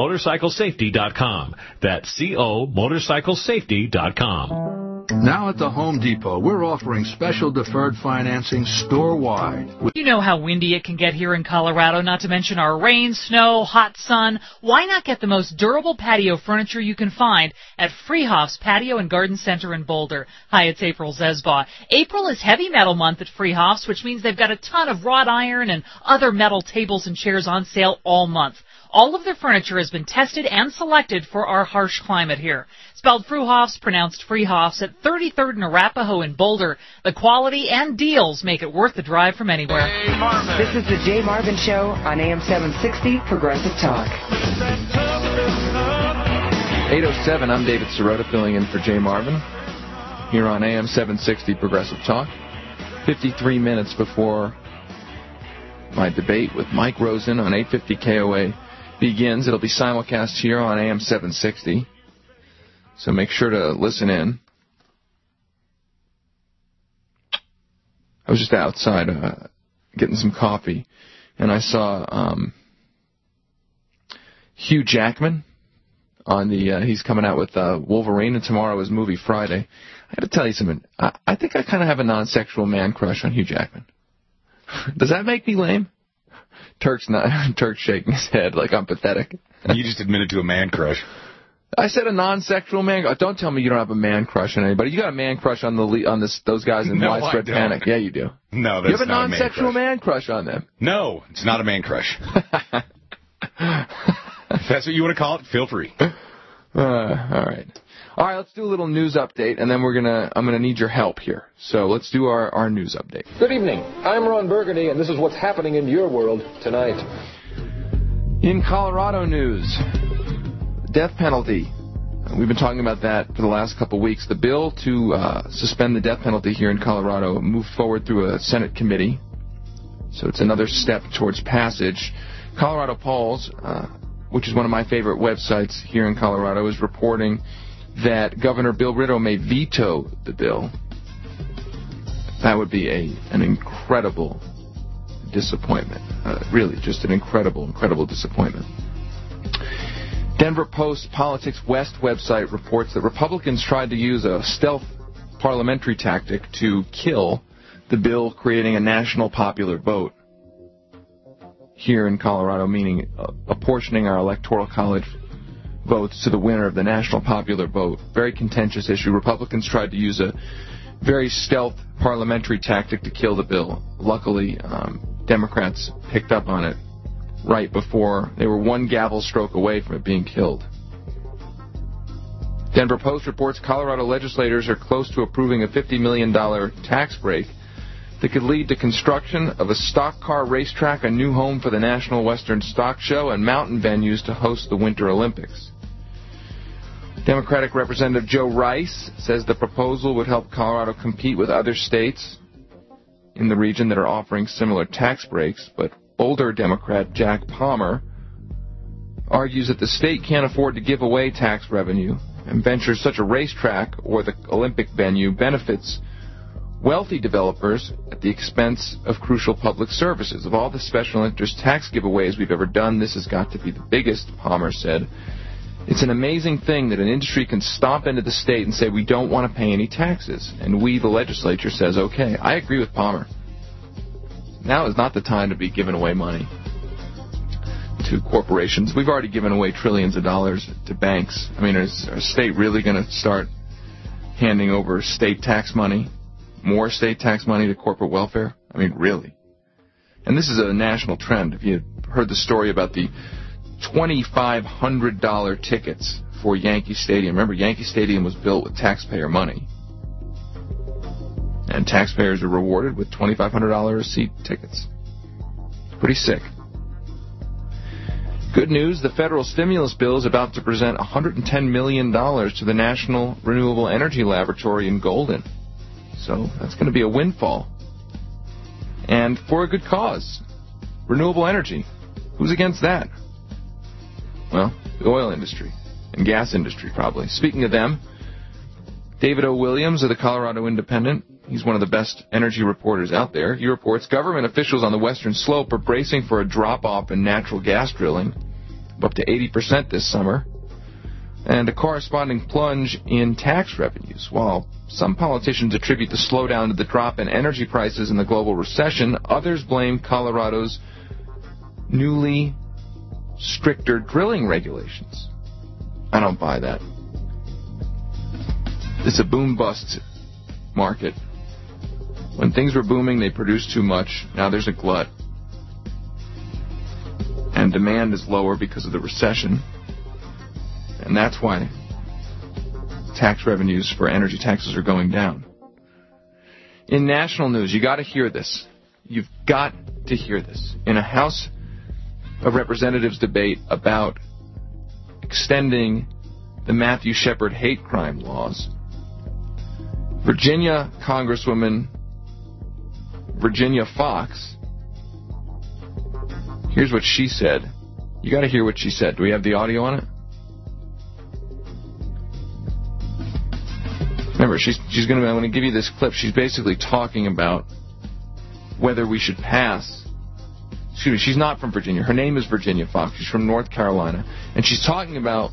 comotorcyclesafety.com. That's comotorcyclesafety.com. Now at the Home Depot, we're offering special deferred financing store-wide. You know how windy it can get here in Colorado, not to mention our rain, snow, hot sun. Why not get the most durable patio furniture you can find at Freehoff's Patio and Garden Center in Boulder? Hi, it's April Zesbaugh. April is Heavy Metal Month at Freehoff's, which means they've got a ton of wrought iron and other metal tables and chairs on sale all month. All of their furniture has been tested and selected for our harsh climate here. Spelled Fruhoffs, pronounced Freehoffs, at 33rd and Arapahoe in Boulder. The quality and deals make it worth the drive from anywhere. This is the Jay Marvin Show on AM 760 Progressive Talk. 8:07, I'm David Sirota filling in for Jay Marvin here on AM 760 Progressive Talk. 53 minutes before my debate with Mike Rosen on 850 KOA begins. It'll be simulcast here on AM 760, so make sure to listen in. I was just outside getting some coffee, and I saw Hugh Jackman on the. He's coming out with Wolverine, and tomorrow is Movie Friday. I got to tell you something. I think I kind of have a non-sexual man crush on Hugh Jackman. Does that make me lame? Turk's shaking his head like I'm pathetic. You just admitted to a man crush. I said a non-sexual man. Don't tell me you don't have a man crush on anybody. You got a man crush on those guys in No, Widespread I don't. Panic. Yeah, you do. No, You that's have a not non-sexual a man crush. man crush on them. No, it's not a man crush. If that's what you want to call it, feel free. All right, let's do a little news update, and then I'm gonna need your help here. So let's do our news update. Good evening. I'm Ron Burgundy, and this is what's happening in your world tonight. In Colorado news, death penalty. We've been talking about that for the last couple of weeks. The bill to suspend the death penalty here in Colorado moved forward through a Senate committee, so it's another step towards passage. Colorado Pulse, which is one of my favorite websites here in Colorado, is reporting that Governor Bill Ritto may veto the bill. That would be an incredible disappointment. Really, just an incredible disappointment. Denver Post Politics West website reports that Republicans tried to use a stealth parliamentary tactic to kill the bill creating a national popular vote here in Colorado, meaning apportioning our electoral college votes to the winner of the national popular vote. Very contentious issue. Republicans tried to use a very stealth parliamentary tactic to kill the bill. Luckily, Democrats picked up on it right before they were one gavel stroke away from it being killed. Denver Post reports Colorado legislators are close to approving a $50 million tax break that could lead to construction of a stock car racetrack, a new home for the National Western Stock Show, and mountain venues to host the Winter Olympics. Democratic Representative Joe Rice says the proposal would help Colorado compete with other states in the region that are offering similar tax breaks, but older Democrat Jack Palmer argues that the state can't afford to give away tax revenue, and ventures such a racetrack or the Olympic venue benefits wealthy developers at the expense of crucial public services. Of all the special interest tax giveaways we've ever done, this has got to be the biggest, Palmer said. It's an amazing thing that an industry can stomp into the state and say we don't want to pay any taxes, and we, the legislature, says okay. I agree with Palmer. Now is not the time to be giving away money to corporations. We've already given away trillions of dollars to banks. I mean, is our state really going to start handing over state tax money, more state tax money to corporate welfare? I mean, really? And this is a national trend. If you heard the story about the $2,500 tickets for Yankee Stadium. Remember, Yankee Stadium was built with taxpayer money. And taxpayers are rewarded with $2,500 a seat tickets. Pretty sick. Good news, the federal stimulus bill is about to present $110 million to the National Renewable Energy Laboratory in Golden. So that's going to be a windfall. And for a good cause. Renewable energy. Who's against that? Well, the oil industry and gas industry, probably. Speaking of them, David O. Williams of the Colorado Independent, he's one of the best energy reporters out there. He reports government officials on the western slope are bracing for a drop-off in natural gas drilling of up to 80% this summer, and a corresponding plunge in tax revenues. While some politicians attribute the slowdown to the drop in energy prices and the global recession, others blame Colorado's newly stricter drilling regulations. I don't buy that. It's a boom-bust market. When things were booming, they produced too much. Now there's a glut. And demand is lower because of the recession. And that's why tax revenues for energy taxes are going down. In national news, you got to hear this. You've got to hear this. In a House of Representatives debate about extending the Matthew Shepard hate crime laws, Virginia Congresswoman Virginia Fox, here's what she said. You got to hear what she said. Do we have the audio on it? Remember, I'm going to give you this clip. She's basically talking about whether we should pass. Excuse me, she's not from Virginia. Her name is Virginia Fox. She's from North Carolina. And she's talking about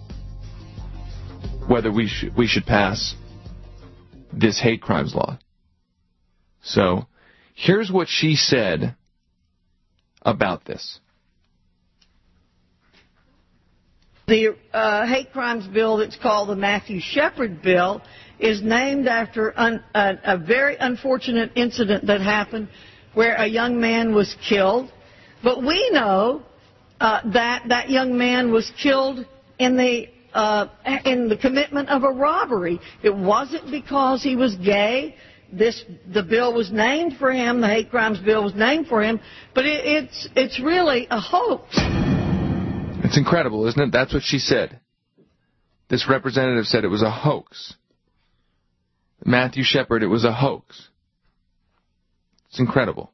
whether we should pass this hate crimes law. So, here's what she said about this. The hate crimes bill that's called the Matthew Shepard bill is named after a very unfortunate incident that happened where a young man was killed. But we know that young man was killed in the commitment of a robbery. It wasn't because he was gay. The bill was named for him. The hate crimes bill was named for him. But it's really a hoax. It's incredible, isn't it? That's what she said. This representative said it was a hoax. Matthew Shepard, it was a hoax. It's incredible.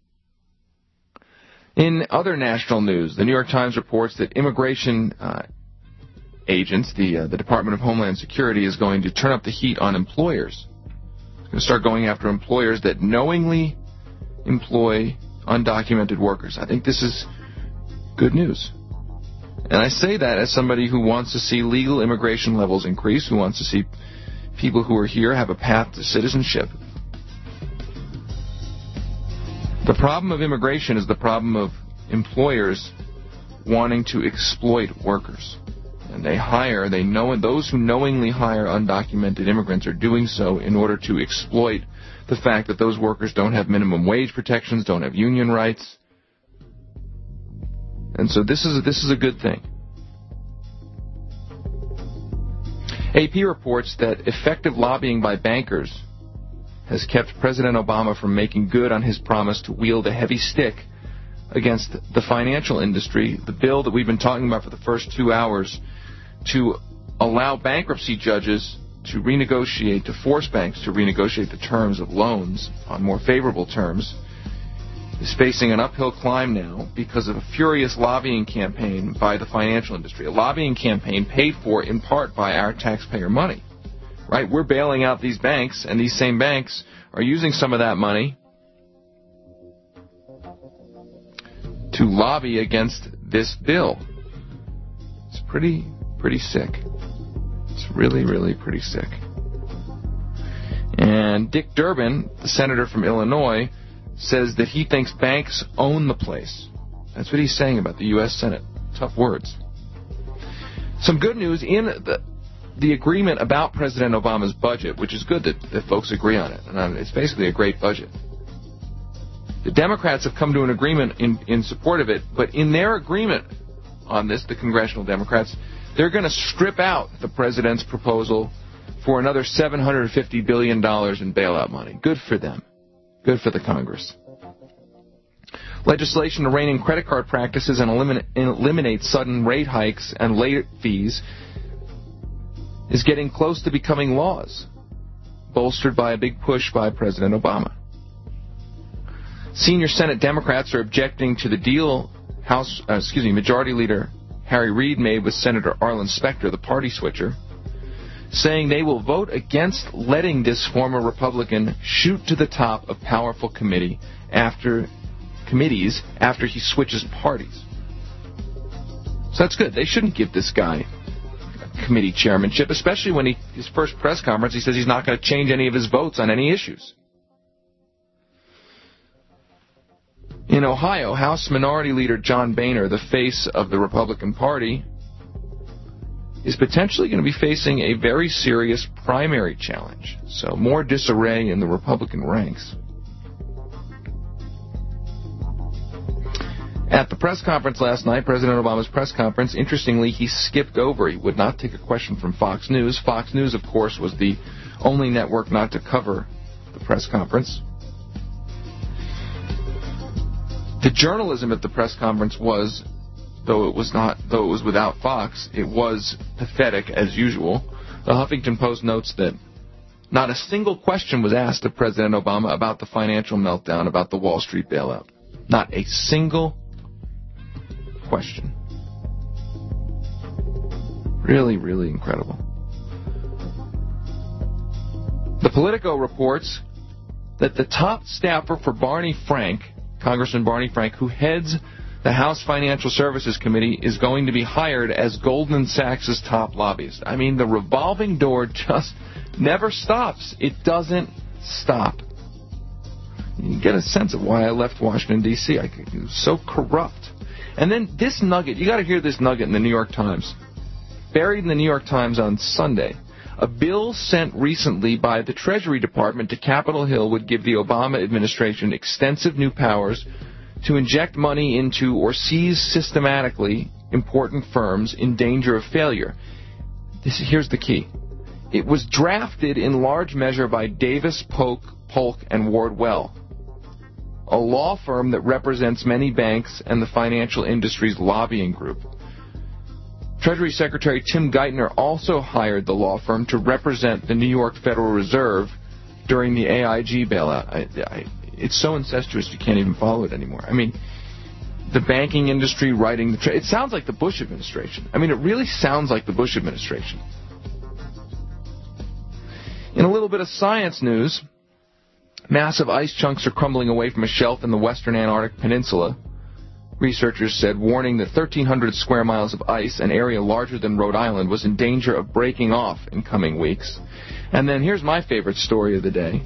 In other national news, the New York Times reports that immigration agents, the Department of Homeland Security, is going to turn up the heat on employers. It's going to start going after employers that knowingly employ undocumented workers. I think this is good news. And I say that as somebody who wants to see legal immigration levels increase, who wants to see people who are here have a path to citizenship. The problem of immigration is the problem of employers wanting to exploit workers. And those who knowingly hire undocumented immigrants are doing so in order to exploit the fact that those workers don't have minimum wage protections, don't have union rights. And so this is a good thing. AP reports that effective lobbying by bankers has kept President Obama from making good on his promise to wield a heavy stick against the financial industry, the bill that we've been talking about for the first 2 hours, to allow bankruptcy judges to force banks to renegotiate the terms of loans on more favorable terms, is facing an uphill climb now because of a furious lobbying campaign by the financial industry. A lobbying campaign paid for in part by our taxpayer money. Right? We're bailing out these banks, and these same banks are using some of that money to lobby against this bill. It's pretty sick. It's really, really pretty sick. And Dick Durbin, the senator from Illinois, says that he thinks banks own the place. That's what he's saying about the U.S. Senate. Tough words. Some good news in the agreement about President Obama's budget, which is good that folks agree on it. And it's basically a great budget. The Democrats have come to an agreement in support of it, but in their agreement on this, the congressional Democrats, they're going to strip out the president's proposal for another $750 billion in bailout money. Good for them. Good for the Congress. Legislation to rein in credit card practices and eliminate sudden rate hikes and late fees is getting close to becoming laws, bolstered by a big push by President Obama. Senior Senate Democrats are objecting to the deal Majority Leader Harry Reid made with Senator Arlen Specter, the party switcher, saying they will vote against letting this former Republican shoot to the top of powerful committees after he switches parties. So that's good. They shouldn't give this guy a committee chairmanship, especially when his first press conference, he says he's not going to change any of his votes on any issues. In Ohio, House Minority Leader John Boehner, the face of the Republican Party, is potentially going to be facing a very serious primary challenge. So more disarray in the Republican ranks. At the press conference last night, President Obama's press conference, interestingly, he skipped over. He would not take a question from Fox News. Fox News, of course, was the only network not to cover the press conference. The journalism at the press conference was, though it was without Fox, it was pathetic as usual. The Huffington Post notes that not a single question was asked of President Obama about the financial meltdown, about the Wall Street bailout. Not a single question. Really, really incredible. The Politico reports that the top staffer for Barney Frank, Congressman Barney Frank, who heads the House Financial Services Committee, is going to be hired as Goldman Sachs' top lobbyist. I mean, the revolving door just never stops. It doesn't stop. You get a sense of why I left Washington, D.C. It was so corrupt. And then this nugget, you got to hear this nugget in the New York Times. buried in the New York Times on Sunday. A bill sent recently by the Treasury Department to Capitol Hill would give the Obama administration extensive new powers to inject money into or seize systematically important firms in danger of failure. Here's the key. It was drafted in large measure by Davis, Polk, and Wardwell, a law firm that represents many banks and the financial industry's lobbying group. Treasury Secretary Tim Geithner also hired the law firm to represent the New York Federal Reserve during the AIG bailout. It's so incestuous you can't even follow it anymore. I mean, the banking industry writing the... It sounds like the Bush administration. I mean, it really sounds like the Bush administration. In a little bit of science news, massive ice chunks are crumbling away from a shelf in the western Antarctic Peninsula. Researchers said, warning that 1,300 square miles of ice, an area larger than Rhode Island, was in danger of breaking off in coming weeks. And then here's my favorite story of the day.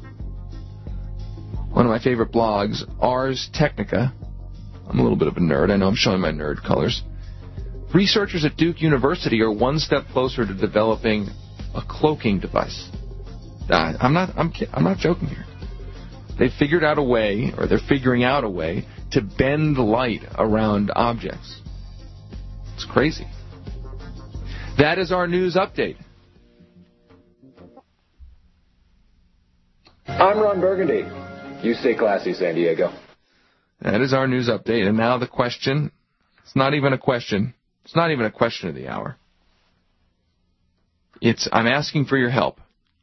One of my favorite blogs, Ars Technica. I'm a little bit of a nerd. I know I'm showing my nerd colors. Researchers at Duke University are one step closer to developing a cloaking device. I'm not joking here. They've figured out a way, or they're figuring out a way, to bend light around objects. It's crazy. That is our news update. I'm Ron Burgundy. You stay classy, San Diego. That is our news update. And now the question. It's not even a question. It's not even a question of the hour. I'm asking for your help.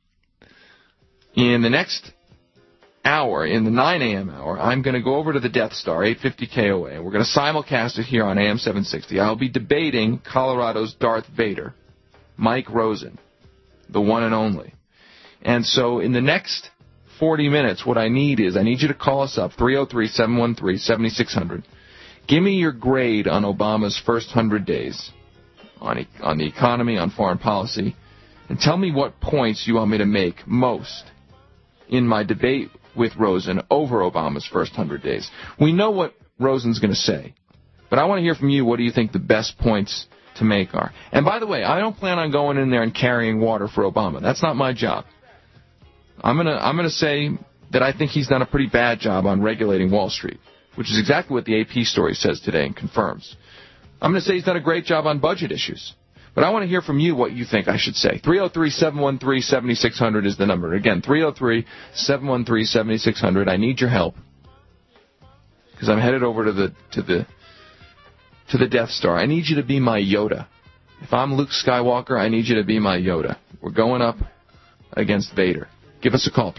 In the next hour, in the 9 a.m. hour, I'm going to go over to the Death Star, 850 KOA. We're going to simulcast it here on AM 760. I'll be debating Colorado's Darth Vader, Mike Rosen, the one and only. And so in the next 40 minutes, what I need you to call us up, 303-713-7600. Give me your grade on Obama's first 100 days, on the economy, on foreign policy, and tell me what points you want me to make most in my debate with Rosen over Obama's first 100 days. We know what Rosen's going to say, but I want to hear from you. What do you think the best points to make are? And by the way, I don't plan on going in there and carrying water for Obama. That's not my job. I'm gonna say that I think he's done a pretty bad job on regulating Wall Street, which is exactly what the AP story says today and confirms. I'm going to say he's done a great job on budget issues. But I want to hear from you what you think I should say. 303-713-7600 is the number. Again, 303-713-7600. I need your help because I'm headed over to the Death Star. I need you to be my Yoda. If I'm Luke Skywalker, I need you to be my Yoda. We're going up against Vader. Give us a call,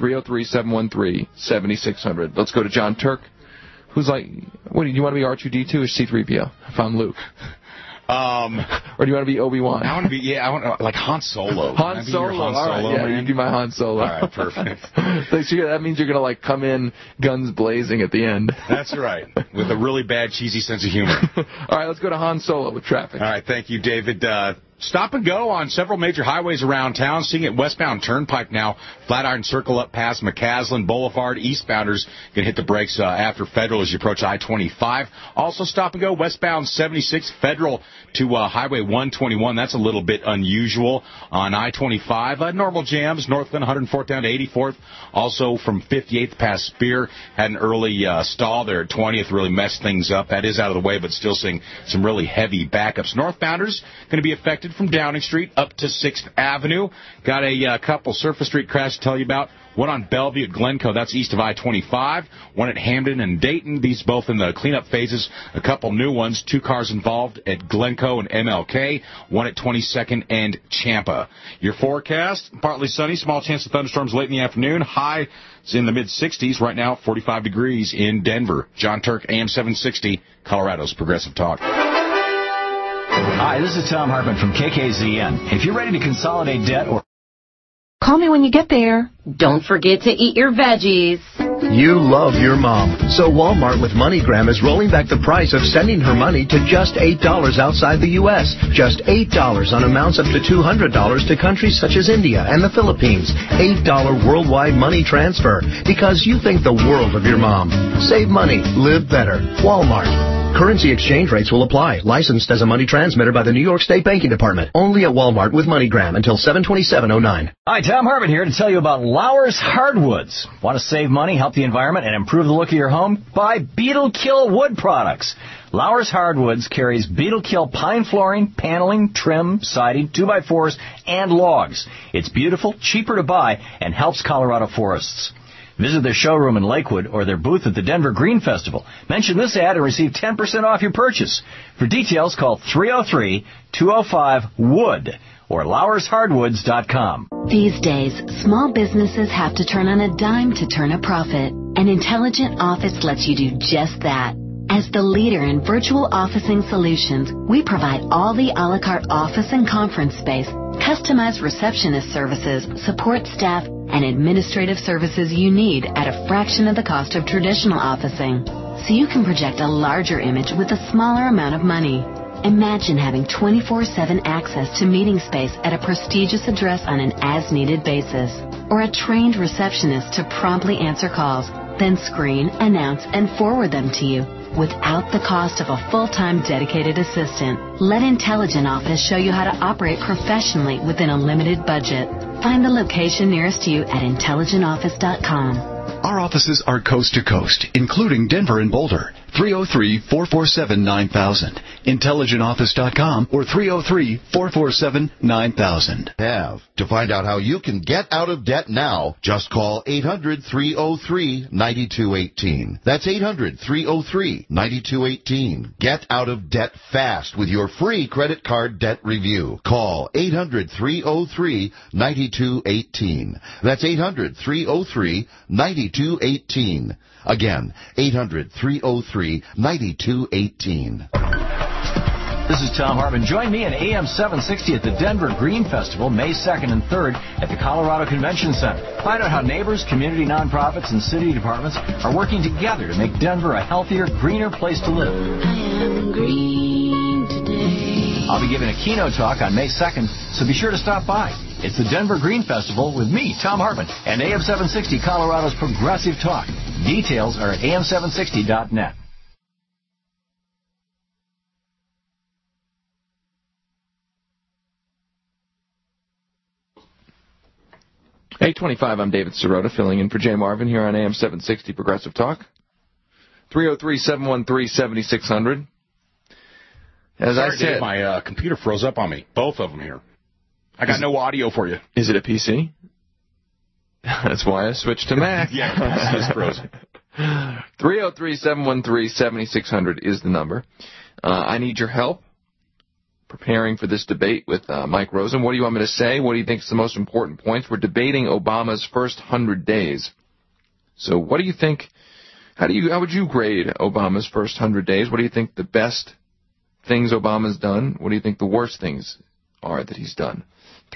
303-713-7600. Let's go to John Turk, who's like, what do you want to be R2-D2 or C-3PO? If I'm Luke. Or do you want to be Obi-Wan? I want to be, like Han Solo. Han Solo. All right, yeah, you do my Han Solo. All right, perfect. So that means you're going to, like, come in guns blazing at the end. That's right, with a really bad, cheesy sense of humor. All right, let's go to Han Solo with traffic. All right, thank you, David. Stop and go on several major highways around town. Seeing it westbound Turnpike now. Flatiron Circle up past McCaslin Boulevard. Eastbounders going to hit the brakes after Federal as you approach I-25. Also stop and go westbound 76 Federal to Highway 121. That's a little bit unusual on I-25. Normal jams. Northland 104th down to 84th. Also from 58th past Spear. Had an early stall there at 20th. Really messed things up. That is out of the way, but still seeing some really heavy backups. Northbounders going to be affected from Downing Street up to 6th Avenue. Got a couple Surface Street crashes to tell you about. One on Bellevue at Glencoe, that's east of I-25. One at Hamden and Dayton, these both in the cleanup phases. A couple new ones, 2 cars involved at Glencoe and MLK. One at 22nd and Champa. Your forecast, partly sunny, small chance of thunderstorms late in the afternoon. High is in the mid-60s. Right now, 45 degrees in Denver. John Turk, AM 760, Colorado's Progressive Talk. Hi, this is Tom Hartman from KKZN. If you're ready to consolidate debt or... Call me when you get there. Don't forget to eat your veggies. You love your mom. So Walmart with MoneyGram is rolling back the price of sending her money to just $8 outside the U.S. Just $8 on amounts up to $200 to countries such as India and the Philippines. $8 worldwide money transfer because you think the world of your mom. Save money. Live better. Walmart. Currency exchange rates will apply. Licensed as a money transmitter by the New York State Banking Department. Only at Walmart with MoneyGram until 7/27/09. Hi, Tom Harmon here to tell you about Lauer's Hardwoods. Want to save money, help the environment, and improve the look of your home? Buy Beetle Kill wood products. Lauer's Hardwoods carries Beetle Kill pine flooring, paneling, trim, siding, 2x4s, and logs. It's beautiful, cheaper to buy, and helps Colorado forests. Visit their showroom in Lakewood or their booth at the Denver Green Festival. Mention this ad and receive 10% off your purchase. For details, call 303-205-WOOD or LauersHardwoods.com. These days, small businesses have to turn on a dime to turn a profit. An Intelligent Office lets you do just that. As the leader in virtual officing solutions, we provide all the a la carte office and conference space, customized receptionist services, support staff, and administrative services you need at a fraction of the cost of traditional officing. So you can project a larger image with a smaller amount of money. Imagine having 24/7 access to meeting space at a prestigious address on an as-needed basis, or a trained receptionist to promptly answer calls, then screen, announce, and forward them to you without the cost of a full-time dedicated assistant. Let Intelligent Office show you how to operate professionally within a limited budget. Find the location nearest you at intelligentoffice.com. Our offices are coast to coast, including Denver and Boulder. 303-447-9000. IntelligentOffice.com or 303-447-9000. To find out how you can get out of debt now, just call 800-303-9218. That's 800-303-9218. Get out of debt fast with your free credit card debt review. Call 800-303-9218. That's 800-303-9218. Again, 800-303-9218. This is Tom Hartman. Join me at AM 760 at the Denver Green Festival, May 2nd and 3rd at the Colorado Convention Center. Find out how neighbors, community nonprofits, and city departments are working together to make Denver a healthier, greener place to live. I am green today. I'll be giving a keynote talk on May 2nd, so be sure to stop by. It's the Denver Green Festival with me, Tom Hartman, and AM 760, Colorado's Progressive Talk. Details are at am760.net. .825, I'm David Sirota, filling in for Jay Marvin here on AM 760 Progressive Talk. 303-713-7600. As I said, Dave, my computer froze up on me. Both of them here. I got no audio for you. Is it a PC? That's why I switched to Mac. Yeah, it's frozen. 303-713-7600 is the number. I need your help preparing for this debate with Mike Rosen. What do you want me to say? What do you think is the most important points? We're debating Obama's first 100 days. So what do you think? How would you grade Obama's first 100 days? What do you think the best things Obama's done? What do you think the worst things are that he's done?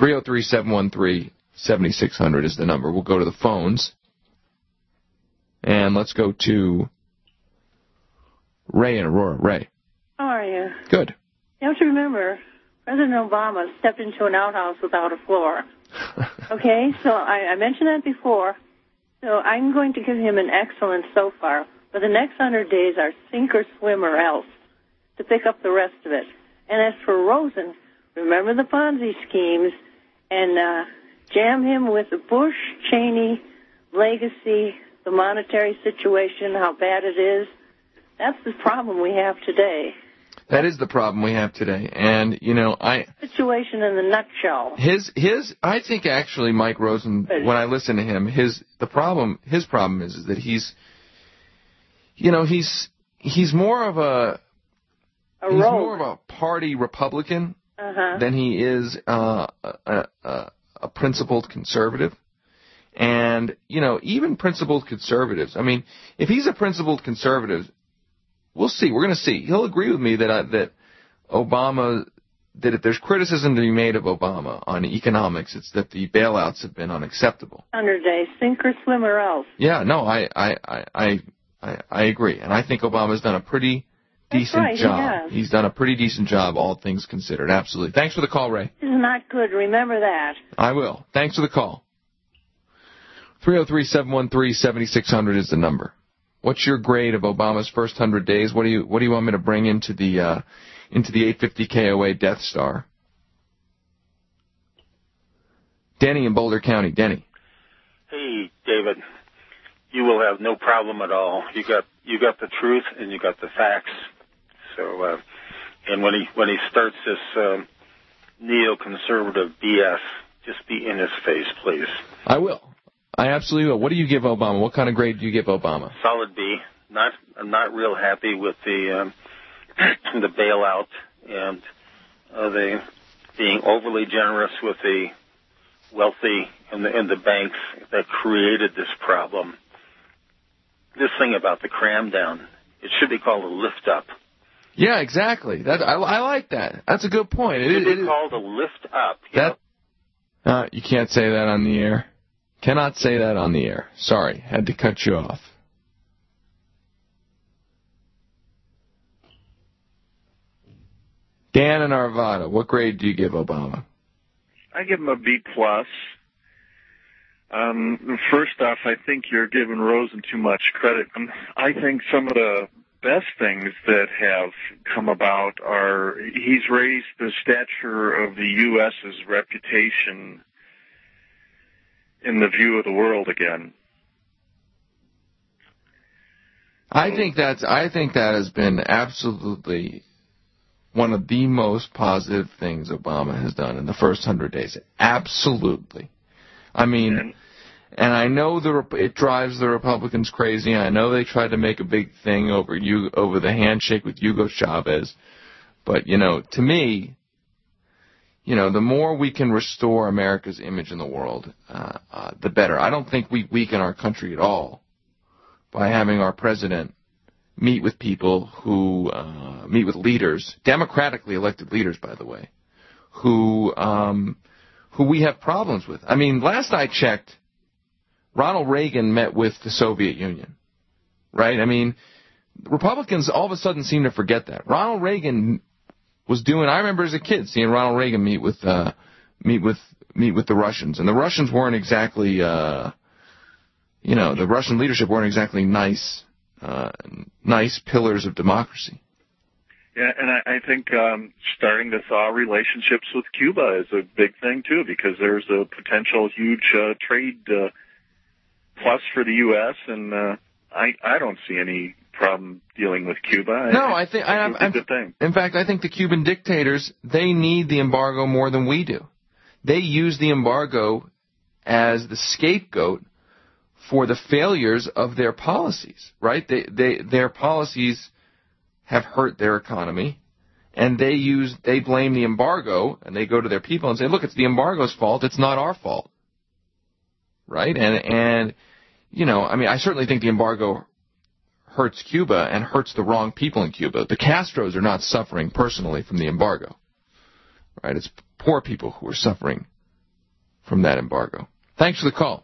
303-713-7600 is the number. We'll go to the phones. And let's go to Ray in Aurora. Ray. How are you? Good. You have to remember, President Obama stepped into an outhouse without a floor. Okay? So I mentioned that before. So I'm going to give him an excellent so far. But the next 100 days are sink or swim or else to pick up the rest of it. And as for Rosen, remember the Ponzi schemes and jam him with the Bush, Cheney, legacy, the monetary situation, how bad it is. That's the problem we have today. That is the problem we have today. And, situation in the nutshell. I think actually Mike Rosen, when I listen to him, his problem is that he's more of a party Republican than he is a principled conservative. And, even principled conservatives, if he's a principled conservative, we'll see. We're going to see. He'll agree with me that Obama, that if there's criticism to be made of Obama on economics, it's that the bailouts have been unacceptable. 100 days, sink or swim or else. Yeah, no, I agree. And I think Obama's done a pretty decent job. He's done a pretty decent job, all things considered. Absolutely. Thanks for the call, Ray. This is not good. Remember that. I will. Thanks for the call. 303-713-7600 is the number. What's your grade of Obama's first 100 days? What do you want me to bring into the 850 KOA Death Star? Denny in Boulder County. Denny. Hey, David. You will have no problem at all. You got the truth and you got the facts. So, and when he starts this neoconservative BS, just be in his face, please. I will. I absolutely will. What do you give Obama? What kind of grade do you give Obama? Solid B. I'm not real happy with the the bailout and the being overly generous with the wealthy and the banks that created this problem. This thing about the cram down, it should be called a lift up. Yeah, exactly. I like that. That's a good point. It should be called a lift up. You can't say that on the air. Cannot say that on the air. Sorry, had to cut you off. Dan in Arvada, what grade do you give Obama? I give him a B+. First off, I think you're giving Rosen too much credit. I think some of the best things that have come about are he's raised the stature of the U.S.'s reputation in the view of the world again. I think that has been absolutely one of the most positive things Obama has done in the first 100 days. Absolutely. I mean, and I know it drives the Republicans crazy. I know they tried to make a big thing over the handshake with Hugo Chavez. But, to me, the more we can restore America's image in the world, the better. I don't think we weaken our country at all by having our president meet with people who meet with leaders, democratically elected leaders, by the way, who we have problems with. I mean, last I checked, Ronald Reagan met with the Soviet Union, right? I mean, Republicans all of a sudden seem to forget that. Ronald Reagan was doing. I remember as a kid seeing Ronald Reagan meet with the Russians, and the Russians weren't exactly, the Russian leadership weren't exactly nice pillars of democracy. Yeah, and I think starting to thaw relationships with Cuba is a big thing too, because there's a potential huge trade plus for the U.S. and I don't see any problem dealing with Cuba. No, I think it's a good thing. In fact, I think the Cuban dictators, they need the embargo more than we do. They use the embargo as the scapegoat for the failures of their policies, right? Their policies have hurt their economy, and they blame the embargo, and they go to their people and say, look, it's the embargo's fault, it's not our fault, right? And I mean, I certainly think the embargo hurts Cuba and hurts the wrong people in Cuba. The Castros are not suffering personally from the embargo, right? It's poor people who are suffering from that embargo. Thanks for the call.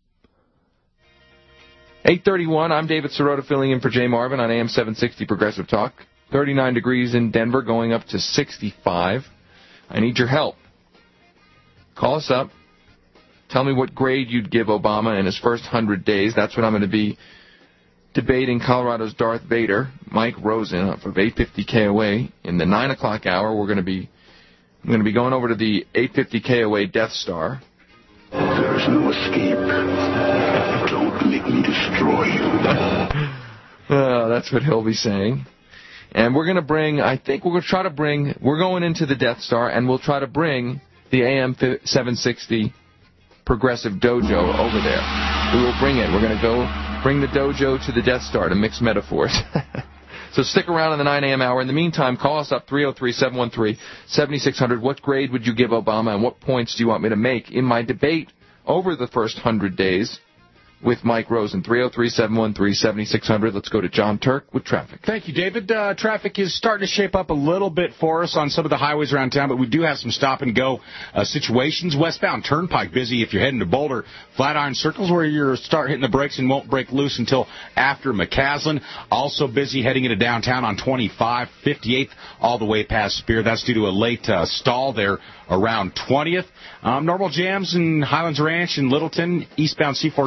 8:31, I'm David Sirota filling in for Jay Marvin on AM 760 Progressive Talk. 39 degrees in Denver, going up to 65. I need your help. Call us up. Tell me what grade you'd give Obama in his first 100 days. That's what I'm going to be debating Colorado's Darth Vader, Mike Rosen, of 850 KOA. In the 9 o'clock hour, I'm going to be going over to the 850 KOA Death Star. There's no escape. Don't make me destroy you. That's what he'll be saying. And we're going to we're going into the Death Star, and we'll try to bring the AM 760 Progressive Dojo over there. We will bring it. We're going to go bring the dojo to the Death Star, to mix metaphors. So stick around in the 9 a.m. hour. In the meantime, call us up, 303-713-7600. What grade would you give Obama, and what points do you want me to make in my debate over the first 100 days with Mike Rosen? 303-713-7600. Let's go to John Turk with traffic. Thank you, David. Traffic is starting to shape up a little bit for us on some of the highways around town, but we do have some stop-and-go situations. Westbound Turnpike busy if you're heading to Boulder. Flatiron Circle's where you start hitting the brakes and won't break loose until after McCaslin. Also busy heading into downtown on 25, 58th, all the way past Spear. That's due to a late stall there around 20th. Normal jams in Highlands Ranch and Littleton. Eastbound C470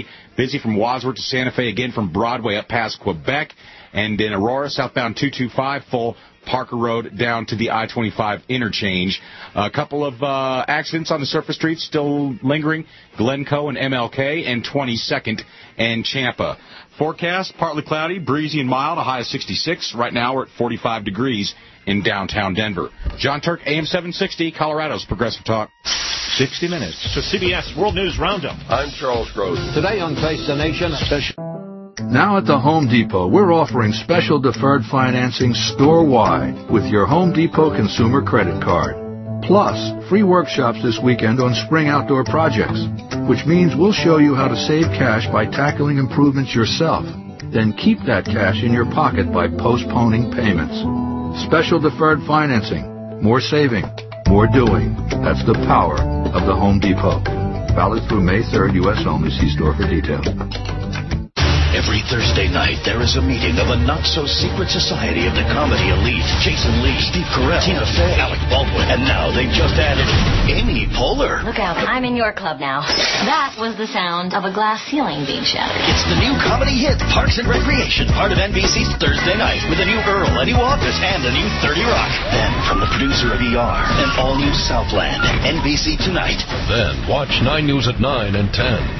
City. Busy from Wadsworth to Santa Fe, again from Broadway up past Quebec. And in Aurora, southbound 225, full Parker Road down to the I-25 interchange. A couple of accidents on the surface streets still lingering. Glencoe and MLK and 22nd and Champa. Forecast, partly cloudy, breezy and mild, a high of 66. Right now we're at 45 degrees in downtown Denver. John Turk, AM 760, Colorado's Progressive Talk. 60 Minutes. To CBS World News Roundup. I'm Charles Grodin. Today on Face the Nation, Now at the Home Depot, we're offering special deferred financing store-wide with your Home Depot consumer credit card. Plus, free workshops this weekend on spring outdoor projects, which means we'll show you how to save cash by tackling improvements yourself. Then keep that cash in your pocket by postponing payments. Special deferred financing. More saving. More doing. That's the power of the Home Depot. Valid through May 3rd, U.S. only. See store for details. Every Thursday night, there is a meeting of a not-so-secret society of the comedy elite. Jason Lee, Steve Carell, Tina Fey, Alec Baldwin, and now they've just added Amy Poehler. Look out, I'm in your club now. That was the sound of a glass ceiling being shattered. It's the new comedy hit, Parks and Recreation, part of NBC's Thursday Night, with a new Earl, a new Office, and a new 30 Rock. Then, from the producer of ER, an all-new Southland, NBC Tonight. Then, watch 9 News at 9 and 10.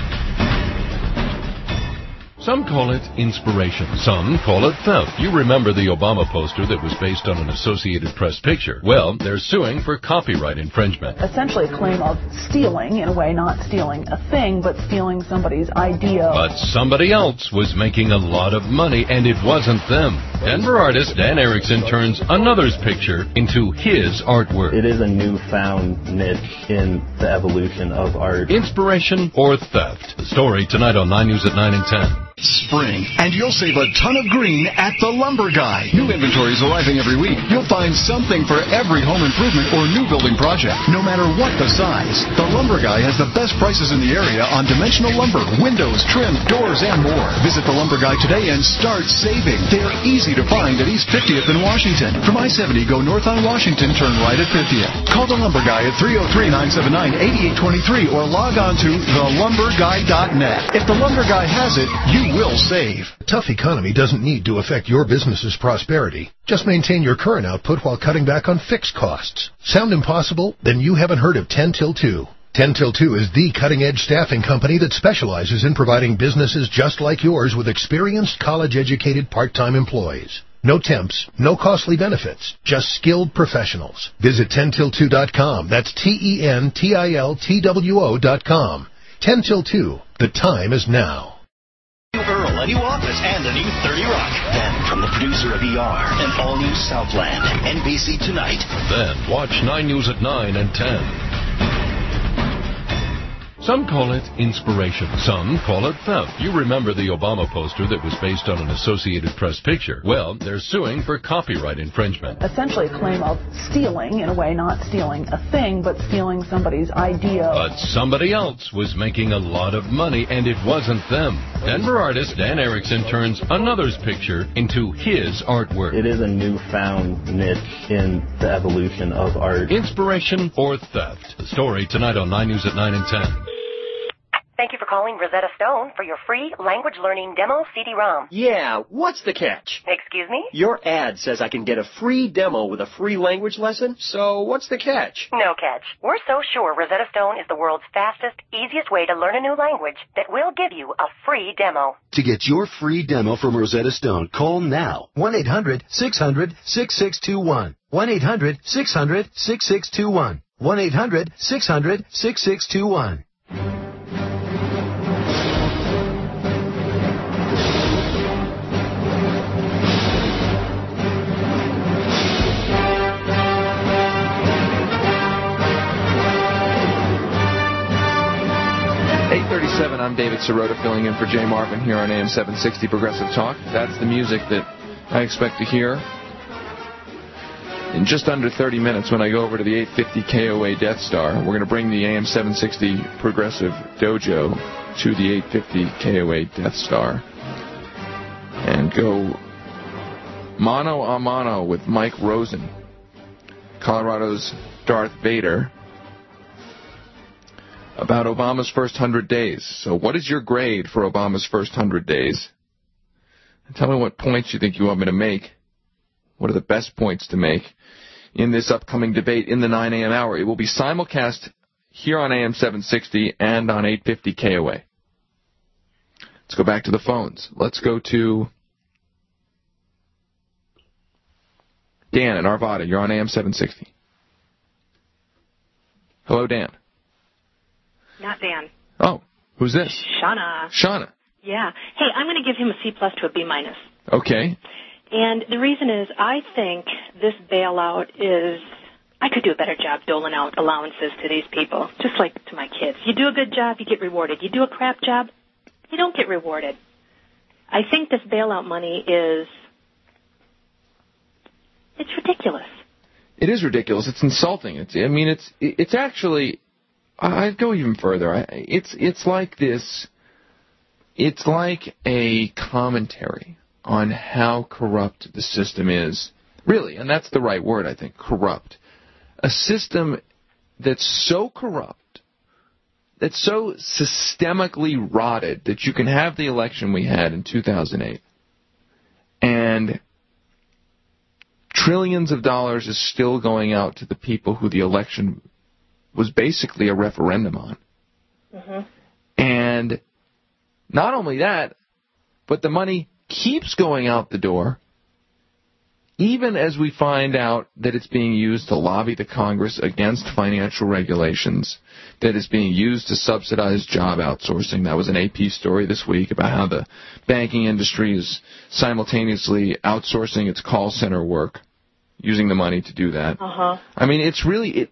Some call it inspiration. Some call it theft. You remember the Obama poster that was based on an Associated Press picture. Well, they're suing for copyright infringement. Essentially a claim of stealing, in a way, not stealing a thing, but stealing somebody's idea. But somebody else was making a lot of money, and it wasn't them. Denver artist Dan Erickson turns another's picture into his artwork. It is a newfound niche in the evolution of art. Inspiration or theft? The story tonight on 9 News at 9 and 10. Spring, and you'll save a ton of green at the Lumber Guy. New inventory is arriving every week. You'll find something for every home improvement or new building project, no matter what the size. The Lumber Guy has the best prices in the area on dimensional lumber, windows, trim, doors, and more. Visit the Lumber Guy today and start saving. They're easy to find at East 50th in Washington. From I-70, go north on Washington, turn right at 50th. Call the Lumber Guy at 303-979-8823 or log on to thelumberguy.net. If the Lumber Guy has it, you will save. A tough economy doesn't need to affect your business's prosperity. Just maintain your current output while cutting back on fixed costs. Sound impossible? Then you haven't heard of 10 Till 2. 10 Till 2 is the cutting-edge staffing company that specializes in providing businesses just like yours with experienced, college-educated part-time employees. No temps, no costly benefits, just skilled professionals. Visit 10till2.com. That's TENTILTWO.com. 10 Till 2. The time is now. Earl, a new Office, and a new 30 Rock. Then, from the producer of ER, an all-new Southland, NBC Tonight. Then, watch 9 News at 9 and 10. Some call it inspiration. Some call it theft. You remember the Obama poster that was based on an Associated Press picture. Well, they're suing for copyright infringement. Essentially a claim of stealing, in a way, not stealing a thing, but stealing somebody's idea. But somebody else was making a lot of money, and it wasn't them. Denver artist Dan Erickson turns another's picture into his artwork. It is a newfound niche in the evolution of art. Inspiration or theft? The story tonight on 9 News at 9 and 10. Thank you for calling Rosetta Stone for your free language learning demo CD-ROM. Yeah, what's the catch? Excuse me? Your ad says I can get a free demo with a free language lesson, so what's the catch? No catch. We're so sure Rosetta Stone is the world's fastest, easiest way to learn a new language that we'll give you a free demo. To get your free demo from Rosetta Stone, call now. 1-800-600-6621. 1-800-600-6621. 1-800-600-6621. I'm David Sirota filling in for Jay Marvin here on AM 760 Progressive Talk. That's the music that I expect to hear in just under 30 minutes when I go over to the 850 KOA Death Star. We're going to bring the AM 760 Progressive Dojo to the 850 KOA Death Star and go mano a mano with Mike Rosen, Colorado's Darth Vader, about Obama's first 100 days. So what is your grade for Obama's first 100 days? Tell me what points you think you want me to make. What are the best points to make in this upcoming debate in the 9 a.m. hour? It will be simulcast here on AM 760 and on 850 KOA. Let's go back to the phones. Let's go to Dan in Arvada. You're on AM 760. Hello, Dan. Not Dan. Oh, who's this? Shauna. Shauna. Yeah. Hey, I'm going to give him a C+ to a B-. Okay. And the reason is I think this bailout is, I could do a better job doling out allowances to these people, just like to my kids. You do a good job, you get rewarded. You do a crap job, you don't get rewarded. I think this bailout money it's ridiculous. It is ridiculous. It's insulting. It's actually, I'd go even further. It's like this. It's like a commentary on how corrupt the system is. Really, and that's the right word, I think, corrupt. A system that's so corrupt, that's so systemically rotted that you can have the election we had in 2008, and trillions of dollars is still going out to the people who the election was basically a referendum on. Mm-hmm. And not only that, but the money keeps going out the door, even as we find out that it's being used to lobby the Congress against financial regulations, that it's being used to subsidize job outsourcing. That was an AP story this week about how the banking industry is simultaneously outsourcing its call center work, using the money to do that. Uh-huh. I mean, it's really,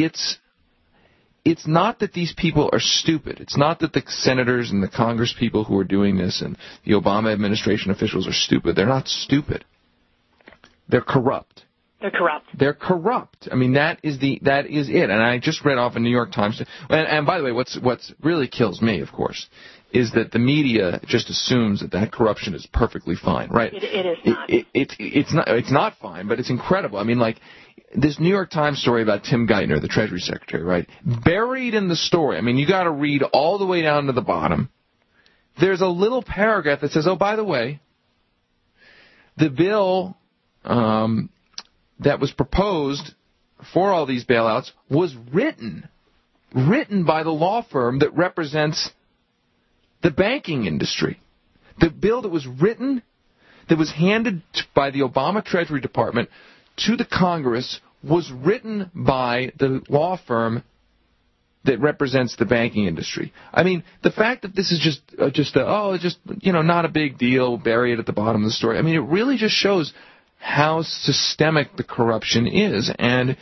it's not that these people are stupid. It's not that the senators and the Congress people who are doing this and the Obama administration officials are stupid. They're not stupid. They're corrupt. They're corrupt. They're corrupt. I mean, that is it. And I just read off a New York Times. And by the way, what's really kills me, of course, is that the media just assumes that corruption is perfectly fine, right? It is not. It's not fine, but it's incredible. I mean, like this New York Times story about Tim Geithner, the Treasury Secretary, right? Buried in the story. I mean, you got to read all the way down to the bottom. There's a little paragraph that says, "Oh, by the way, the bill that was proposed for all these bailouts was written by the law firm that represents the banking industry. The bill that was written, that was handed by the Obama Treasury Department to the Congress, was written by the law firm that represents the banking industry." I mean, the fact that this is just not a big deal, bury it at the bottom of the story. I mean, it really just shows how systemic the corruption is. And,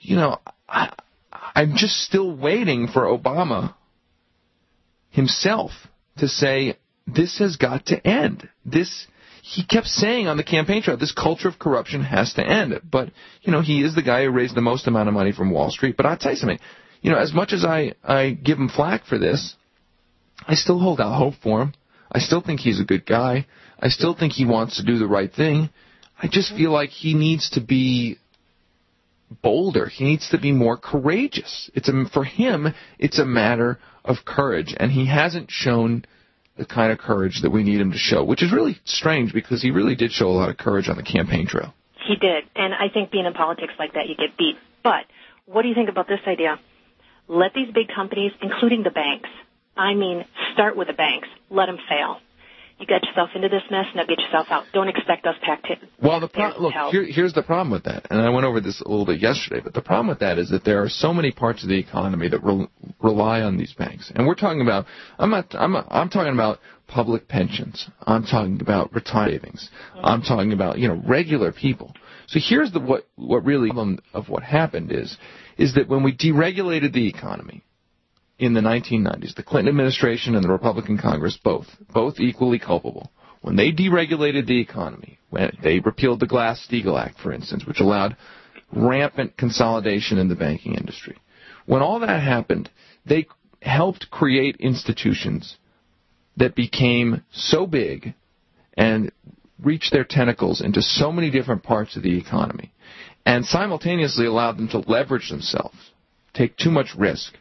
I'm just still waiting for Obama himself to say, this has got to end. He kept saying on the campaign trail, this culture of corruption has to end. But, he is the guy who raised the most amount of money from Wall Street. But I'll tell you something, as much as I give him flack for this, I still hold out hope for him. I still think he's a good guy. I still think he wants to do the right thing. I just feel like he needs to be bolder. He needs to be more courageous. For him, it's a matter of courage, and he hasn't shown the kind of courage that we need him to show, which is really strange because he really did show a lot of courage on the campaign trail. He did, and I think being in politics like that, you get beat. But what do you think about this idea? Let these big companies, including the banks, start with the banks. Let them fail. You got yourself into this mess, now get yourself out. Don't expect us Well, here's the problem with that, and I went over this a little bit yesterday, but the problem with that is that there are so many parts of the economy that rely on these banks. And we're talking about, I'm talking about public pensions. I'm talking about retirement savings. I'm talking about, regular people. So here's what really of what happened is that when we deregulated the economy, in the 1990s, the Clinton administration and the Republican Congress, both equally culpable. When they deregulated the economy, when they repealed the Glass-Steagall Act, for instance, which allowed rampant consolidation in the banking industry. When all that happened, they helped create institutions that became so big and reached their tentacles into so many different parts of the economy, and simultaneously allowed them to leverage themselves, take too much risk,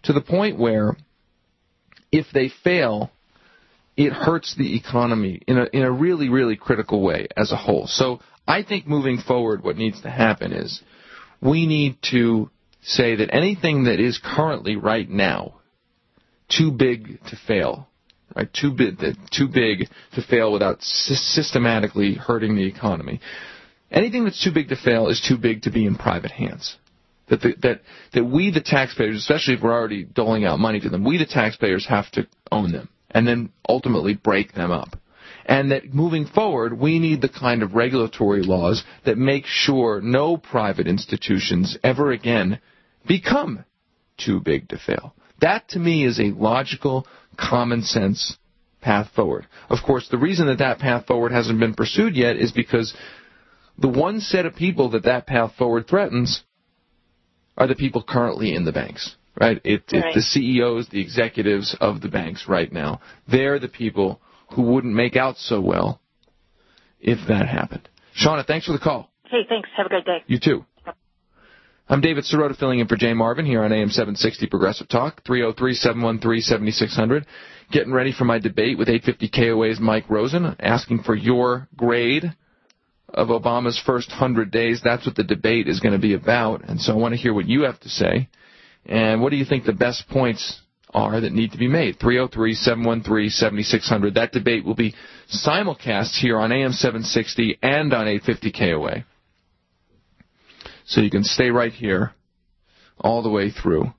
to the point where if they fail, it hurts the economy in a really, really critical way as a whole. So I think moving forward what needs to happen is we need to say that anything that is currently right now too big to fail, right? Too big to fail without systematically hurting the economy. Anything that's too big to fail is too big to be in private hands. That we, the taxpayers, especially if we're already doling out money to them, we, the taxpayers, have to own them and then ultimately break them up. And that moving forward, we need the kind of regulatory laws that make sure no private institutions ever again become too big to fail. That, to me, is a logical, common sense path forward. Of course, the reason that path forward hasn't been pursued yet is because the one set of people that path forward threatens are the people currently in the banks, right? It's the CEOs, the executives of the banks right now. They're the people who wouldn't make out so well if that happened. Shauna, thanks for the call. Hey, thanks. Have a great day. You too. I'm David Sirota filling in for Jay Marvin here on AM 760 Progressive Talk, 303-713-7600. Getting ready for my debate with 850 KOA's Mike Rosen, asking for your grade of Obama's first 100 days. That's what the debate is going to be about, and so I want to hear what you have to say. And what do you think the best points are that need to be made? 303-713-7600. That debate will be simulcast here on AM 760 and on 850 KOA. So you can stay right here all the way through.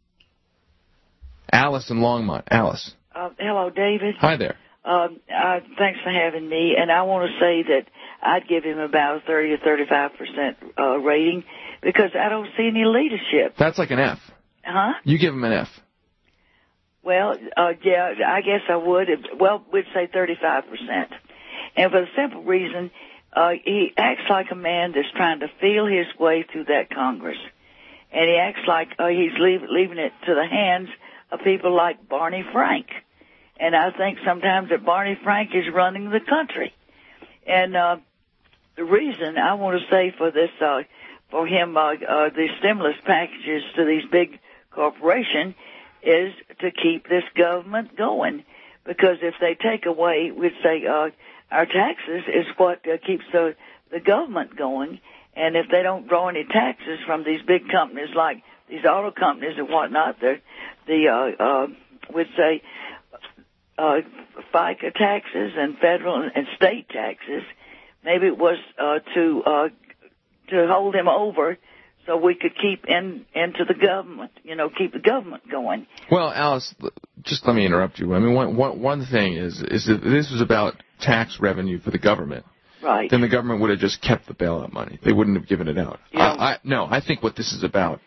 Alice in Longmont. Alice. Hello, David. Hi there. Thanks for having me. And I want to say that I'd give him about a 30 to 35% rating because I don't see any leadership. That's like an F. Huh? You give him an F. Well, yeah, I guess I would. Well, we'd say 35%. And for the simple reason, he acts like a man that's trying to feel his way through that Congress. And he acts like he's leaving it to the hands of people like Barney Frank. And I think sometimes that Barney Frank is running the country. And the reason I want to say for this, for him, the stimulus packages to these big corporations is to keep this government going. Because if they take away, we'd say, our taxes is what keeps the government going. And if they don't draw any taxes from these big companies like these auto companies and whatnot, we'd say, FICA taxes and federal and state taxes. Maybe it was to hold him over so we could keep into the government, keep the government going. Well, Alice, just let me interrupt you. I mean, one thing is that this was about tax revenue for the government. Right. Then the government would have just kept the bailout money. They wouldn't have given it out. Yeah. I think what this is about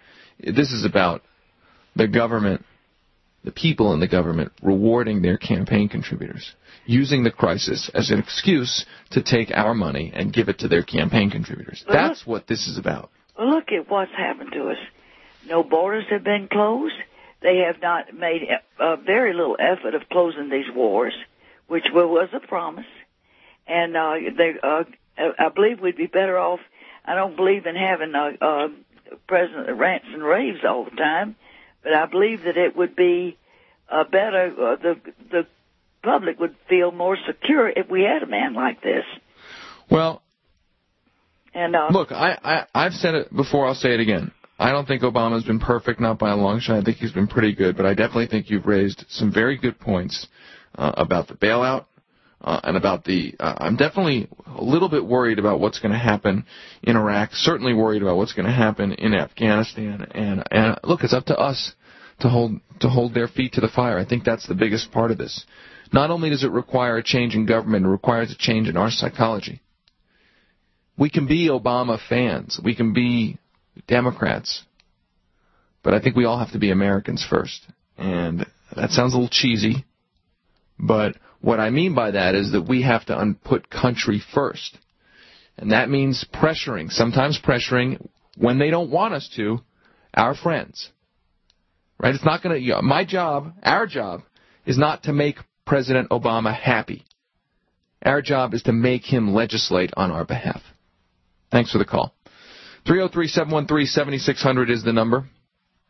the government, the people in the government rewarding their campaign contributors, using the crisis as an excuse to take our money and give it to their campaign contributors. That's what this is about. Well, look at what's happened to us. No borders have been closed. They have not made very little effort of closing these wars, which was a promise. And I believe we'd be better off. I don't believe in having President that rants and raves all the time, but I believe that it would be better. The public would feel more secure if we had a man like this. Well, and look, I've said it before. I'll say it again. I don't think Obama's been perfect, not by a long shot. I think he's been pretty good, but I definitely think you've raised some very good points about the bailout. And about I'm definitely a little bit worried about what's going to happen in Iraq, certainly worried about what's going to happen in Afghanistan. And look, it's up to us to hold their feet to the fire. I think that's the biggest part of this. Not only does it require a change in government, it requires a change in our psychology. We can be Obama fans. We can be Democrats. But I think we all have to be Americans first. And that sounds a little cheesy, but what I mean by that is that we have to put country first. And that means sometimes pressuring, when they don't want us to, our friends. Right? It's not going to, our job, is not to make President Obama happy. Our job is to make him legislate on our behalf. Thanks for the call. 303-713-7600 is the number.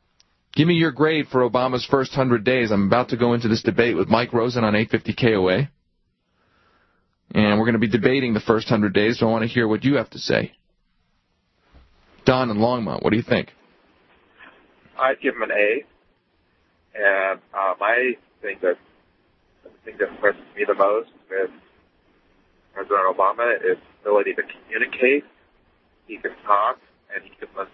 Give me your grade for Obama's first 100 days. I'm about to go into this debate with Mike Rosen on 850 KOA. And we're going to be debating the first 100 days, so I want to hear what you have to say. Don in Longmont, what do you think? I'd give him an A. And I think that the thing that impresses me the most with President Obama is his ability to communicate. He can talk, and he can listen.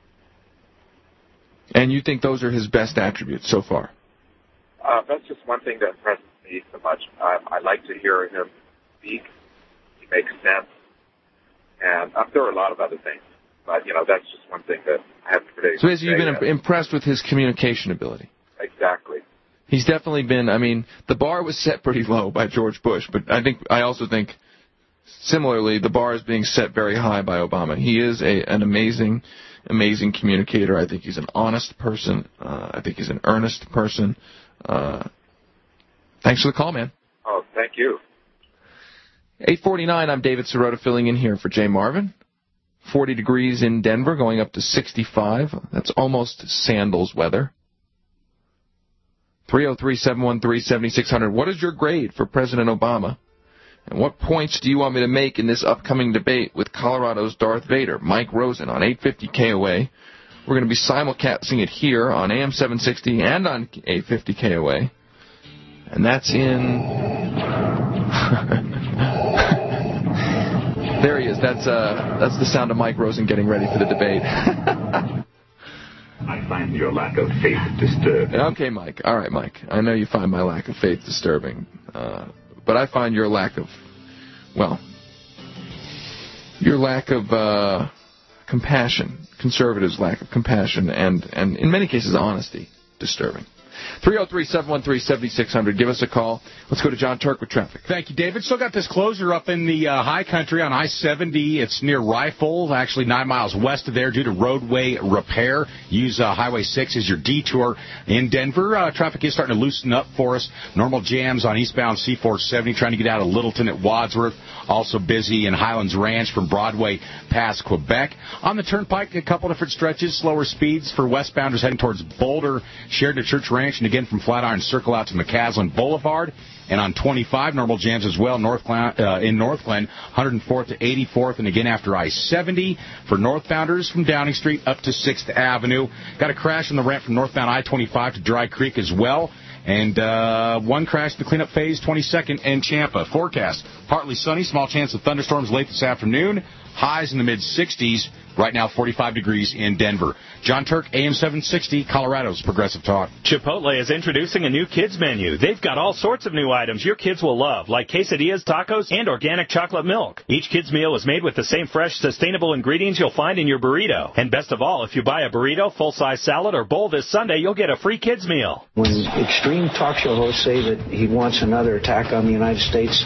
And you think those are his best attributes so far? That's just one thing that impresses me so much. I like to hear him speak. He makes sense. And there are a lot of other things. But, that's just one thing that I have to predict. So you've been impressed with his communication ability? Exactly. He's definitely been, the bar was set pretty low by George Bush, but I also think, similarly, the bar is being set very high by Obama. He is an amazing communicator. I think he's an honest person. I think he's an earnest person. Thanks for the call, man. Oh, thank you. 8:49, I'm David Sirota filling in here for Jay Marvin. 40 degrees in Denver, going up to 65. That's almost sandals weather. 303-713-7600. What is your grade for President Obama? And what points do you want me to make in this upcoming debate with Colorado's Darth Vader, Mike Rosen, on 850 KOA? We're going to be simulcasting it here on AM 760 and on 850 KOA. And that's in... There he is. That's the sound of Mike Rosen getting ready for the debate. I find your lack of faith disturbing. Okay, Mike. All right, Mike. I know you find my lack of faith disturbing. But I find your lack of compassion, conservatives' lack of compassion, and in many cases honesty, disturbing. 303-713-7600. Give us a call. Let's go to John Turk with traffic. Thank you, David. Still got this closure up in the high country on I-70. It's near Rifle, actually 9 miles west of there due to roadway repair. Use Highway 6 as your detour in Denver. Traffic is starting to loosen up for us. Normal jams on eastbound C-470 trying to get out of Littleton at Wadsworth. Also busy in Highlands Ranch from Broadway past Quebec. On the Turnpike, a couple different stretches, slower speeds for westbounders heading towards Boulder, Sheridan Church Ranch, and again from Flatiron Circle out to McCaslin Boulevard. And on 25, normal jams as well, in North Glen, 104th to 84th, and again after I-70 for northbounders from Downing Street up to 6th Avenue. Got a crash on the ramp from northbound I-25 to Dry Creek as well. And one crash in the cleanup phase, 22nd and Champa. Forecast, partly sunny, small chance of thunderstorms late this afternoon. Highs in the mid-60s. Right now, 45 degrees in Denver. John Turk, AM 760, Colorado's Progressive Talk. Chipotle is introducing a new kids menu. They've got all sorts of new items your kids will love, like quesadillas, tacos, and organic chocolate milk. Each kids meal is made with the same fresh, sustainable ingredients you'll find in your burrito. And best of all, if you buy a burrito, full-size salad, or bowl this Sunday, you'll get a free kids meal. When extreme talk show hosts say that he wants another attack on the United States,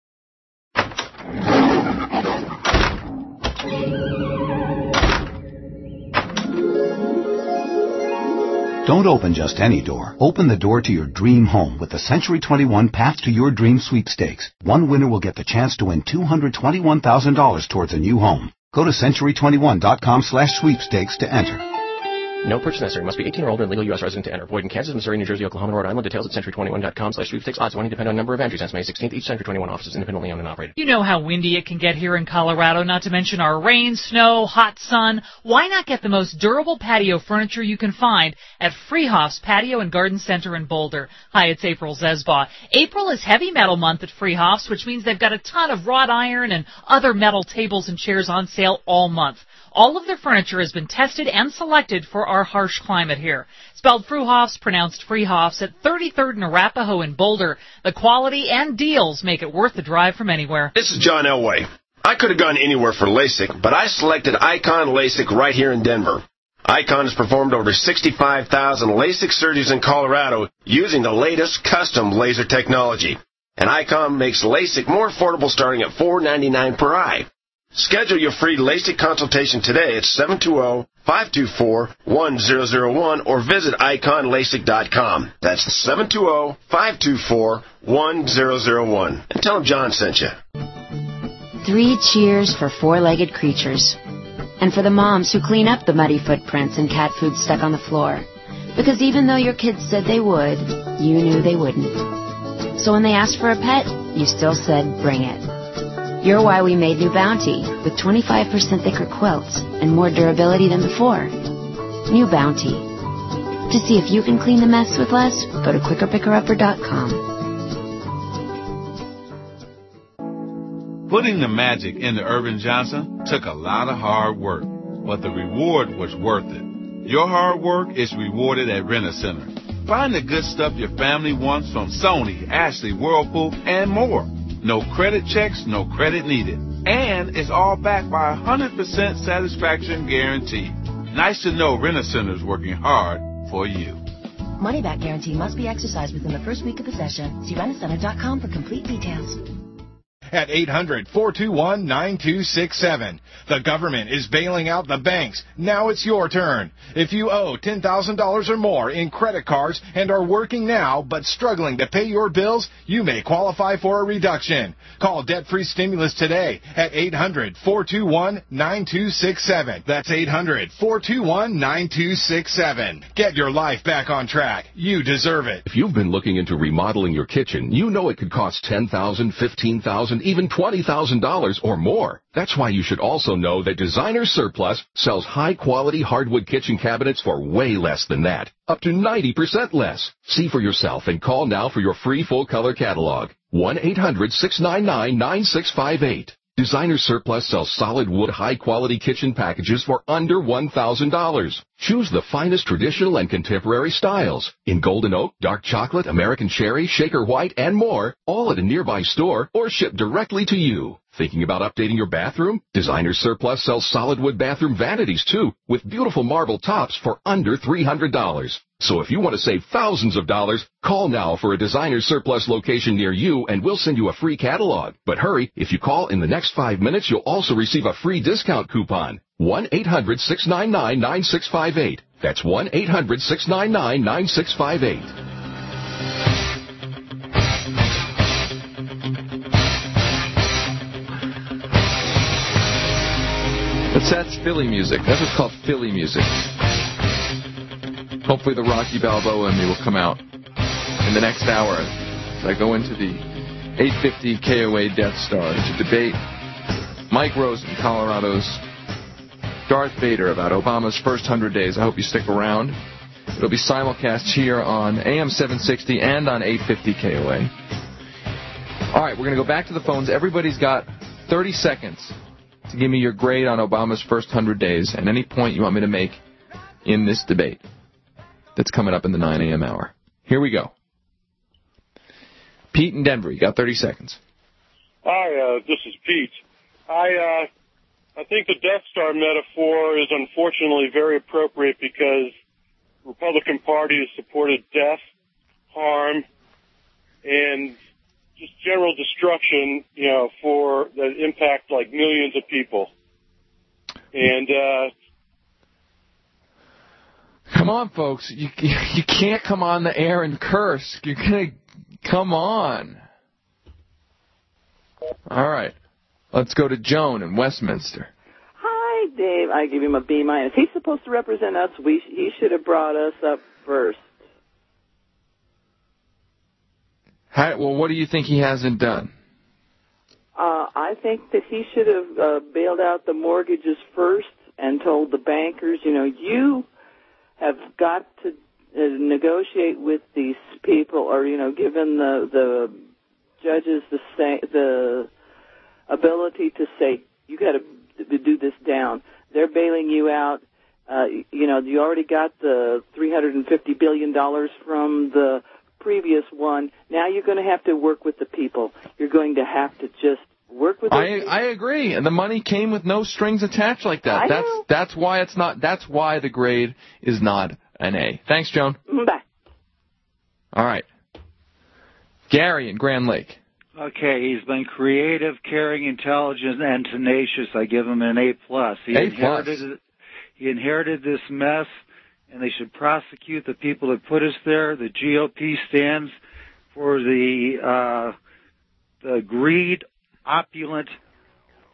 Don't open just any door. Open the door to your dream home with the Century 21 Path to Your Dream sweepstakes. One winner will get the chance to win $221,000 towards a new home. Go to century21.com/sweepstakes to enter. No purchase necessary. Must be 18 or older and legal U.S. resident to enter. Void in Kansas, Missouri, New Jersey, Oklahoma, and Rhode Island. Details at century21.com/sweepstakes. Odds winning depend on number of entries. Since May 16th, each Century 21 office is independently owned and operated. You know how windy it can get here in Colorado, not to mention our rain, snow, hot sun. Why not get the most durable patio furniture you can find at Freehoff's Patio and Garden Center in Boulder? Hi, it's April Zesbaugh. April is Heavy Metal Month at Freehoff's, which means they've got a ton of wrought iron and other metal tables and chairs on sale all month. All of their furniture has been tested and selected for our harsh climate here. Spelled Fruhoffs, pronounced Freehoffs, at 33rd and Arapahoe in Boulder. The quality and deals make it worth the drive from anywhere. This is John Elway. I could have gone anywhere for LASIK, but I selected Icon LASIK right here in Denver. Icon has performed over 65,000 LASIK surgeries in Colorado using the latest custom laser technology. And Icon makes LASIK more affordable starting at $4.99 per eye. Schedule your free LASIK consultation today at 720-524-1001 or visit iconlasik.com. That's 720-524-1001. And tell them John sent you. 3 cheers for four-legged creatures. And for the moms who clean up the muddy footprints and cat food stuck on the floor. Because even though your kids said they would, you knew they wouldn't. So when they asked for a pet, you still said, bring it. You're why we made New Bounty, with 25% thicker quilts and more durability than before. New Bounty. To see if you can clean the mess with less, go to quickerpickerupper.com. Putting the magic into Urban Johnson took a lot of hard work, but the reward was worth it. Your hard work is rewarded at Rent-A-Center. Find the good stuff your family wants from Sony, Ashley, Whirlpool, and more. No credit checks, no credit needed. And it's all backed by a 100% satisfaction guarantee. Nice to know Rent-A-Center's working hard for you. Money back guarantee must be exercised within the first week of the session. See rentacenter.com for complete details. At 800-421-9267. The government is bailing out the banks. Now it's your turn. If you owe $10,000 or more in credit cards and are working now but struggling to pay your bills, you may qualify for a reduction. Call Debt-Free Stimulus today at 800-421-9267. That's 800-421-9267. Get your life back on track. You deserve it. If you've been looking into remodeling your kitchen, you know it could cost $10,000, $15,000, even $20,000 or more. That's why you should also know that Designer Surplus sells high-quality hardwood kitchen cabinets for way less than that, up to 90% less. See for yourself and call now for your free full-color catalog. 1-800-699-9658. Designer Surplus sells solid wood high-quality kitchen packages for under $1,000. Choose the finest traditional and contemporary styles in golden oak, dark chocolate, American cherry, shaker white, and more, all at a nearby store or shipped directly to you. Thinking about updating your bathroom? Designer Surplus sells solid wood bathroom vanities, too, with beautiful marble tops for under $300. So if you want to save thousands of dollars, call now for a Designer Surplus location near you, and we'll send you a free catalog. But hurry, if you call in the next 5 minutes, you'll also receive a free discount coupon. 1-800-699-9658. That's 1-800-699-9658. That's Philly music. That's what's called Philly music. Hopefully the Rocky Balboa in me will come out in the next hour as I go into the 850 KOA Death Star to debate Mike Rosen, Colorado's Darth Vader, about Obama's first 100 days. I hope you stick around. It'll be simulcast here on AM 760 and on 850 KOA. All right, we're going to go back to the phones. Everybody's got 30 seconds to give me your grade on Obama's first 100 days and any point you want me to make in this debate that's coming up in the 9 a.m. hour. Here we go. Pete in Denver, you got 30 seconds. Hi, this is Pete. I think the Death Star metaphor is unfortunately very appropriate because the Republican Party has supported death, harm, and just general destruction, for that impact like millions of people. And come on, folks, you can't come on the air and curse. You're gonna come on. All right, let's go to Joan in Westminster. Hi, Dave. I give him a B-. He's supposed to represent us. He should have brought us up first. Well, what do you think he hasn't done? I think that he should have bailed out the mortgages first and told the bankers, you have got to negotiate with these people, or given the judges the ability to say you got to do this down. They're bailing you out. You already got the $350 billion from the previous one. Now you're going to have to work with the people. You're going to have to just work with. I agree, and the money came with no strings attached like that. That's why it's not. That's why the grade is not an A. Thanks, Joan. Bye. All right, Gary in Grand Lake. Okay, he's been creative, caring, intelligent, and tenacious. I give him an A+. He inherited this mess, and they should prosecute the people that put us there. The GOP stands for the greed, opulent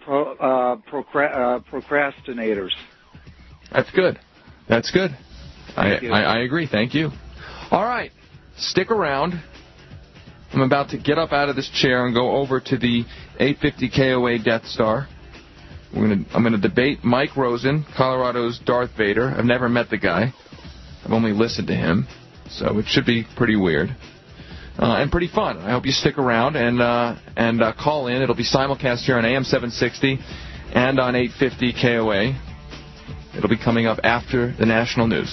procrastinators. That's good. That's good. I agree. Thank you. All right. Stick around. I'm about to get up out of this chair and go over to the 850 KOA Death Star. I'm going to debate Mike Rosen, Colorado's Darth Vader. I've never met the guy. I've only listened to him, so it should be pretty weird and pretty fun. I hope you stick around and call in. It'll be simulcast here on AM 760 and on 850 KOA. It'll be coming up after the national news.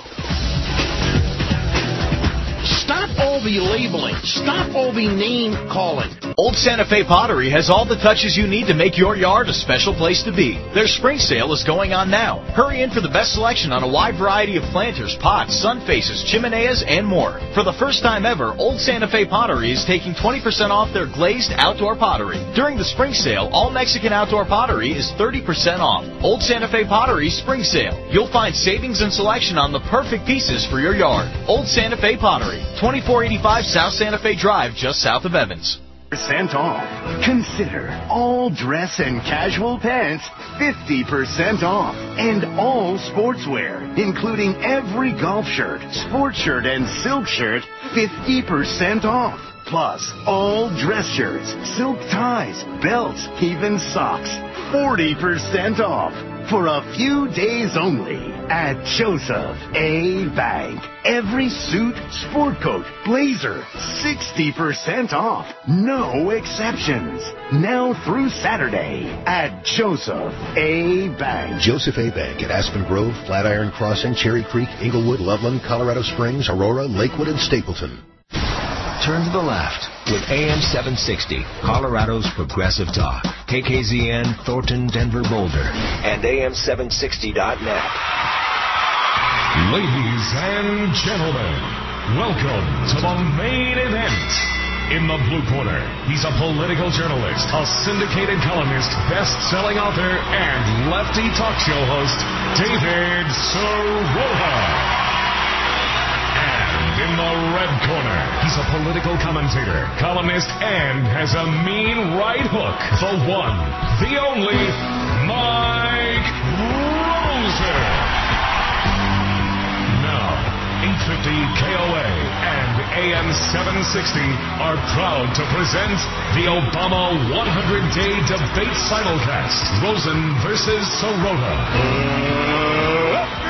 Stop all the labeling. Stop all the name calling. Old Santa Fe Pottery has all the touches you need to make your yard a special place to be. Their spring sale is going on now. Hurry in for the best selection on a wide variety of planters, pots, sun faces, chimeneas, and more. For the first time ever, Old Santa Fe Pottery is taking 20% off their glazed outdoor pottery. During the spring sale, all Mexican outdoor pottery is 30% off. Old Santa Fe Pottery Spring Sale. You'll find savings and selection on the perfect pieces for your yard. Old Santa Fe Pottery, 2485 South Santa Fe Drive, just south of Evans. % off. Consider all dress and casual pants 50% off. And all sportswear, including every golf shirt, sports shirt, and silk shirt 50% off. Plus, all dress shirts, silk ties, belts, even socks 40% off. For a few days only at Joseph A. Bank. Every suit, sport coat, blazer, 60% off. No exceptions. Now through Saturday at Joseph A. Bank. Joseph A. Bank at Aspen Grove, Flatiron Crossing, Cherry Creek, Inglewood, Loveland, Colorado Springs, Aurora, Lakewood, and Stapleton. Turn to the left with AM 760, Colorado's Progressive Talk. KKZN, Thornton, Denver, Boulder, and AM760.net. Ladies and gentlemen, welcome to the main event. In the blue corner, he's a political journalist, a syndicated columnist, best-selling author, and lefty talk show host, David Sirota. In the red corner, he's a political commentator, columnist, and has a mean right hook. The one, the only, Mike Rosen. Now, 850 KOA and AM 760 are proud to present the Obama 100-day debate simulcast. Rosen versus Sirota.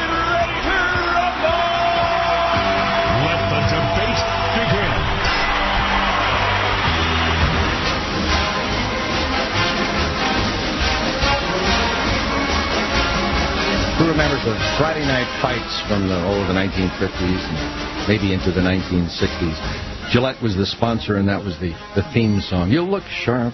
Who remembers the Friday night fights from the 1950s and maybe into the 1960s? Gillette was the sponsor, and that was the theme song. You look sharp.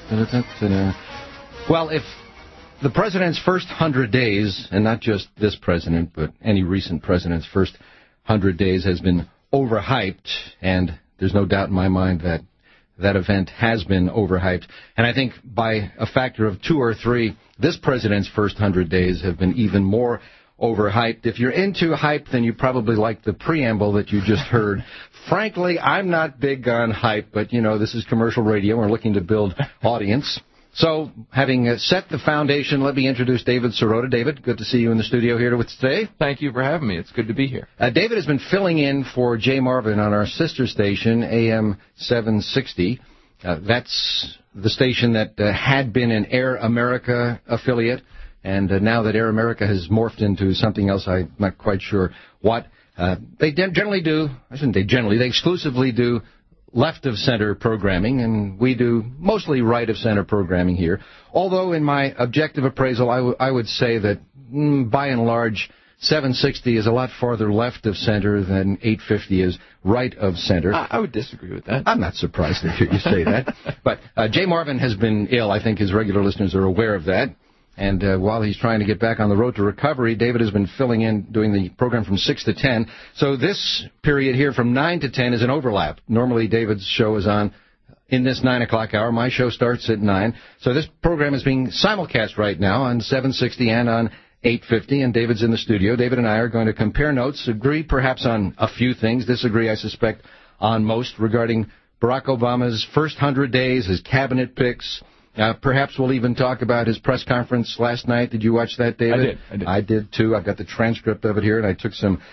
Well, if the president's first 100 days, and not just this president, but any recent president's first 100 days has been overhyped, and there's no doubt in my mind that that event has been overhyped. And I think by a factor of 2 or 3, this president's first 100 days have been even more overhyped. If you're into hype, then you probably like the preamble that you just heard. Frankly, I'm not big on hype, but, you know, this is commercial radio. We're looking to build audience. So, having set the foundation, let me introduce David Sirota. David, good to see you in the studio here with us today. Thank you for having me. It's good to be here. David has been filling in for Jay Marvin on our sister station, AM 760. That's the station that had been an Air America affiliate, and now that Air America has morphed into something else, I'm not quite sure what. They generally do, I shouldn't say generally, they exclusively do left-of-center programming, and we do mostly right-of-center programming here. Although, in my objective appraisal, I would say that, by and large, 760 is a lot farther left-of-center than 850 is right-of-center. I would disagree with that. I'm not surprised to hear you say that. But Jay Marvin has been ill. I think his regular listeners are aware of that. And while he's trying to get back on the road to recovery, David has been filling in, doing the program from 6 to 10. So this period here from 9 to 10 is an overlap. Normally David's show is on in this 9 o'clock hour. My show starts at 9. So this program is being simulcast right now on 760 and on 850, and David's in the studio. David and I are going to compare notes, agree perhaps on a few things, disagree, I suspect, on most regarding Barack Obama's first 100 days, his cabinet picks. Perhaps we'll even talk about his press conference last night. Did you watch that, David? I did. I did, too. I've got the transcript of it here, and I took some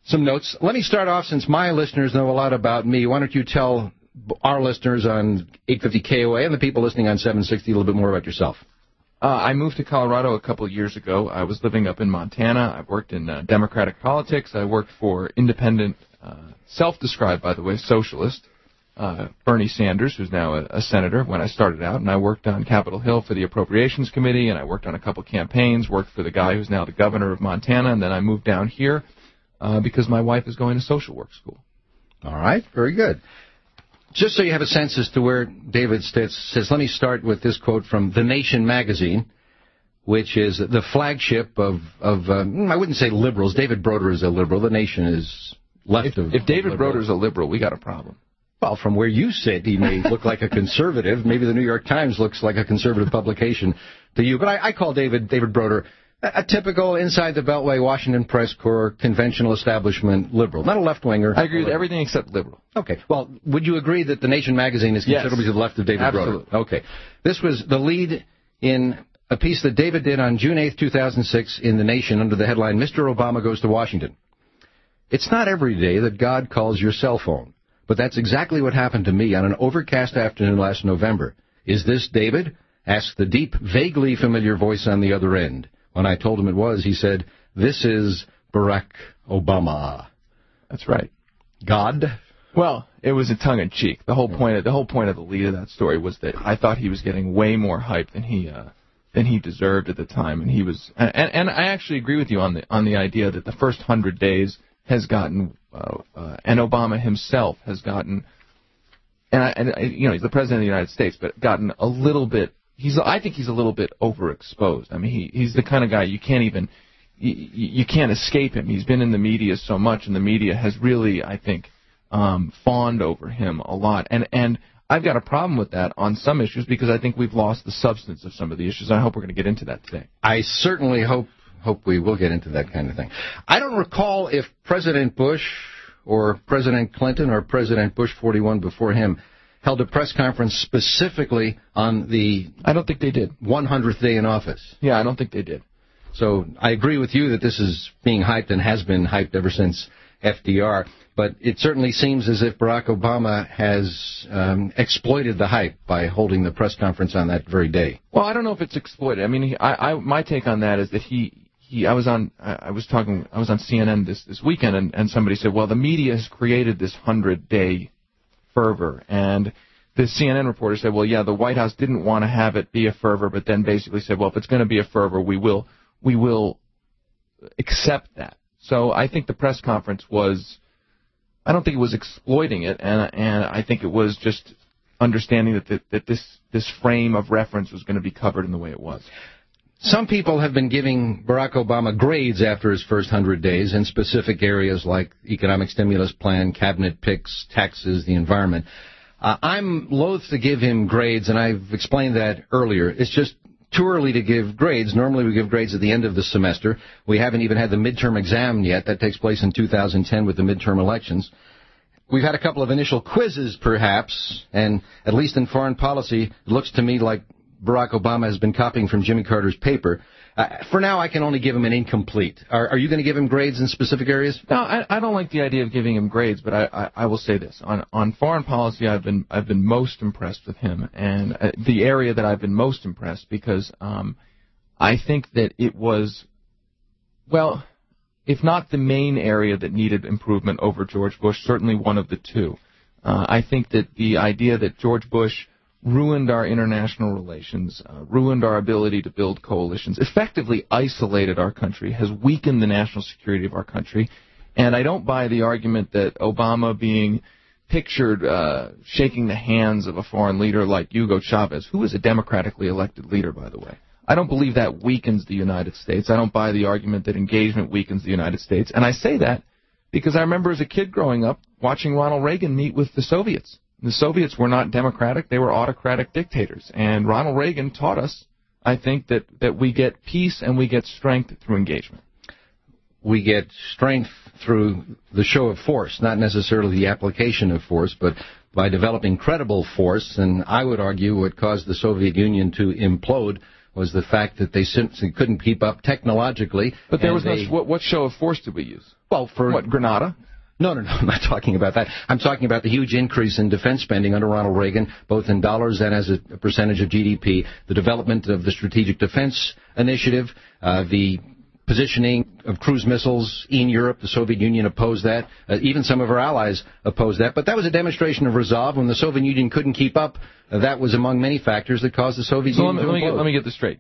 some notes. Let me start off, since my listeners know a lot about me. Why don't you tell our listeners on 850 KOA and the people listening on 760 a little bit more about yourself? I moved to Colorado a couple of years ago. I was living up in Montana. I've worked in Democratic politics. I worked for independent, self-described, by the way, socialist, Bernie Sanders, who's now a senator, when I started out. And I worked on Capitol Hill for the Appropriations Committee, and I worked on a couple campaigns, worked for the guy who's now the governor of Montana, and then I moved down here because my wife is going to social work school. All right, very good. Just so you have a sense as to where David says, let me start with this quote from The Nation magazine, which is the flagship of I wouldn't say liberals. David Broder is a liberal. The Nation is left of... If David Broder is a liberal, we got a problem. Well, from where you sit, he may look like a conservative. Maybe the New York Times looks like a conservative publication to you. But I call David Broder a typical inside the Beltway, Washington Press Corps, conventional establishment liberal. Not a left-winger. I agree with everything except liberal. Okay. Well, would you agree that The Nation magazine is considerably to the left of David Broder? Okay. This was the lead in a piece that David did on June 8th, 2006 in The Nation under the headline, Mr. Obama Goes to Washington. It's not every day that God calls your cell phone, but that's exactly what happened to me on an overcast afternoon last November. Is this David? Asked the deep, vaguely familiar voice on the other end. When I told him it was, he said, this is Barack Obama. That's right. God? Well, it was a tongue-in-cheek. The whole point of the lead of that story was that I thought he was getting way more hype than he deserved at the time, and he was. And I actually agree with you on the idea that the first 100 days has gotten, and Obama himself has gotten, and he's the president of the United States, but gotten a little bit. I think he's a little bit overexposed. I mean, he's the kind of guy you can't escape him. He's been in the media so much, and the media has really, I think, fawned over him a lot. And I've got a problem with that on some issues because I think we've lost the substance of some of the issues. I hope we're going to get into that today. I certainly hope we will get into that kind of thing. I don't recall if President Bush or President Clinton or President Bush 41 before him held a press conference specifically on the... I don't think they did. 100th day in office. Yeah, I don't think they did. So I agree with you that this is being hyped and has been hyped ever since FDR, but it certainly seems as if Barack Obama has exploited the hype by holding the press conference on that very day. Well, I don't know if it's exploited. I mean, my take on that is that I was on CNN this weekend, and somebody said, well, the media has created this 100-day fervor, and the CNN reporter said, well, yeah, the White House didn't want to have it be a fervor, but then basically said, well, if it's going to be a fervor, we will accept that. So I think the press conference I don't think it was exploiting it, and I think it was just understanding that this frame of reference was going to be covered in the way it was. Some people have been giving Barack Obama grades after his first 100 days in specific areas like economic stimulus plan, cabinet picks, taxes, the environment. I'm loath to give him grades, and I've explained that earlier. It's just too early to give grades. Normally we give grades at the end of the semester. We haven't even had the midterm exam yet. That takes place in 2010 with the midterm elections. We've had a couple of initial quizzes, perhaps, and at least in foreign policy, it looks to me like Barack Obama has been copying from Jimmy Carter's paper. For now, I can only give him an incomplete. Are you going to give him grades in specific areas? No, I don't like the idea of giving him grades, but I will say this. On foreign policy, I've been most impressed with him, and the area that I've been most impressed because I think that it was, well, if not the main area that needed improvement over George Bush, certainly one of the two. I think that the idea that George Bush ruined our international relations, ruined our ability to build coalitions, effectively isolated our country, has weakened the national security of our country. And I don't buy the argument that Obama being pictured shaking the hands of a foreign leader like Hugo Chavez, who is a democratically elected leader, by the way. I don't believe that weakens the United States. I don't buy the argument that engagement weakens the United States. And I say that because I remember as a kid growing up watching Ronald Reagan meet with the Soviets. The Soviets were not democratic. They were autocratic dictators. And Ronald Reagan taught us, I think, that we get peace and we get strength through engagement. We get strength through the show of force, not necessarily the application of force, but by developing credible force. And I would argue what caused the Soviet Union to implode was the fact that they simply couldn't keep up technologically. But there was what show of force did we use? Well, for what, Grenada? No, I'm not talking about that. I'm talking about the huge increase in defense spending under Ronald Reagan, both in dollars and as a percentage of GDP, the development of the Strategic Defense Initiative, the positioning of cruise missiles in Europe. The Soviet Union opposed that. Even some of our allies opposed that. But that was a demonstration of resolve. When the Soviet Union couldn't keep up, that was among many factors that caused the Soviet Union to implode. Let me get this straight.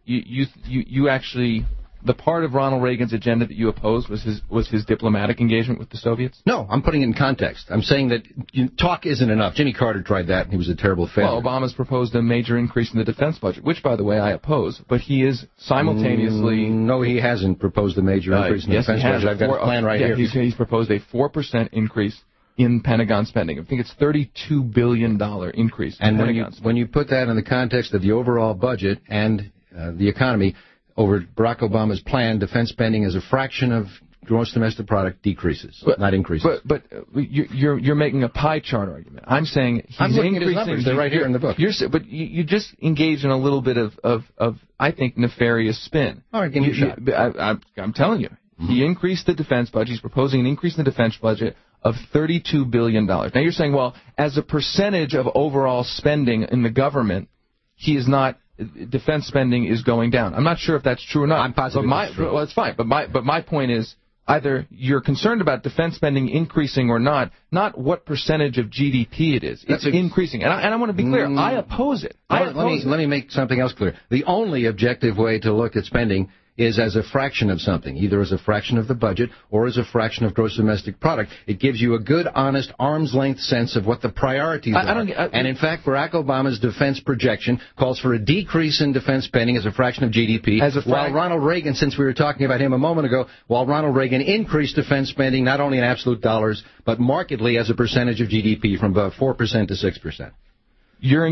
You actually... The part of Ronald Reagan's agenda that you opposed was his diplomatic engagement with the Soviets? No, I'm putting it in context. I'm saying that talk isn't enough. Jimmy Carter tried that, and he was a terrible failure. Well, Obama's proposed a major increase in the defense budget, which, by the way, I oppose, but he is simultaneously... No, he hasn't proposed a major increase in the defense budget. I've got a plan right here. He's proposed a 4% increase in Pentagon spending. I think it's $32 billion increase in Pentagon spending. When you put that in the context of the overall budget and the economy... Over Barack Obama's plan, defense spending as a fraction of gross domestic product decreases, not increases. But you're making a pie chart argument. I'm saying he's I'm looking increasing. At his numbers. They're right here in the book. But you just engage in a little bit of I think, nefarious spin. All right, give me a shot. I'm telling you. Mm-hmm. He increased the defense budget. He's proposing an increase in the defense budget of $32 billion. Now you're saying, well, as a percentage of overall spending in the government, he is not... Defense spending is going down. I'm not sure if that's true or not. I'm positive that's true. Well, it's fine. But my point is, either you're concerned about defense spending increasing or not what percentage of GDP it is. It's increasing. And I want to be clear. I oppose it. Let me make something else clear. The only objective way to look at spending is as a fraction of something, either as a fraction of the budget or as a fraction of gross domestic product. It gives you a good, honest, arm's-length sense of what the priorities are. And, in fact, Barack Obama's defense projection calls for a decrease in defense spending as a fraction of GDP, while Ronald Reagan, since we were talking about him a moment ago, while Ronald Reagan increased defense spending not only in absolute dollars, but markedly as a percentage of GDP from about 4% to 6%. You're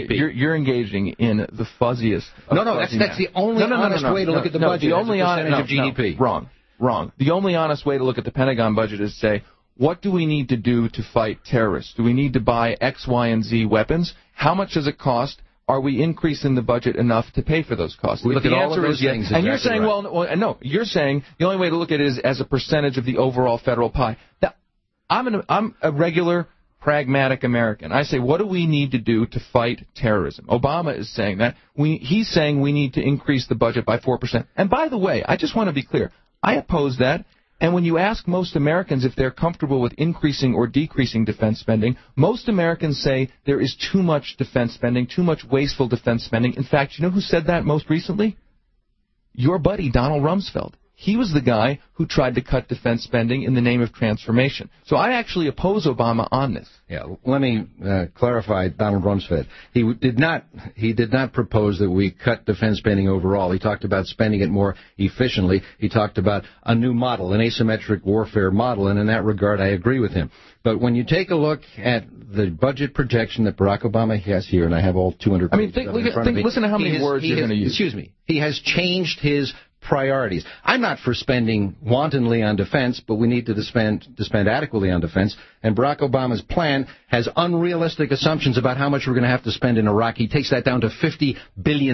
engaging in the fuzziest. That's the only honest way to look at the budget. The only as a percentage of GDP. Wrong. The only honest way to look at the Pentagon budget is to say, what do we need to do to fight terrorists? Do we need to buy X, Y, and Z weapons? How much does it cost? Are we increasing the budget enough to pay for those costs? We look at all of those things. And you're saying, no. You're saying the only way to look at it is as a percentage of the overall federal pie. Now, I'm a regular, pragmatic American. I say, what do we need to do to fight terrorism? Obama is saying that. He's saying we need to increase the budget by 4%. And by the way, I just want to be clear. I oppose that. And when you ask most Americans if they're comfortable with increasing or decreasing defense spending, most Americans say there is too much defense spending, too much wasteful defense spending. In fact, you know who said that most recently? Your buddy, Donald Rumsfeld. He was the guy who tried to cut defense spending in the name of transformation. So I actually oppose Obama on this. Yeah, let me clarify Donald Rumsfeld. He did not propose that we cut defense spending overall. He talked about spending it more efficiently. He talked about a new model, an asymmetric warfare model, and in that regard I agree with him. But when you take a look at the budget projection that Barack Obama has here, and I have all 200 pages of it in front of me. Listen to how many words you're going to use. Excuse me. He has changed his priorities. I'm not for spending wantonly on defense, but we need to spend adequately on defense. And Barack Obama's plan has unrealistic assumptions about how much we're going to have to spend in Iraq. He takes that down to $50 billion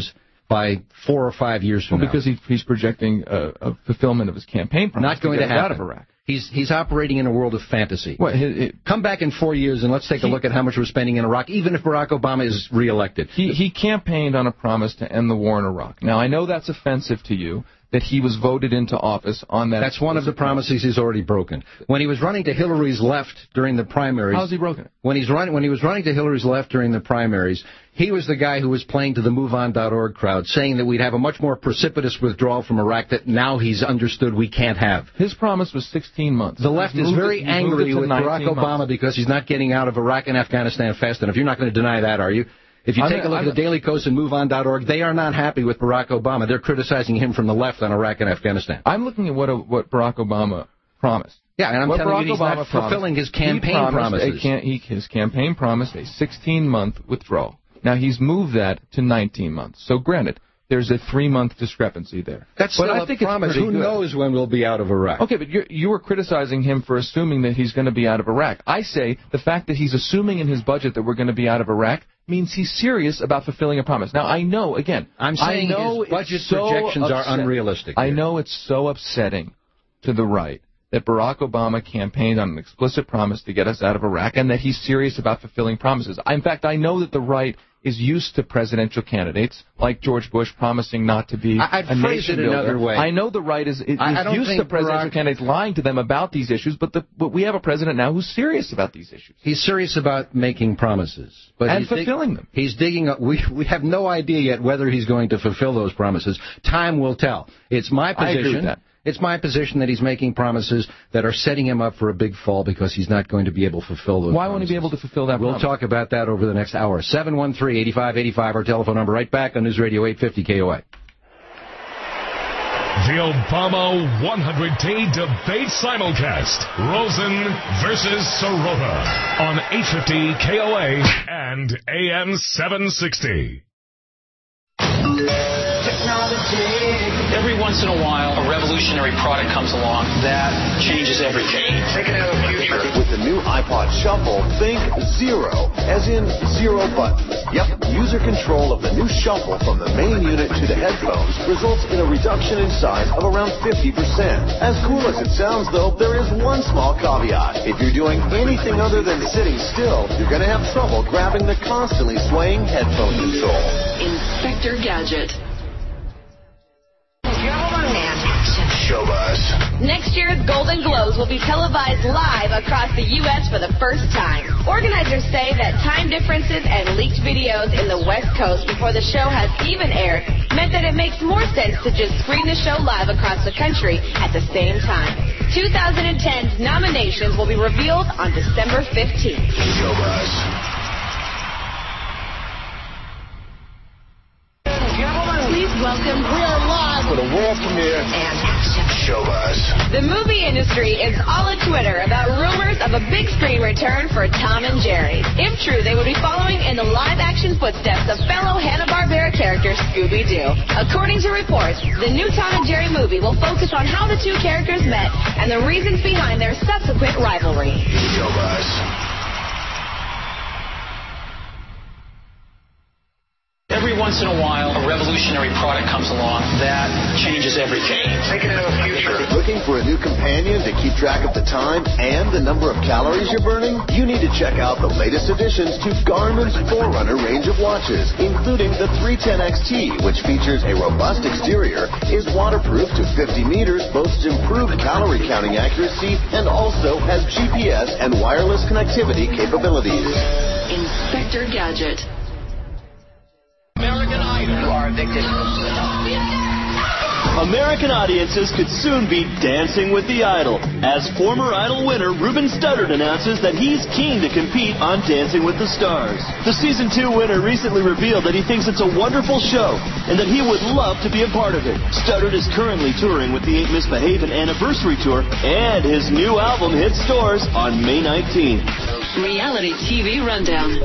by 4 or 5 years from now. Because he's projecting a fulfillment of his campaign promise. Not going to happen. Out of Iraq. He's operating in a world of fantasy. Come back in 4 years and let's take a look at how much we're spending in Iraq, even if Barack Obama is reelected. He campaigned on a promise to end the war in Iraq. Now, I know that's offensive to you, that he was voted into office on that. That's one of the promises he's already broken. When he was running to Hillary's left during the primaries... How's he broken it? When he was running to Hillary's left during the primaries, he was the guy who was playing to the MoveOn.org crowd, saying that we'd have a much more precipitous withdrawal from Iraq that now he's understood we can't have. His promise was 16 months. The left is very angry with Barack Obama because he's not getting out of Iraq and Afghanistan fast enough. You're not going to deny that, are you? If you take a look at the Daily Kos and MoveOn.org, they are not happy with Barack Obama. They're criticizing him from the left on Iraq and Afghanistan. I'm looking at what Barack Obama promised. Yeah, and I'm telling you he's not fulfilling his campaign promises. His campaign promised a 16-month withdrawal. Now, he's moved that to 19 months. So, granted, there's a 3-month discrepancy there. That's still a promise. Who knows when we'll be out of Iraq? Okay, but you were criticizing him for assuming that he's going to be out of Iraq. I say the fact that he's assuming in his budget that we're going to be out of Iraq means he's serious about fulfilling a promise. Now, I know, again, I'm saying his budget projections are unrealistic. I know it's so upsetting to the right that Barack Obama campaigned on an explicit promise to get us out of Iraq and that he's serious about fulfilling promises. In fact, I know that the right is used to presidential candidates like George Bush promising not to be a nation builder. Another way. I know the right is used to presidential candidates lying to them about these issues, but we have a president now who's serious about these issues. He's serious about making promises. But and fulfilling them. He's digging up. We have no idea yet whether he's going to fulfill those promises. Time will tell. It's my position. I agree with that. It's my position that he's making promises that are setting him up for a big fall because he's not going to be able to fulfill those Why won't he be able to fulfill that promise? We'll talk about that over the next hour. 713-8585, our telephone number. Right back on News Radio 850 KOA. The Obama 100-day debate simulcast. Rosen versus Sirota on 850 KOA and AM 760. Every once in a while, a revolutionary product comes along that changes everything. They can have a future. With the new iPod Shuffle, think zero, as in zero buttons. Yep, user control of the new Shuffle from the main unit to the headphones results in a reduction in size of around 50%. As cool as it sounds, though, there is one small caveat. If you're doing anything other than sitting still, you're going to have trouble grabbing the constantly swaying headphone control. Inspector Gadget. Showbuzz. Next year's Golden Globes will be televised live across the U.S. for the first time. Organizers say that time differences and leaked videos in the West Coast before the show has even aired meant that it makes more sense to just screen the show live across the country at the same time. 2010's nominations will be revealed on December 15th. Showbuzz. Please welcome, we're live for the world premiere and action. Showbuzz. The movie industry is all at Twitter about rumors of a big screen return for Tom and Jerry. If true, they would be following in the live-action footsteps of fellow Hanna-Barbera character Scooby-Doo. According to reports, the new Tom and Jerry movie will focus on how the two characters met and the reasons behind their subsequent rivalry. Showbuzz. Every once in a while, a revolutionary product comes along that changes everything. They can have a future. Looking for a new companion to keep track of the time and the number of calories you're burning? You need to check out the latest additions to Garmin's Forerunner range of watches, including the 310 XT, which features a robust exterior, is waterproof to 50 meters, boasts improved calorie counting accuracy, and also has GPS and wireless connectivity capabilities. Inspector Gadget. American Idol. You are addicted. American audiences could soon be dancing with the Idol, as former Idol winner Ruben Studdard announces that he's keen to compete on Dancing with the Stars. The Season 2 winner recently revealed that he thinks it's a wonderful show and that he would love to be a part of it. Studdard is currently touring with the Ain't Misbehavin' Anniversary Tour, and his new album hits stores on May 19th. Reality TV Rundown.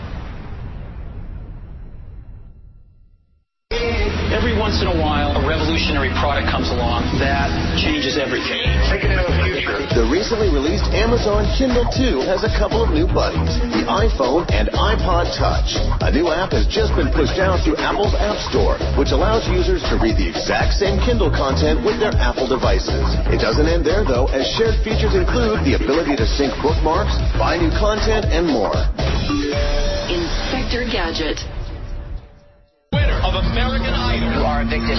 Every once in a while, a revolutionary product comes along that changes everything. They can have a future. The recently released Amazon Kindle 2 has a couple of new buddies, the iPhone and iPod Touch. A new app has just been pushed out through Apple's App Store, which allows users to read the exact same Kindle content with their Apple devices. It doesn't end there, though, as shared features include the ability to sync bookmarks, buy new content, and more. Inspector Gadget. Of American Idol. You are addicted.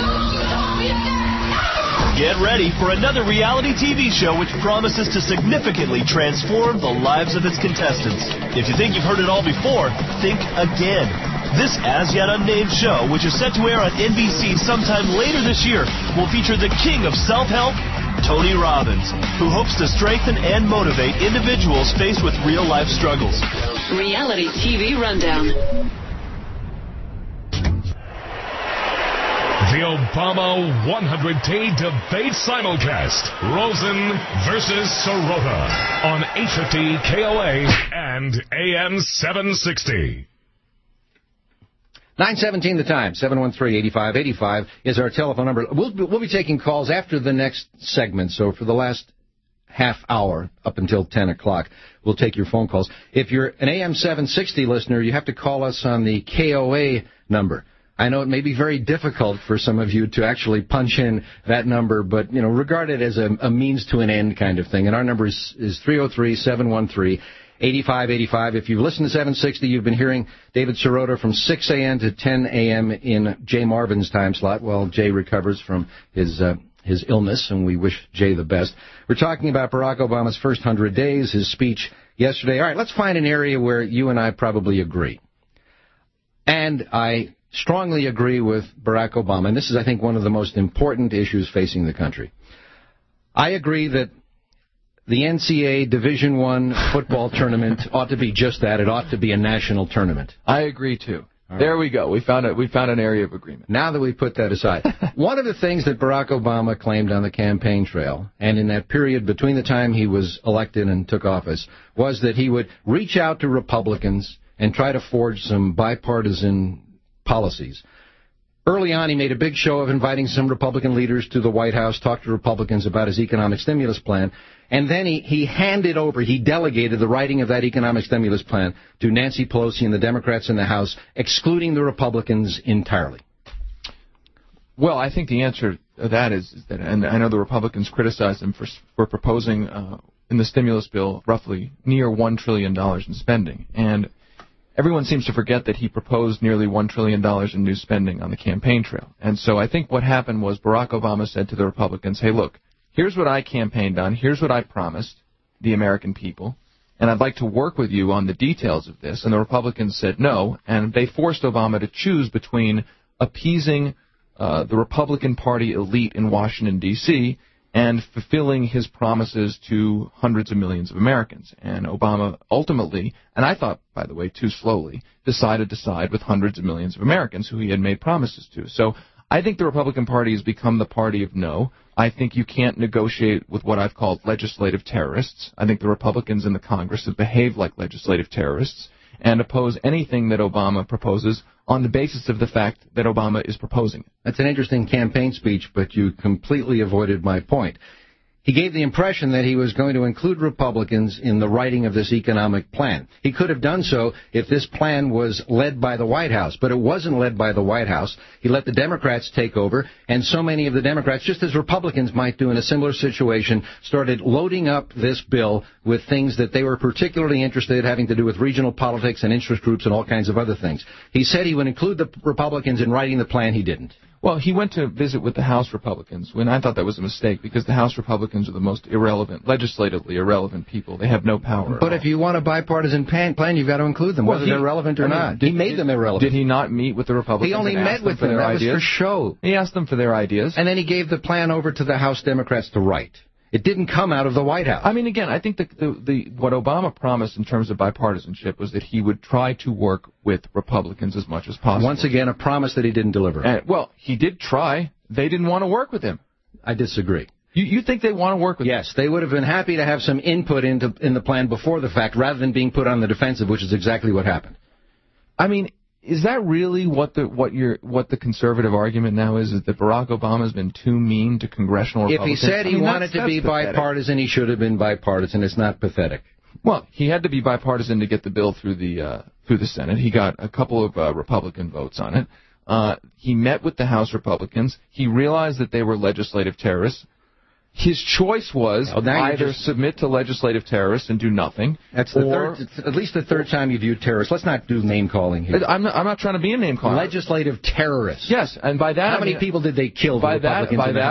Get ready for another reality TV show which promises to significantly transform the lives of its contestants. If you think you've heard it all before, think again. This as yet unnamed show, which is set to air on NBC sometime later this year, will feature the king of self-help, Tony Robbins, who hopes to strengthen and motivate individuals faced with real-life struggles. Reality TV Rundown. The Obama 100-day debate simulcast. Rosen versus Sirota on 850 KOA and AM 760. 9:17 the time. 713-8585 is our telephone number. We'll be taking calls after the next segment. So for the last half hour up until 10 o'clock. We'll take your phone calls. If you're an AM 760 listener, you have to call us on the KOA number. I know it may be very difficult for some of you to actually punch in that number, but, regard it as a means to an end kind of thing. And our number is 303-713-8585. If you've listened to 760, you've been hearing David Sirota from 6 a.m. to 10 a.m. in Jay Marvin's time slot while Jay recovers from his illness, and we wish Jay the best. We're talking about Barack Obama's first 100 days, his speech yesterday. All right, let's find an area where you and I probably agree. And I strongly agree with Barack Obama, and this is, I think, one of the most important issues facing the country. I agree that the NCAA Division I football tournament ought to be just that. It ought to be a national tournament. I agree, too. There we go. We found an area of agreement. Now that we put that aside, one of the things that Barack Obama claimed on the campaign trail, and in that period between the time he was elected and took office, was that he would reach out to Republicans and try to forge some bipartisan policies. Early on, he made a big show of inviting some Republican leaders to the White House, talked to Republicans about his economic stimulus plan, and then he delegated the writing of that economic stimulus plan to Nancy Pelosi and the Democrats in the House, excluding the Republicans entirely. Well, I think the answer to that is that, and I know the Republicans criticized him for proposing in the stimulus bill roughly near $1 trillion in spending, and everyone seems to forget that he proposed nearly $1 trillion in new spending on the campaign trail. And so I think what happened was Barack Obama said to the Republicans, hey, look, here's what I campaigned on, here's what I promised the American people, and I'd like to work with you on the details of this. And the Republicans said no, and they forced Obama to choose between appeasing the Republican Party elite in Washington, D.C., and fulfilling his promises to hundreds of millions of Americans. And Obama ultimately, and I thought, by the way, too slowly, decided to side with hundreds of millions of Americans who he had made promises to. So I think the Republican Party has become the party of no. I think you can't negotiate with what I've called legislative terrorists. I think the Republicans in the Congress have behaved like legislative terrorists and oppose anything that Obama proposes on the basis of the fact that Obama is proposing it. That's an interesting campaign speech, but you completely avoided my point. He gave the impression that he was going to include Republicans in the writing of this economic plan. He could have done so if this plan was led by the White House, but it wasn't led by the White House. He let the Democrats take over, and so many of the Democrats, just as Republicans might do in a similar situation, started loading up this bill with things that they were particularly interested in, having to do with regional politics and interest groups and all kinds of other things. He said he would include the Republicans in writing the plan. He didn't. Well, he went to visit with the House Republicans, when I thought that was a mistake, because the House Republicans are the most irrelevant, legislatively irrelevant people. They have no power. But if you want a bipartisan plan, you've got to include them, whether they're relevant or not. He made them irrelevant. Did he not meet with the Republicans? He only met with them. That was for show. He asked them for their ideas. And then he gave the plan over to the House Democrats to write. It didn't come out of the White House. I mean, again, I think what Obama promised in terms of bipartisanship was that he would try to work with Republicans as much as possible. Once again, a promise that he didn't deliver. Well, he did try. They didn't want to work with him. I disagree. You think they want to work with him? Yes, they would have been happy to have some input in the plan before the fact, rather than being put on the defensive, which is exactly what happened. I mean, is that really what the conservative argument now is that Barack Obama has been too mean to congressional Republicans? If he said he wanted to be bipartisan, he should have been bipartisan. It's not pathetic. Well, he had to be bipartisan to get the bill through the Senate. He got a couple of Republican votes on it. He met with the House Republicans. He realized that they were legislative terrorists. His choice was either submit to legislative terrorists and do nothing. That's at least the third time you've used terrorists. Let's not do name calling here. I'm not trying to be a name caller. Legislative terrorists. Yes, and by that how many people did they kill? By that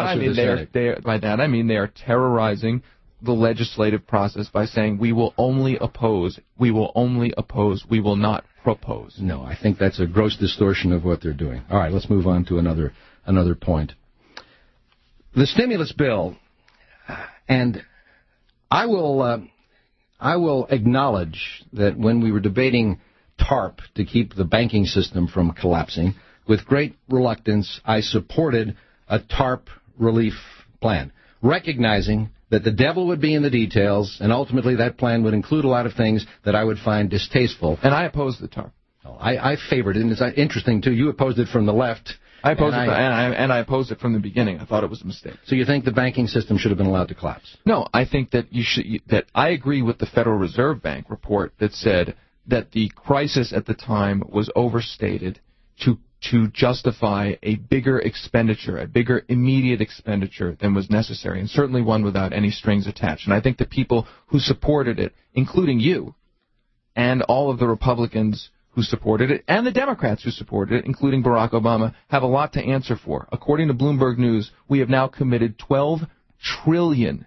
I mean they are terrorizing the legislative process by saying we will only oppose, we will only oppose, we will not propose. No, I think that's a gross distortion of what they're doing. All right, let's move on to another point. The stimulus bill. And I will acknowledge that when we were debating TARP to keep the banking system from collapsing, with great reluctance, I supported a TARP relief plan, recognizing that the devil would be in the details, and ultimately that plan would include a lot of things that I would find distasteful. And I opposed the TARP. I favored it, and it's interesting, too. You opposed it from the left. I opposed it, and I opposed it from the beginning. I thought it was a mistake. So you think the banking system should have been allowed to collapse? No, I think that that I agree with the Federal Reserve Bank report that said that the crisis at the time was overstated to justify a bigger expenditure, a bigger immediate expenditure than was necessary, and certainly one without any strings attached. And I think the people who supported it, including you, and all of the Republicans who supported it, and the Democrats who supported it, including Barack Obama, have a lot to answer for. According to Bloomberg News, we have now committed $12 trillion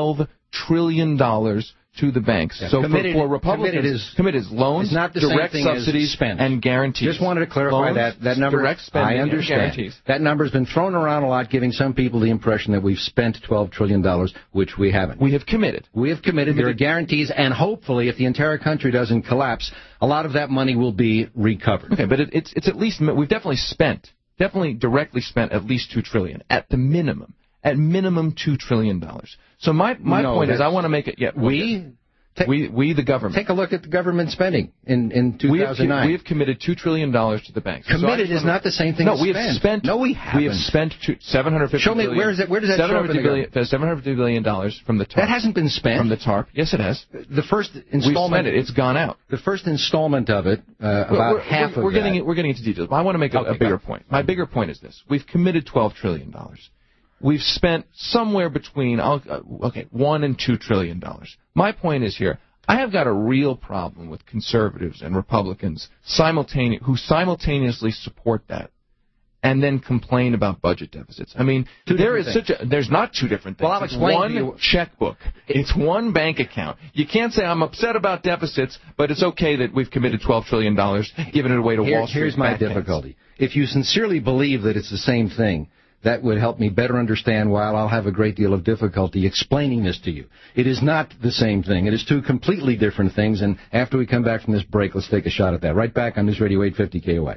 to the banks. Yeah, so committed, for Republicans, committed is loans, not the direct same thing subsidies, as spend. and guarantees. Just wanted to clarify loans, that number. Direct spending I understand. And guarantees. That number's been thrown around a lot, giving some people the impression that we've spent $12 trillion, which we haven't. We have committed. We have committed. There are guarantees, and hopefully, if the entire country doesn't collapse, a lot of that money will be recovered. Okay, but it's at least we've definitely directly spent at least $2 trillion at the minimum. At minimum, $2 trillion. So my point is, I want to make it. Yeah, we the government. Take a look at the government spending in 2009. We have committed $2 trillion to the banks. Committed is not the same thing as we have spent. No, we haven't. We have spent $750 Show me, billion. where does that show up in the government? $750 billion from the TARP. That hasn't been spent. From the TARP. Yes, it has. The first installment. We've spent it. It's gone out. The first installment of it, about half of we're that. We're getting into details. But I want to make a bigger point. My bigger point is this. We've committed $12 trillion. We've spent somewhere between $1 and $2 trillion. My point is here, I have got a real problem with conservatives and Republicans who simultaneously support that and then complain about budget deficits. I mean, there's not two different things. Well, I'll explain to you. One checkbook. It's one bank account. You can't say I'm upset about deficits, but it's okay that we've committed $12 trillion, giving it away to Wall Street. Here's my difficulty. If you sincerely believe that it's the same thing, that would help me better understand why I'll have a great deal of difficulty explaining this to you. It is not the same thing. It is two completely different things, and after we come back from this break, let's take a shot at that. Right back on News Radio 850 KOA.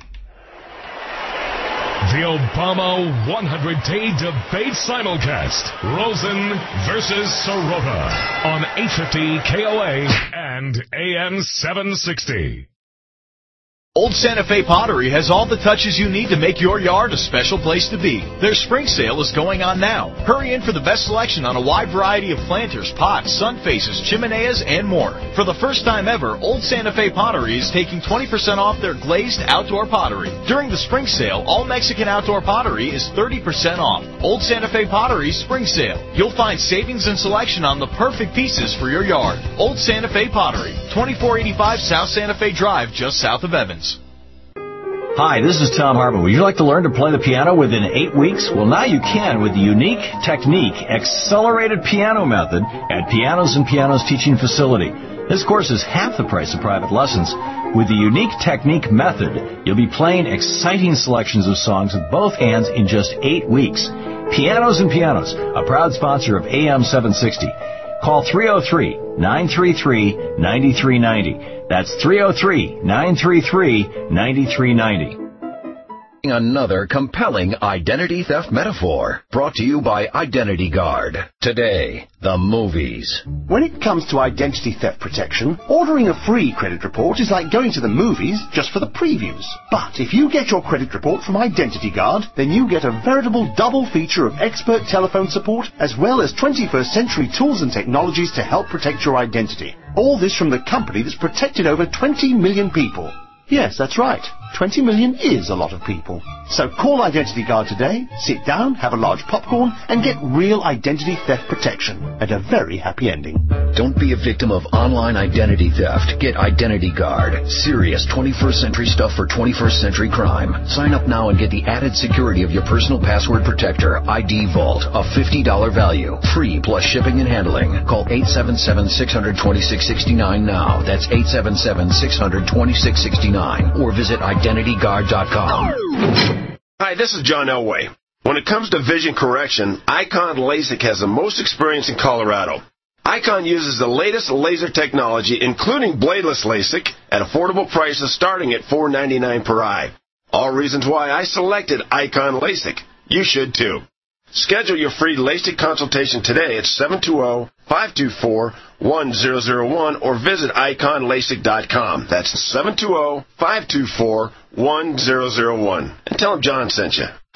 The Obama 100-day debate simulcast. Rosen versus Sirota on 850 KOA and AM 760. Old Santa Fe Pottery has all the touches you need to make your yard a special place to be. Their spring sale is going on now. Hurry in for the best selection on a wide variety of planters, pots, sun faces, chimeneas, and more. For the first time ever, Old Santa Fe Pottery is taking 20% off their glazed outdoor pottery. During the spring sale, all Mexican outdoor pottery is 30% off. Old Santa Fe Pottery Spring Sale. You'll find savings and selection on the perfect pieces for your yard. Old Santa Fe Pottery, 2485 South Santa Fe Drive, just south of Evans. Hi, this is Tom Hartman. Would you like to learn to play the piano within 8 weeks? Well, now you can with the Unique Technique Accelerated Piano Method at Pianos and Pianos Teaching Facility. This course is half the price of private lessons. With the Unique Technique Method, you'll be playing exciting selections of songs with both hands in just 8 weeks. Pianos and Pianos, a proud sponsor of AM 760. Call 303-933-9390. That's 303-933-9390. Another compelling identity theft metaphor brought to you by Identity Guard. Today, the movies. When it comes to identity theft protection, ordering a free credit report is like going to the movies just for the previews. But if you get your credit report from Identity Guard, then you get a veritable double feature of expert telephone support as well as 21st century tools and technologies to help protect your identity. All this from the company that's protected over 20 million people. Yes, that's right. 20 million is a lot of people. So call Identity Guard today, sit down, have a large popcorn, and get real identity theft protection and a very happy ending. Don't be a victim of online identity theft. Get Identity Guard. Serious 21st century stuff for 21st century crime. Sign up now and get the added security of your personal password protector, ID Vault, a $50 value. Free plus shipping and handling. Call 877-600-2669 now. That's 877-600-2669. Or visit IdentityGuard.com. Hi, this is John Elway. When it comes to vision correction, Icon LASIK has the most experience in Colorado. Icon uses the latest laser technology, including bladeless LASIK, at affordable prices starting at $4.99 per eye. All reasons why I selected Icon LASIK. You should too. Schedule your free LASIK consultation today at 720-524-1001 or visit IconLASIK.com. That's 720-524-1001. And tell them John sent you.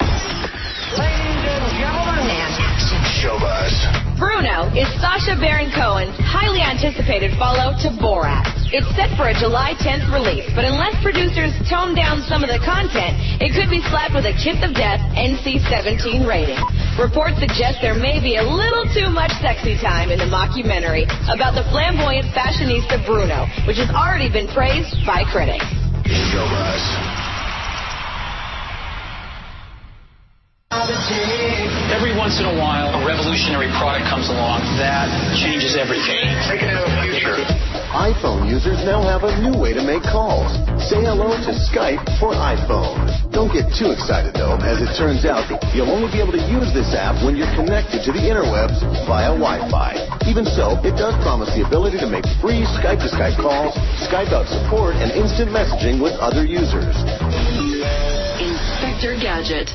Bruno is Sacha Baron Cohen's highly anticipated follow to Borat. It's set for a July 10th release, but unless producers tone down some of the content, it could be slapped with a kiss of death NC-17 rating. Reports suggest there may be a little too much sexy time in the mockumentary about the flamboyant fashionista Bruno, which has already been praised by critics. Ego Bus. Every once in a while, a revolutionary product comes along that changes everything. Taking out the future. iPhone users now have a new way to make calls. Say hello to Skype for iPhone. Don't get too excited, though, as it turns out you'll only be able to use this app when you're connected to the interwebs via Wi-Fi. Even so, it does promise the ability to make free Skype-to-Skype calls, Skype out support, and instant messaging with other users. Inspector Gadget.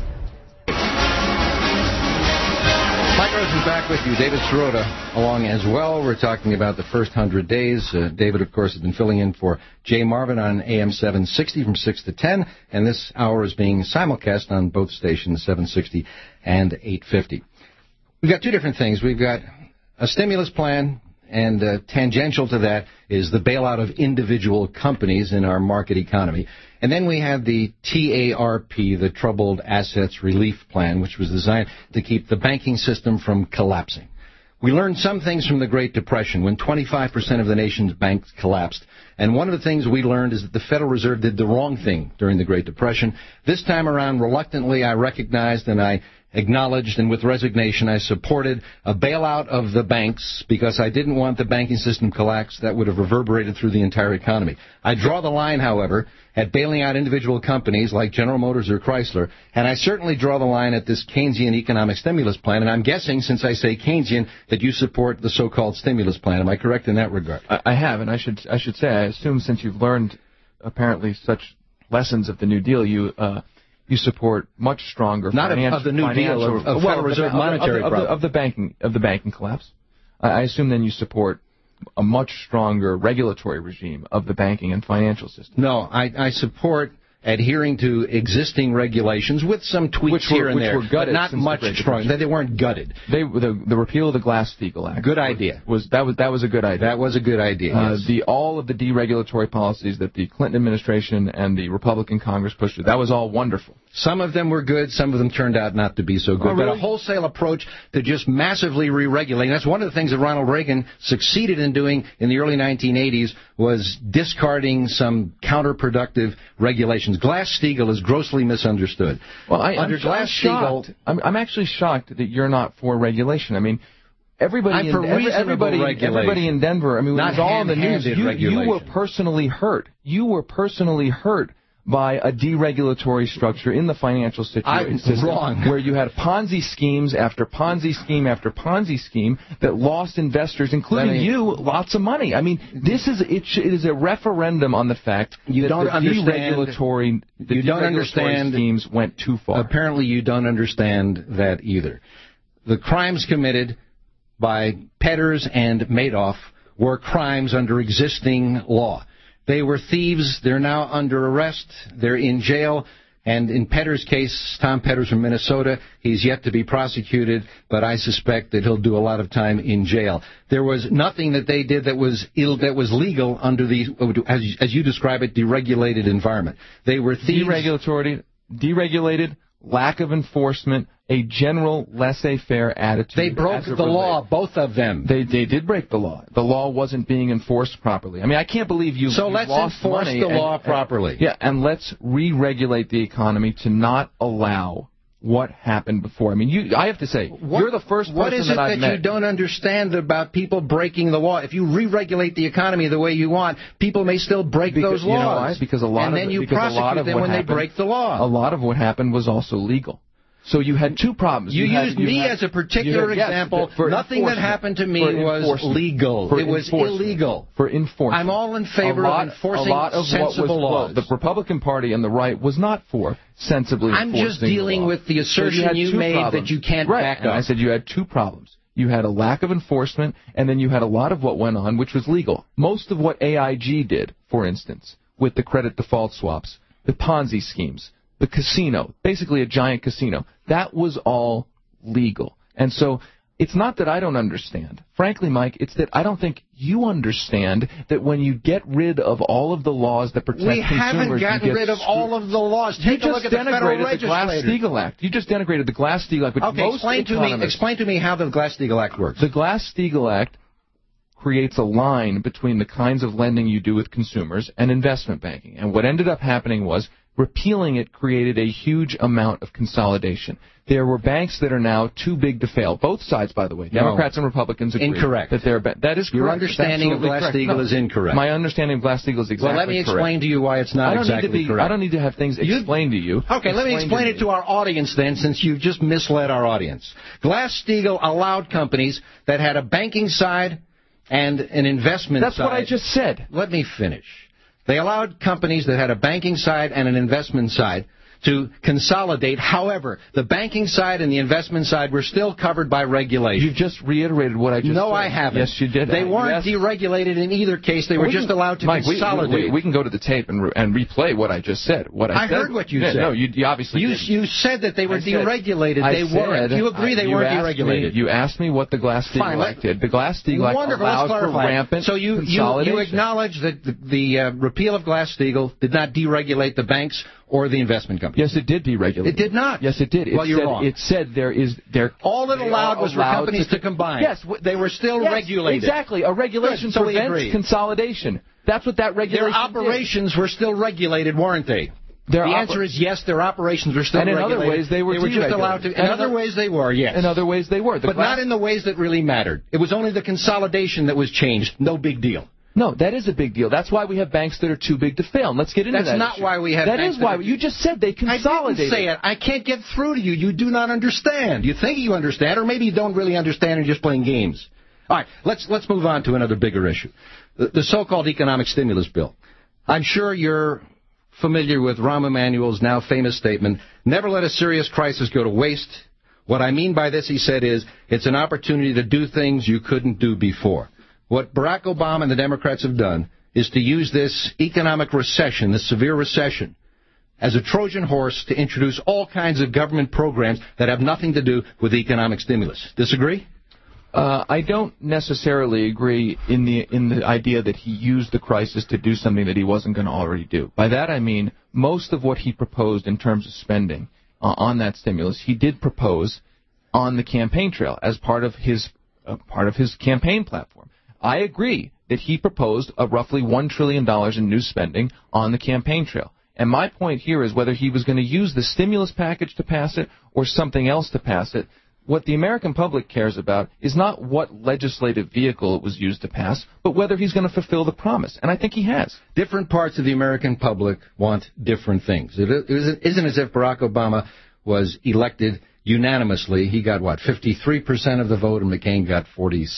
Mike Rosen back with you. David Sirota along as well. We're talking about the first 100 days. David, of course, has been filling in for Jay Marvin on AM 760 from 6 to 10, and this hour is being simulcast on both stations, 760 and 850. We've got two different things. We've got a stimulus plan, and tangential to that is the bailout of individual companies in our market economy. And then we have the TARP, the Troubled Assets Relief Plan, which was designed to keep the banking system from collapsing. We learned some things from the Great Depression when 25% of the nation's banks collapsed. And one of the things we learned is that the Federal Reserve did the wrong thing during the Great Depression. This time around, reluctantly, I recognized and I acknowledged, and with resignation, I supported a bailout of the banks because I didn't want the banking system collapse. That would have reverberated through the entire economy. I draw the line, however, at bailing out individual companies like General Motors or Chrysler, and I certainly draw the line at this Keynesian economic stimulus plan, and I'm guessing, since I say Keynesian, that you support the so-called stimulus plan. Am I correct in that regard? I have, and I should say, I assume since you've learned apparently such lessons of the New Deal, you support much stronger not of the New Deal of Federal Reserve monetary problem of the banking collapse. I assume then you support a much stronger regulatory regime of the banking and financial system. No, I support adhering to existing regulations with some tweaks here and there, but not much stronger. They weren't gutted. The repeal of the Glass-Steagall Act. Good idea. That was a good idea. That was a good idea. Yes. All of the deregulatory policies that the Clinton administration and the Republican Congress pushed through, that was all wonderful. Some of them were good. Some of them turned out not to be so good. Oh, really? But a wholesale approach to just massively re-regulating, that's one of the things that Ronald Reagan succeeded in doing in the early 1980s, was discarding some counterproductive regulations. Glass-Steagall is grossly misunderstood. Well, I'm actually shocked that you're not for regulation. I mean, everybody in Denver, I mean, it was all in the news. You were personally hurt. You were personally hurt by a deregulatory structure in the financial system where you had Ponzi schemes after Ponzi scheme after Ponzi scheme that lost investors, including you, lots of money. I mean, it is a referendum on the fact that the deregulatory schemes went too far. Apparently you don't understand that either. The crimes committed by Petters and Madoff were crimes under existing law. They were thieves. They're now under arrest. They're in jail. And in Petters' case, Tom Petters from Minnesota, he's yet to be prosecuted, but I suspect that he'll do a lot of time in jail. There was nothing that they did that was legal under the, as you describe it, deregulated environment. They were thieves. Deregulated, lack of enforcement, a general laissez-faire attitude. They broke the law, both of them. They did break the law. The law wasn't being enforced properly. I mean, I can't believe you So let's lost enforce money the law properly. And let's re-regulate the economy to not allow what happened before. I mean, I have to say, you're the first person that I've met. What is it that you don't understand about people breaking the law? If you re-regulate the economy the way you want, people may still break those laws. You know why? Because a lot and then you prosecute them when they break the law. A lot of what happened was also legal. So you had two problems. You used me as a particular example. Nothing that happened to me was legal. It was illegal. For enforcement. I'm all in favor of enforcing sensible laws. The Republican Party and the right was not for sensibly enforcing the law. I'm just dealing with the assertion you made that you can't back up. And I said you had two problems. You had a lack of enforcement, and then you had a lot of what went on, which was legal. Most of what AIG did, for instance, with the credit default swaps, the Ponzi schemes, the casino, basically a giant casino, that was all legal. And so It's not that I don't understand. Frankly, Mike, it's that I don't think you understand that when you get rid of all of the laws that protect consumers... We haven't gotten rid of all of the laws. Take a look at the federal legislators. The Glass-Steagall Act. You just denigrated the Glass-Steagall Act. But okay, explain to me how the Glass-Steagall Act works. The Glass-Steagall Act creates a line between the kinds of lending you do with consumers and investment banking. And what ended up happening was repealing it created a huge amount of consolidation. There were banks that are now too big to fail. Both sides, by the way, Democrats and Republicans agree. Incorrect. That that is correct. Your understanding of Glass-Steagall is incorrect. My understanding of Glass-Steagall is exactly correct. Well, let me explain to you why it's not exactly correct. I don't need to have things explained to you. Okay, let me explain it to our audience then, since you just misled our audience. Glass-Steagall allowed companies that had a banking side and an investment side. That's what I just said. Let me finish. They allowed companies that had a banking side and an investment side to consolidate. However, the banking side and the investment side were still covered by regulation. You've just reiterated what I just said. No, I haven't. Yes, you did. They weren't deregulated in either case. They were just allowed to consolidate. We can go to the tape and replay what I just said. I heard what you said. No, you obviously didn't. You said that they were deregulated. They weren't. You agree they weren't deregulated. You asked me what the Glass-Steagall Act did. The Glass-Steagall Act allows for rampant consolidation. You acknowledge that the repeal of Glass-Steagall did not deregulate the banks or the investment companies. Yes, it did deregulate. It did not. Yes, it did. You're wrong. It said all it allowed was for companies to combine. Yes, they were still regulated. Exactly. A regulation prevents consolidation. That's what that regulation did. Their operations were still regulated, weren't they? The answer is yes, their operations were still regulated. And in other ways, they were just allowed to. In other ways, they were, yes. In other ways, they were. But not in the ways that really mattered. It was only the consolidation that was changed. No big deal. No, that is a big deal. That's why we have banks that are too big to fail. And let's get into that. That's not why we have banks. That is why. You just said they consolidated. I didn't say it. I can't get through to you. You do not understand. You think you understand, or maybe you don't really understand and you're just playing games. All right, let's move on to another bigger issue. The so-called economic stimulus bill. I'm sure you're familiar with Rahm Emanuel's now famous statement, never let a serious crisis go to waste. What I mean by this, he said, is it's an opportunity to do things you couldn't do before. What Barack Obama and the Democrats have done is to use this economic recession, this severe recession, as a Trojan horse to introduce all kinds of government programs that have nothing to do with economic stimulus. Disagree? I don't necessarily agree in the idea that he used the crisis to do something that he wasn't going to already do. By that I mean most of what he proposed in terms of spending on that stimulus, he did propose on the campaign trail as part of his campaign platform. I agree that he proposed a roughly $1 trillion in new spending on the campaign trail. And my point here is whether he was going to use the stimulus package to pass it or something else to pass it, what the American public cares about is not what legislative vehicle it was used to pass, but whether he's going to fulfill the promise. And I think he has. Different parts of the American public want different things. It isn't as if Barack Obama was elected unanimously. He got, 53% of the vote, and McCain got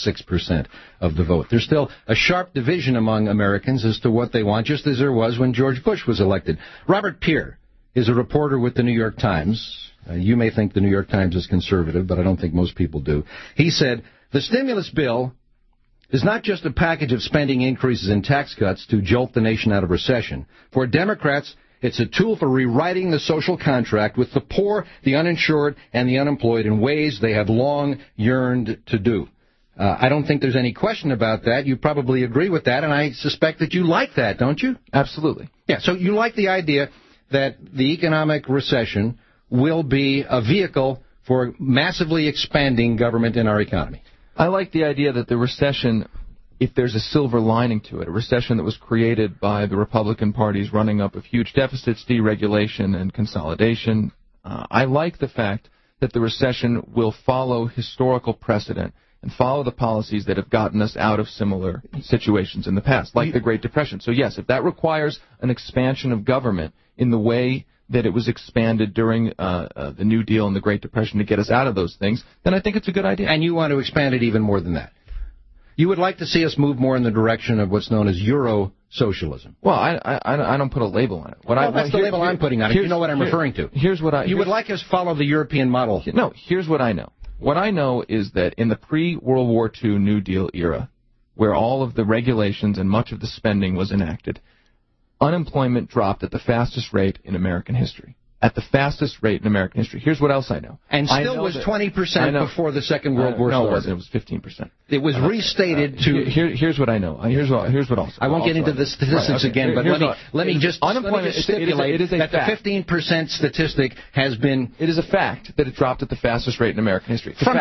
46% of the vote. There's still a sharp division among Americans as to what they want, just as there was when George Bush was elected. Robert Peer is a reporter with the New York Times. You may think the New York Times is conservative, but I don't think most people do. He said, the stimulus bill is not just a package of spending increases and tax cuts to jolt the nation out of recession. For Democrats, it's a tool for rewriting the social contract with the poor, the uninsured, and the unemployed in ways they have long yearned to do. I don't think there's any question about that. You probably agree with that, and I suspect that you like that, don't you? Absolutely. Yeah, so you like the idea that the economic recession will be a vehicle for massively expanding government in our economy. I like the idea that the recession, if there's a silver lining to it, a recession that was created by the Republican Party's running up of huge deficits, deregulation, and consolidation. I like the fact that the recession will follow historical precedent and follow the policies that have gotten us out of similar situations in the past, like the Great Depression. So, yes, if that requires an expansion of government in the way that it was expanded during the New Deal and the Great Depression to get us out of those things, then I think it's a good idea. And you want to expand it even more than that? You would like to see us move more in the direction of what's known as Euro-socialism. Well, I don't put a label on it. That's the label I'm putting on it. You know what I'm referring to. You would like us to follow the European model. No, here's what I know. What I know is that in the pre-World War II New Deal era, where all of the regulations and much of the spending was enacted, unemployment dropped at the fastest rate in American history. at the fastest rate in American history. Here's what else I know. And still was 20% before the Second World War started. No, it wasn't. It was 15%. It was restated to... Here's what I know. Here's what else. I won't get into the statistics again, but let me just stipulate that the 15% statistic has been... It is a fact that it dropped at the fastest rate in American history. From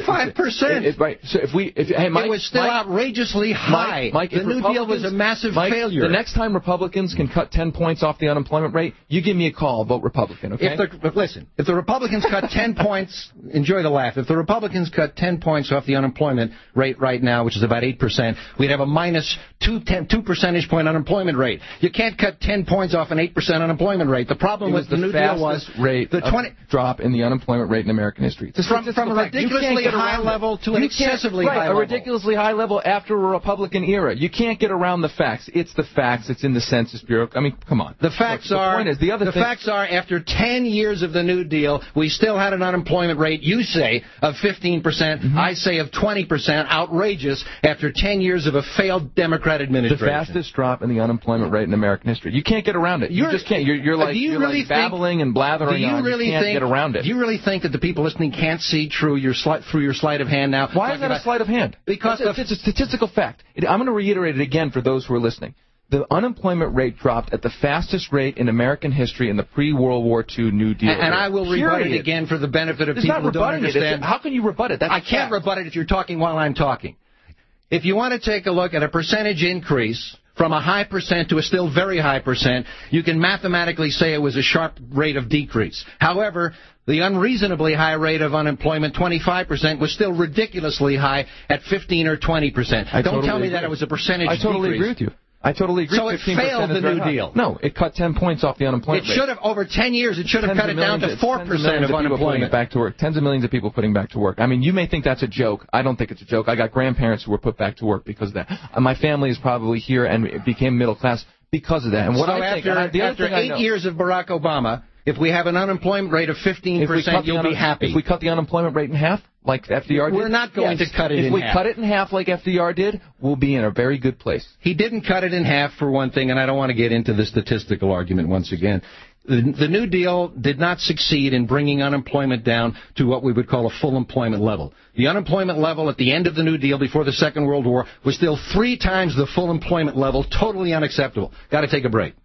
25%. Right. So it was still outrageously high. Mike, the New Deal was a massive failure. The next time Republicans can cut 10 points off the unemployment rate, you give me a call, vote Republican, okay? If the Republicans cut 10 points, enjoy the laugh. If the Republicans cut 10 points off the unemployment rate right now, which is about 8%, we'd have a minus 2 percentage point unemployment rate. You can't cut 10 points off an 8% unemployment rate. The problem with the New Deal was the drop in the unemployment rate in American history. From a ridiculously high level to an excessively high level. A ridiculously high level after a Republican era. You can't get around the facts. It's the facts. It's in the Census Bureau. I mean, come on. The facts are after 10 years of the New Deal, we still had an unemployment rate, you say, of 15%. I say of 20%. Outrageous after 10 years of a failed Democrat administration. The fastest drop in the unemployment rate in American history. You can't get around it. You just can't. You're like babbling and blathering on. You can't get around it. Do you really think that the people listening can't see through your sleight of hand now? Why is that a sleight of hand? Because it's a statistical fact. I'm going to reiterate it again for those who are listening. The unemployment rate dropped at the fastest rate in American history in the pre-World War II New Deal. And I will rebut it again for the benefit of people who don't understand. How can you rebut it? I can't rebut it if you're talking while I'm talking. If you want to take a look at a percentage increase from a high percent to a still very high percent, you can mathematically say it was a sharp rate of decrease. However, the unreasonably high rate of unemployment, 25%, was still ridiculously high at 15 or 20%. Don't tell me that it was a percentage decrease. I totally agree with you. I totally agree. So it failed the New Deal. No, it cut 10 points off the unemployment rate. It should have, over 10 years, it should have cut it down to 4% of unemployment. Back to work. Tens of millions of people putting back to work. I mean, you may think that's a joke. I don't think it's a joke. I got grandparents who were put back to work because of that. My family is probably here and it became middle class because of that. And what I think, after 8 years of Barack Obama, if we have an unemployment rate of 15%, you'll be happy. If we cut the unemployment rate in half, like FDR did? We're not going to cut it in half. If we cut it in half like FDR did, we'll be in a very good place. He didn't cut it in half, for one thing, and I don't want to get into the statistical argument once again. The New Deal did not succeed in bringing unemployment down to what we would call a full employment level. The unemployment level at the end of the New Deal before the Second World War was still 3 times the full employment level, totally unacceptable. Got to take a break.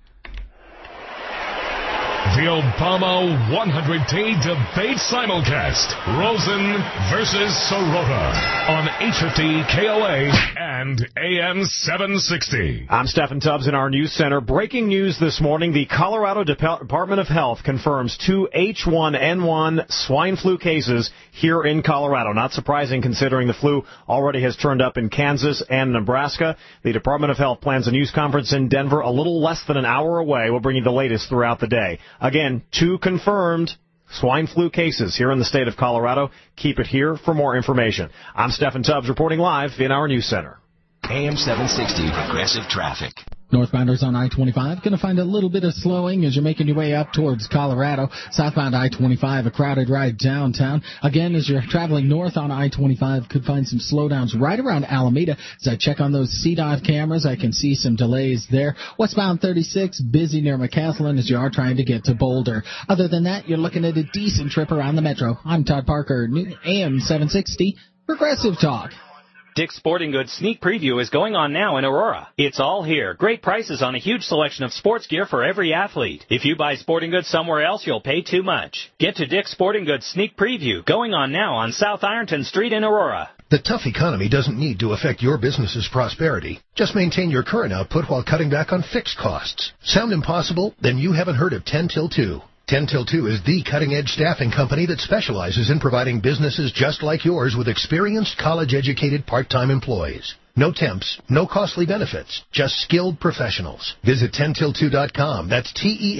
The Obama 100-day debate simulcast. Rosen versus Sirota on 850 KOA and AM 760. I'm Stephen Tubbs in our news center. Breaking news this morning. The Colorado Department of Health confirms 2 H1N1 swine flu cases here in Colorado. Not surprising considering the flu already has turned up in Kansas and Nebraska. The Department of Health plans a news conference in Denver a little less than an hour away. We'll bring you the latest throughout the day. Again, 2 confirmed swine flu cases here in the state of Colorado. Keep it here for more information. I'm Stephen Tubbs reporting live in our news center. AM 760 Progressive Traffic. Northbounders on I-25 going to find a little bit of slowing as you're making your way up towards Colorado. Southbound I-25, a crowded ride downtown. Again, as you're traveling north on I-25, could find some slowdowns right around Alameda. As I check on those CDOT cameras, I can see some delays there. Westbound 36, busy near McCaslin as you are trying to get to Boulder. Other than that, you're looking at a decent trip around the metro. I'm Todd Parker, AM 760, Progressive Talk. Dick's Sporting Goods Sneak Preview is going on now in Aurora. It's all here. Great prices on a huge selection of sports gear for every athlete. If you buy sporting goods somewhere else, you'll pay too much. Get to Dick's Sporting Goods Sneak Preview, going on now on South Ironton Street in Aurora. The tough economy doesn't need to affect your business's prosperity. Just maintain your current output while cutting back on fixed costs. Sound impossible? Then you haven't heard of 10 Till 2. 10 Till 2 is the cutting-edge staffing company that specializes in providing businesses just like yours with experienced, college-educated part-time employees. No temps, no costly benefits, just skilled professionals. Visit 10till2.com. That's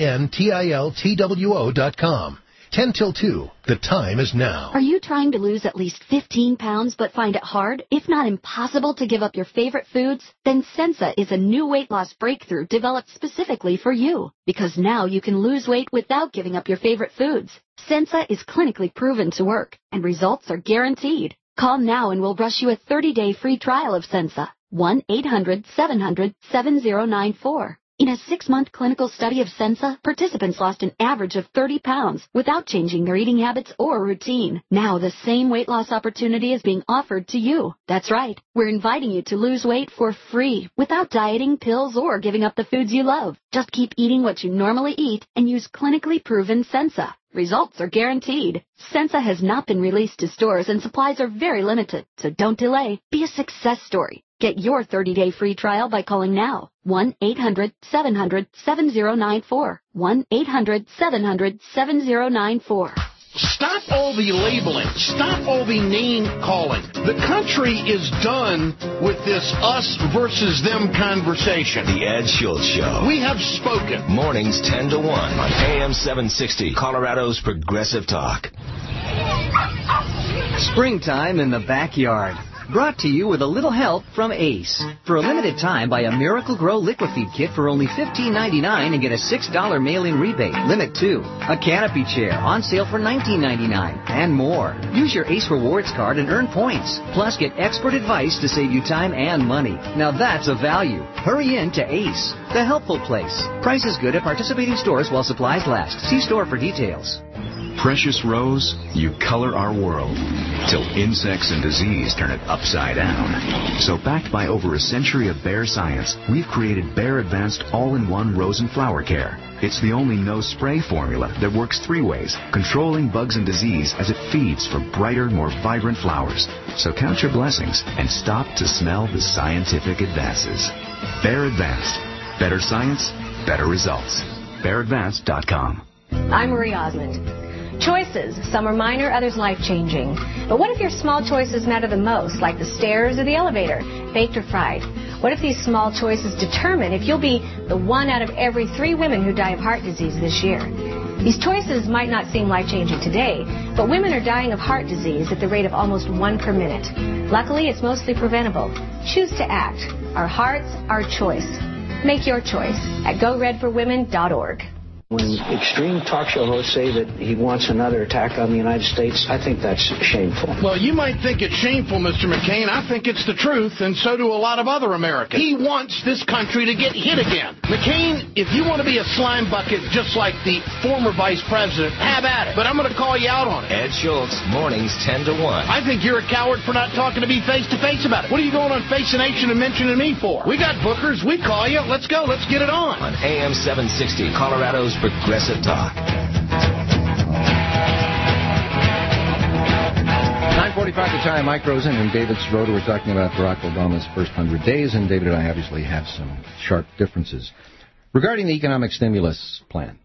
TENTILTWO.com. 10 till 2. The time is now. Are you trying to lose at least 15 pounds but find it hard, if not impossible, to give up your favorite foods? Then Sensa is a new weight loss breakthrough developed specifically for you. Because now you can lose weight without giving up your favorite foods. Sensa is clinically proven to work, and results are guaranteed. Call now and we'll rush you a 30-day free trial of Sensa. 1-800-700-7094. In a 6-month clinical study of Sensa, participants lost an average of 30 pounds without changing their eating habits or routine. Now the same weight loss opportunity is being offered to you. That's right. We're inviting you to lose weight for free without dieting, pills, or giving up the foods you love. Just keep eating what you normally eat and use clinically proven Sensa. Results are guaranteed. Sensa has not been released to stores and supplies are very limited, so don't delay. Be a success story. Get your 30-day free trial by calling now. 1-800-700-7094. 1-800-700-7094. Stop all the labeling. Stop all the name calling. The country is done with this us versus them conversation. The Ed Schultz Show. We have spoken. Mornings 10 to 1 on AM 760, Colorado's Progressive Talk. Springtime in the backyard. Brought to you with a little help from Ace. For a limited time, buy a Miracle-Gro Liquifeed kit for only $15.99 and get a $6 mail-in rebate. Limit 2. A canopy chair on sale for $19.99 and more. Use your Ace Rewards card and earn points. Plus, get expert advice to save you time and money. Now that's a value. Hurry in to Ace, the helpful place. Price is good at participating stores while supplies last. See store for details. Precious Rose, you color our world, till insects and disease turn it upside down. So backed by over a century of Bayer science, we've created Bayer Advanced All-in-One Rose and Flower Care. It's the only no-spray formula that works 3 ways, controlling bugs and disease as it feeds for brighter, more vibrant flowers. So count your blessings and stop to smell the scientific advances. Bayer Advanced. Better science, better results. BayerAdvanced.com. I'm Marie Osmond. Choices. Some are minor, others life-changing. But what if your small choices matter the most, like the stairs or the elevator, baked or fried? What if these small choices determine if you'll be the 1 out of every 3 women who die of heart disease this year? These choices might not seem life-changing today, but women are dying of heart disease at the rate of almost 1 per minute. Luckily, it's mostly preventable. Choose to act. Our hearts, our choice. Make your choice at GoRedForWomen.org. When extreme talk show hosts say that he wants another attack on the United States, I think that's shameful. Well, you might think it's shameful, Mr. McCain. I think it's the truth, and so do a lot of other Americans. He wants this country to get hit again. McCain, if you want to be a slime bucket just like the former vice president, have at it. But I'm going to call you out on it. Ed Schultz, mornings 10 to 1. I think you're a coward for not talking to me face-to-face about it. What are you going on Face the Nation and mentioning me for? We got bookers. We call you. Let's go. Let's get it on. On AM 760, Colorado's Progressive Talk. 9:45 the time. Mike Rosen and David Sroder were talking about Barack Obama's first 100 days, and David and I obviously have some sharp differences. Regarding the economic stimulus plan,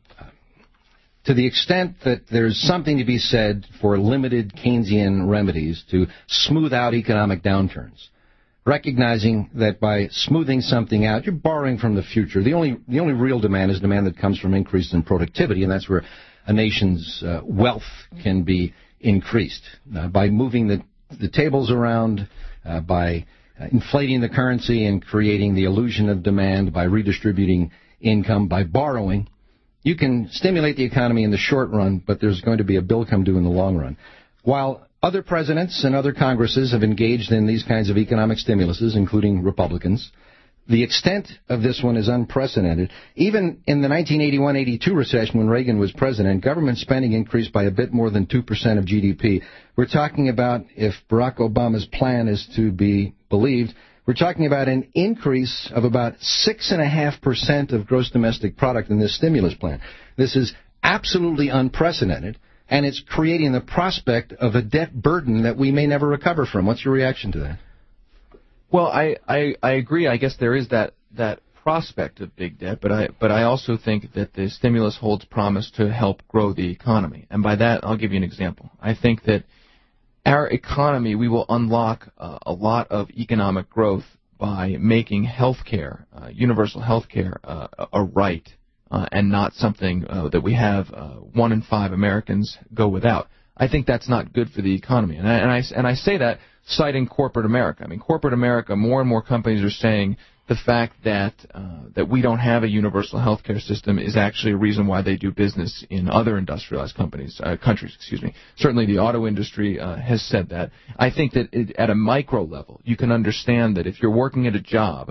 to the extent that there's something to be said for limited Keynesian remedies to smooth out economic downturns, recognizing that by smoothing something out, you're borrowing from the future. The only real demand is demand that comes from increase in productivity, and that's where a nation's wealth can be increased. By moving the tables around, by inflating the currency and creating the illusion of demand, by redistributing income, by borrowing, you can stimulate the economy in the short run, but there's going to be a bill come due in the long run. While other presidents and other Congresses have engaged in these kinds of economic stimuluses, including Republicans, the extent of this one is unprecedented. Even in the 1981-82 recession, when Reagan was president, government spending increased by a bit more than 2% of GDP. We're talking about, if Barack Obama's plan is to be believed, we're talking about an increase of about 6.5% of gross domestic product in this stimulus plan. This is absolutely unprecedented, and it's creating the prospect of a debt burden that we may never recover from. What's your reaction to that? Well, I agree. I guess there is that prospect of big debt, but I also think that the stimulus holds promise to help grow the economy. And by that, I'll give you an example. I think that our economy, we will unlock a lot of economic growth by making healthcare, universal healthcare, a right. And not something that we have 1 in 5 Americans go without. I think that's not good for the economy, and I say that citing corporate America. I mean, corporate America, more and more companies are saying the fact that we don't have a universal health care system is actually a reason why they do business in other industrialized countries. Certainly, the auto industry has said that. I think that at a micro level, you can understand that if you're working at a job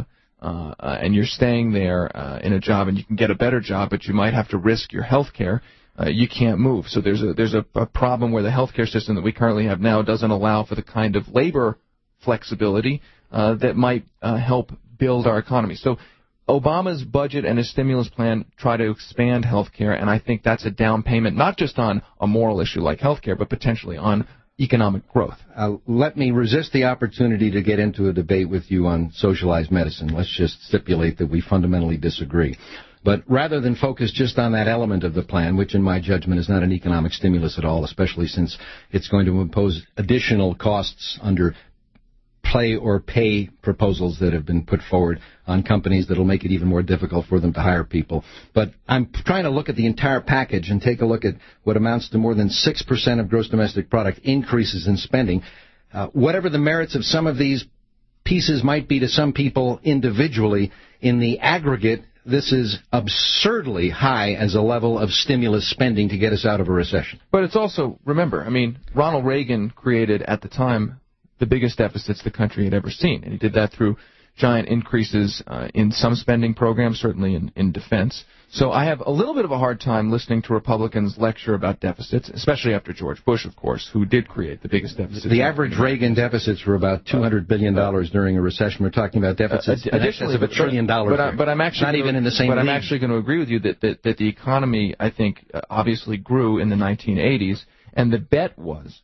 and you're staying there in a job, and you can get a better job, but you might have to risk your health care, you can't move. So there's a problem where the healthcare system that we currently have now doesn't allow for the kind of labor flexibility that might help build our economy. So Obama's budget and his stimulus plan try to expand healthcare, and I think that's a down payment not just on a moral issue like healthcare, but potentially on economic growth. Let me resist the opportunity to get into a debate with you on socialized medicine. Let's just stipulate that we fundamentally disagree. But rather than focus just on that element of the plan, which in my judgment is not an economic stimulus at all, especially since it's going to impose additional costs under play or pay proposals that have been put forward on companies that will make it even more difficult for them to hire people. But I'm trying to look at the entire package and take a look at what amounts to more than 6% of gross domestic product increases in spending. Whatever the merits of some of these pieces might be to some people individually, in the aggregate, this is absurdly high as a level of stimulus spending to get us out of a recession. But it's also, remember, I mean, Ronald Reagan created at the time the biggest deficits the country had ever seen, and he did that through giant increases in some spending programs, certainly in defense. So I have a little bit of a hard time listening to Republicans lecture about deficits, especially after George Bush, of course, who did create the biggest deficits. The average Reagan deficits were about $200 billion during a recession. We're talking about deficits in excess of $1 trillion. But I'm actually not even in the same But league. I'm actually going to agree with you that the economy, I think, obviously grew in the 1980s, and the bet was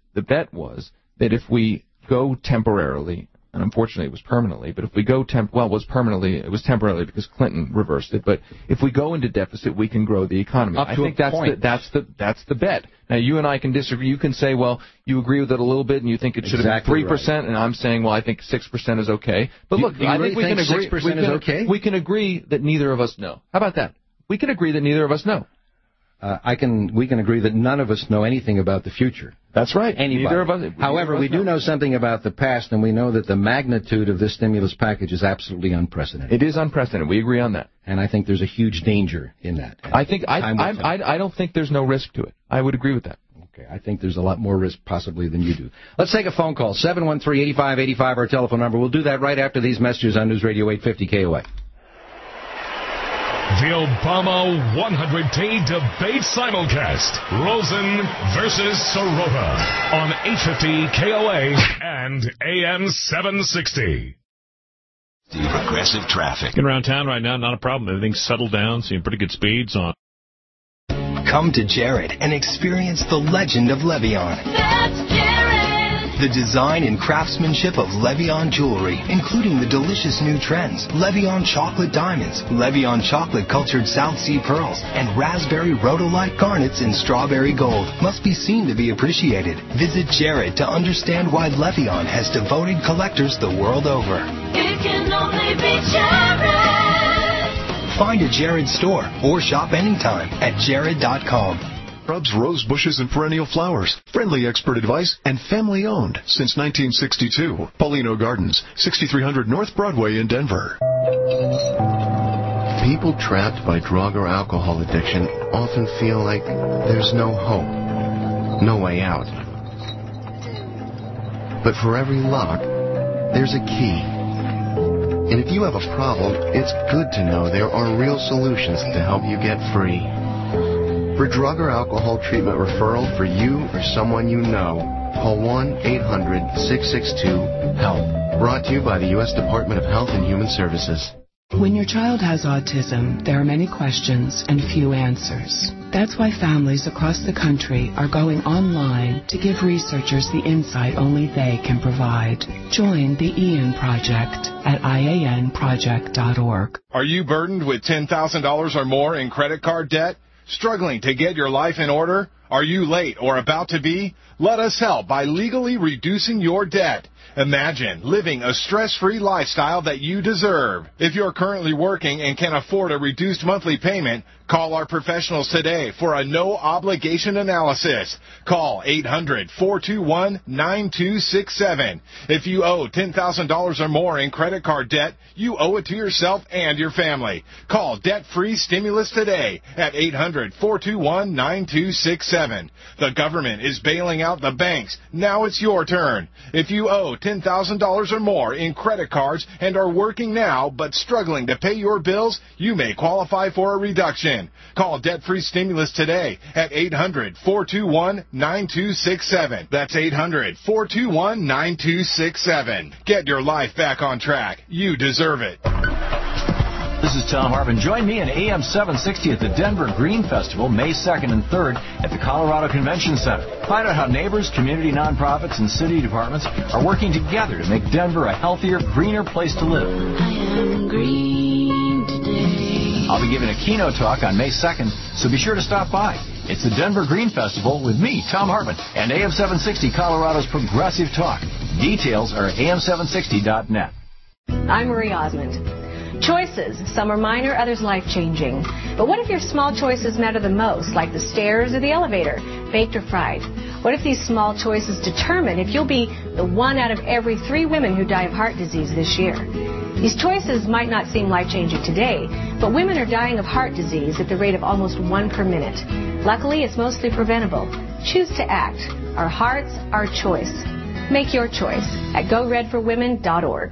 that if we go temporarily, and unfortunately it was permanently, but if we go it was temporarily because Clinton reversed it, but if we go into deficit, we can grow the economy. Up to I think a point. that's the bet. Now, you and I can disagree. You can say, well, you agree with it a little bit and you think it should have been 3%, right. And I'm saying, well, I think 6% is okay. But look, I think we can agree 6% is okay? We can agree that neither of us know. How about that? We can agree that neither of us know. We can agree that none of us know anything about the future. That's right. Neither of us. However, we do know something about the past, and we know that the magnitude of this stimulus package is absolutely unprecedented. It is unprecedented. We agree on that. And I think there's a huge danger in that. I don't think there's no risk to it. I would agree with that. Okay, I think there's a lot more risk possibly than you do. Let's take a phone call. 713-8585, our telephone number. We'll do that right after these messages on News Radio 850 KOA. The Obama 100-day debate simulcast. Rosen versus Sirota on 850 KOA and AM 760. Progressive traffic. Getting around town right now, not a problem. Everything's settled down, seeing pretty good speeds on. Come to Jared and experience the legend of Levion. That's Jared. The design and craftsmanship of Levion jewelry, including the delicious new trends, Levion chocolate diamonds, Levion chocolate cultured South Sea pearls, and raspberry rhodolite garnets in strawberry gold, must be seen to be appreciated. Visit Jared to understand why Levion has devoted collectors the world over. It can only be Jared. Find a Jared store or shop anytime at jared.com. Shrubs, rose bushes, and perennial flowers. Friendly expert advice and family-owned since 1962. Paulino Gardens, 6300 North Broadway in Denver. People trapped by drug or alcohol addiction often feel like there's no hope, no way out. But for every lock, there's a key. And if you have a problem, it's good to know there are real solutions to help you get free. For drug or alcohol treatment referral for you or someone you know, call 1-800-662-HELP. Brought to you by the U.S. Department of Health and Human Services. When your child has autism, there are many questions and few answers. That's why families across the country are going online to give researchers the insight only they can provide. Join the IAN Project at IANproject.org. Are you burdened with $10,000 or more in credit card debt? Struggling to get your life in order? Are you late or about to be? Let us help by legally reducing your debt. Imagine living a stress-free lifestyle that you deserve. If you're currently working and can afford a reduced monthly payment, call our professionals today for a no-obligation analysis. Call 800-421-9267. If you owe $10,000 or more in credit card debt, you owe it to yourself and your family. Call Debt-Free Stimulus today at 800-421-9267. The government is bailing out the banks. Now it's your turn. If you owe with $10,000 or more in credit cards and are working now but struggling to pay your bills, you may qualify for a reduction. Call Debt Free Stimulus today at 800-421-9267. That's 800-421-9267. Get your life back on track. You deserve it. This is Tom Harvin. Join me in AM 760 at the Denver Green Festival, May 2nd and 3rd at the Colorado Convention Center. Find out how neighbors, community nonprofits, and city departments are working together to make Denver a healthier, greener place to live. I am green today. I'll be giving a keynote talk on May 2nd, so be sure to stop by. It's the Denver Green Festival with me, Tom Harvin, and AM 760, Colorado's Progressive Talk. Details are at am760.net. I'm Marie Osmond. Choices. Some are minor, others life-changing. But what if your small choices matter the most, like the stairs or the elevator, baked or fried? What if these small choices determine if you'll be the 1 out of every 3 women who die of heart disease this year? These choices might not seem life-changing today, but women are dying of heart disease at the rate of almost 1 per minute. Luckily, it's mostly preventable. Choose to act. Our hearts, our choice. Make your choice at GoRedForWomen.org.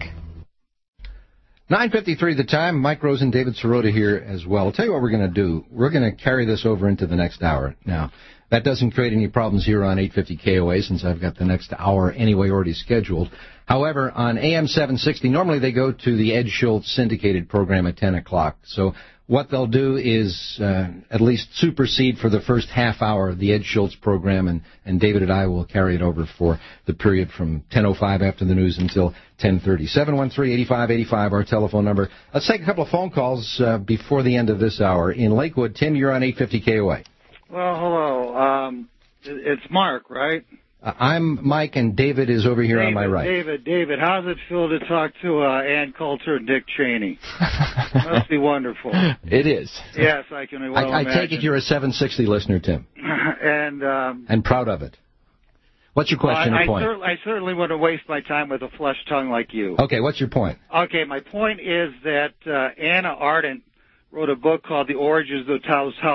9:53 the time. Mike Rosen, David Sirota here as well. I'll tell you what we're going to do. We're going to carry this over into the next hour. Now, that doesn't create any problems here on 850 KOA since I've got the next hour anyway already scheduled. However, on AM 760, normally they go to the Ed Schultz syndicated program at 10 o'clock. So what they'll do is at least supersede for the first half hour of the Ed Schultz program, and David and I will carry it over for the period from 10:05 after the news until 10:30. 713-8585, our telephone number. Let's take a couple of phone calls before the end of this hour. In Lakewood, Tim, you're on 850 KOA. Well, hello. It's Mark, right? I'm Mike, and David is over here on my right. David, how does it feel to talk to Ann Coulter and Dick Cheney? Must be wonderful. It is. Yes, I can well I take it you're a 760 listener, Tim. And proud of it. What's your question or point? I certainly wouldn't waste my time with a flesh tongue like you. Okay, what's your point? Okay, my point is that Anna Ardent wrote a book called The Origins of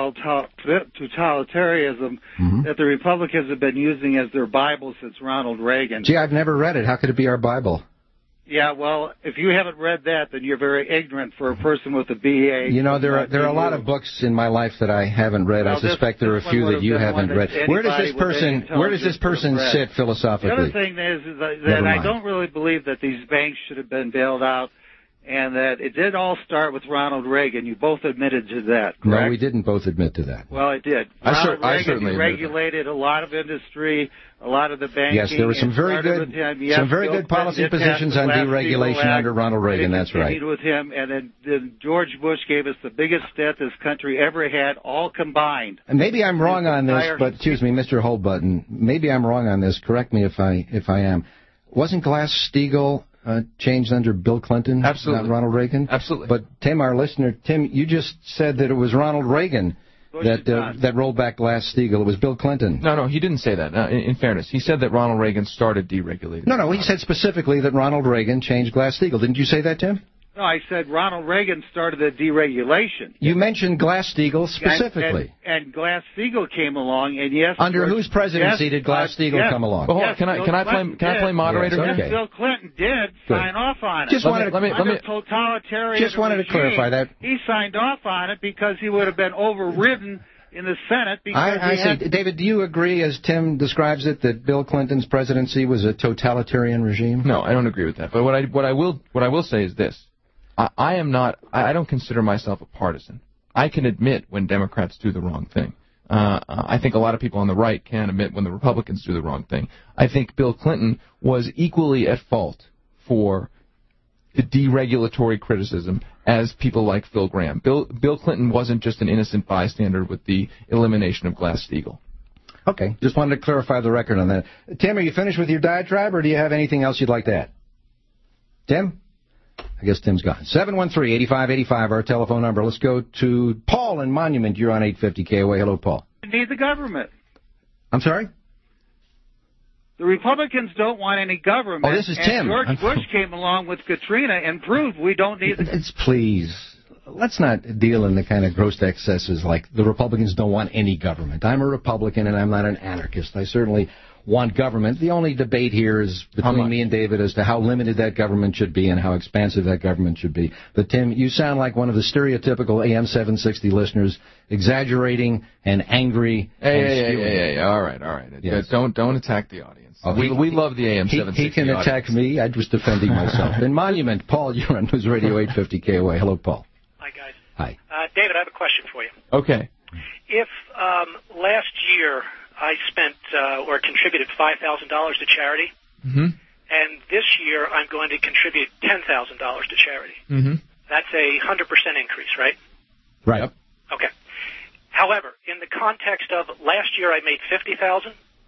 Totalitarianism that the Republicans have been using as their Bible since Ronald Reagan. Gee, I've never read it. How could it be our Bible? Yeah, well, if you haven't read that, then you're very ignorant for a person with a BA. You know, there are a lot of books in my life that I haven't read. Well, I suspect there are a few that you haven't read. Where does this person sit philosophically? The other thing is that I don't really believe that these banks should have been bailed out, and that it did all start with Ronald Reagan. You both admitted to that, correct? No, we didn't both admit to that. Well, it did. Ronald Reagan regulated a lot of industry, a lot of the banking. Yes, there were some very good policy positions on deregulation under Ronald Reagan. That's right. With him, and then George Bush gave us the biggest debt this country ever had, all combined. And maybe I'm wrong on this, but excuse me, Mr. Holdbutton. Maybe I'm wrong on this. Correct me if I am. Wasn't Glass-Steagall changed under Bill Clinton? Absolutely. Not Ronald Reagan? Absolutely. But, Tim, our listener, Tim, you just said that it was Ronald Reagan that rolled back Glass-Steagall. It was Bill Clinton. No, he didn't say that. In fairness, he said that Ronald Reagan started deregulating. No, he said specifically that Ronald Reagan changed Glass-Steagall. Didn't you say that, Tim? No, I said Ronald Reagan started the deregulation. You mentioned Glass-Steagall specifically. And Glass-Steagall came along, and yes. Under whose presidency did Glass-Steagall come along? Well, hold on. Can I play moderator? Yes, okay. Bill Clinton did sign off on it. Just wanted to clarify that. He signed off on it because he would have been overridden in the Senate. Because I see. David, do you agree, as Tim describes it, that Bill Clinton's presidency was a totalitarian regime? No, I don't agree with that. But what I will say is this. I don't consider myself a partisan. I can admit when Democrats do the wrong thing. I think a lot of people on the right can admit when the Republicans do the wrong thing. I think Bill Clinton was equally at fault for the deregulatory criticism as people like Phil Gramm. Bill Clinton wasn't just an innocent bystander with the elimination of Glass-Steagall. Okay, just wanted to clarify the record on that. Tim, are you finished with your diatribe, or do you have anything else you'd like to add? Tim? I guess Tim's gone. 713-8585, our telephone number. Let's go to Paul in Monument. You're on 850 KOA. Hello, Paul. We need the government. I'm sorry? The Republicans don't want any government. Oh, this is Tim. George Bush came along with Katrina and proved we don't need the... Please, let's not deal in the kind of gross excesses like the Republicans don't want any government. I'm a Republican and I'm not an anarchist. I certainly want government. The only debate here is between me and David as to how limited that government should be and how expansive that government should be. But, Tim, you sound like one of the stereotypical AM 760 listeners, exaggerating and angry. Hey, all right. Yes. Don't attack the audience. We love the AM 760 He can attack me. I was defending myself. In Monument, Paul, you're on News Radio 850 KOA. Hello, Paul. Hi, guys. Hi. David, I have a question for you. Okay. If last year I spent or contributed $5,000 to charity, and this year I'm going to contribute $10,000 to charity, that's a 100% increase, right? Right. Yep. Okay. However, in the context of last year I made $50,000,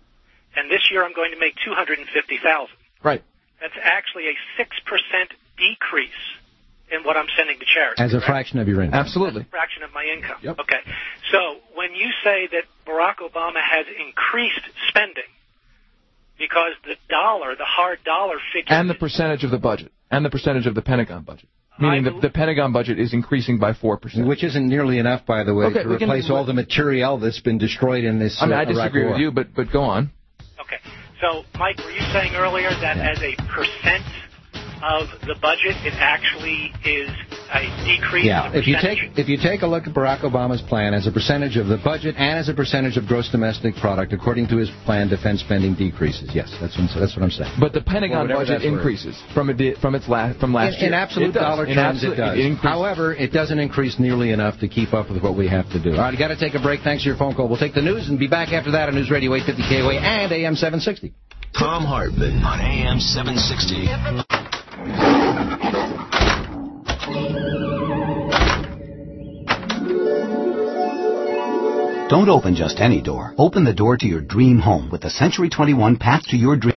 and this year I'm going to make $250,000. Right. That's actually a 6% decrease in what I'm sending to charity. As a fraction of your income. Absolutely. As a fraction of my income. Yep. Okay. So when you say that Barack Obama has increased spending because the dollar, the hard dollar figure... And the percentage of the budget. And the percentage of the Pentagon budget. Meaning the Pentagon budget is increasing by 4%. Which isn't nearly enough, by the way, to replace all the material that's been destroyed in this I disagree with you, but go on. Okay. So, Mike, were you saying earlier that as a percent of the budget, it actually is a decrease? Yeah. If you take a look at Barack Obama's plan as a percentage of the budget and as a percentage of gross domestic product, according to his plan, defense spending decreases. Yes, that's what I'm saying. But the Pentagon budget increases from last year. In absolute dollar terms, it does. However, it doesn't increase nearly enough to keep up with what we have to do. All right, you got to take a break. Thanks for your phone call. We'll take the news and be back after that on News Radio 850 KOA and AM 760. Tom Hartman on AM 760. Don't open just any door. Open the door to your dream home with the Century 21 Path to Your Dream.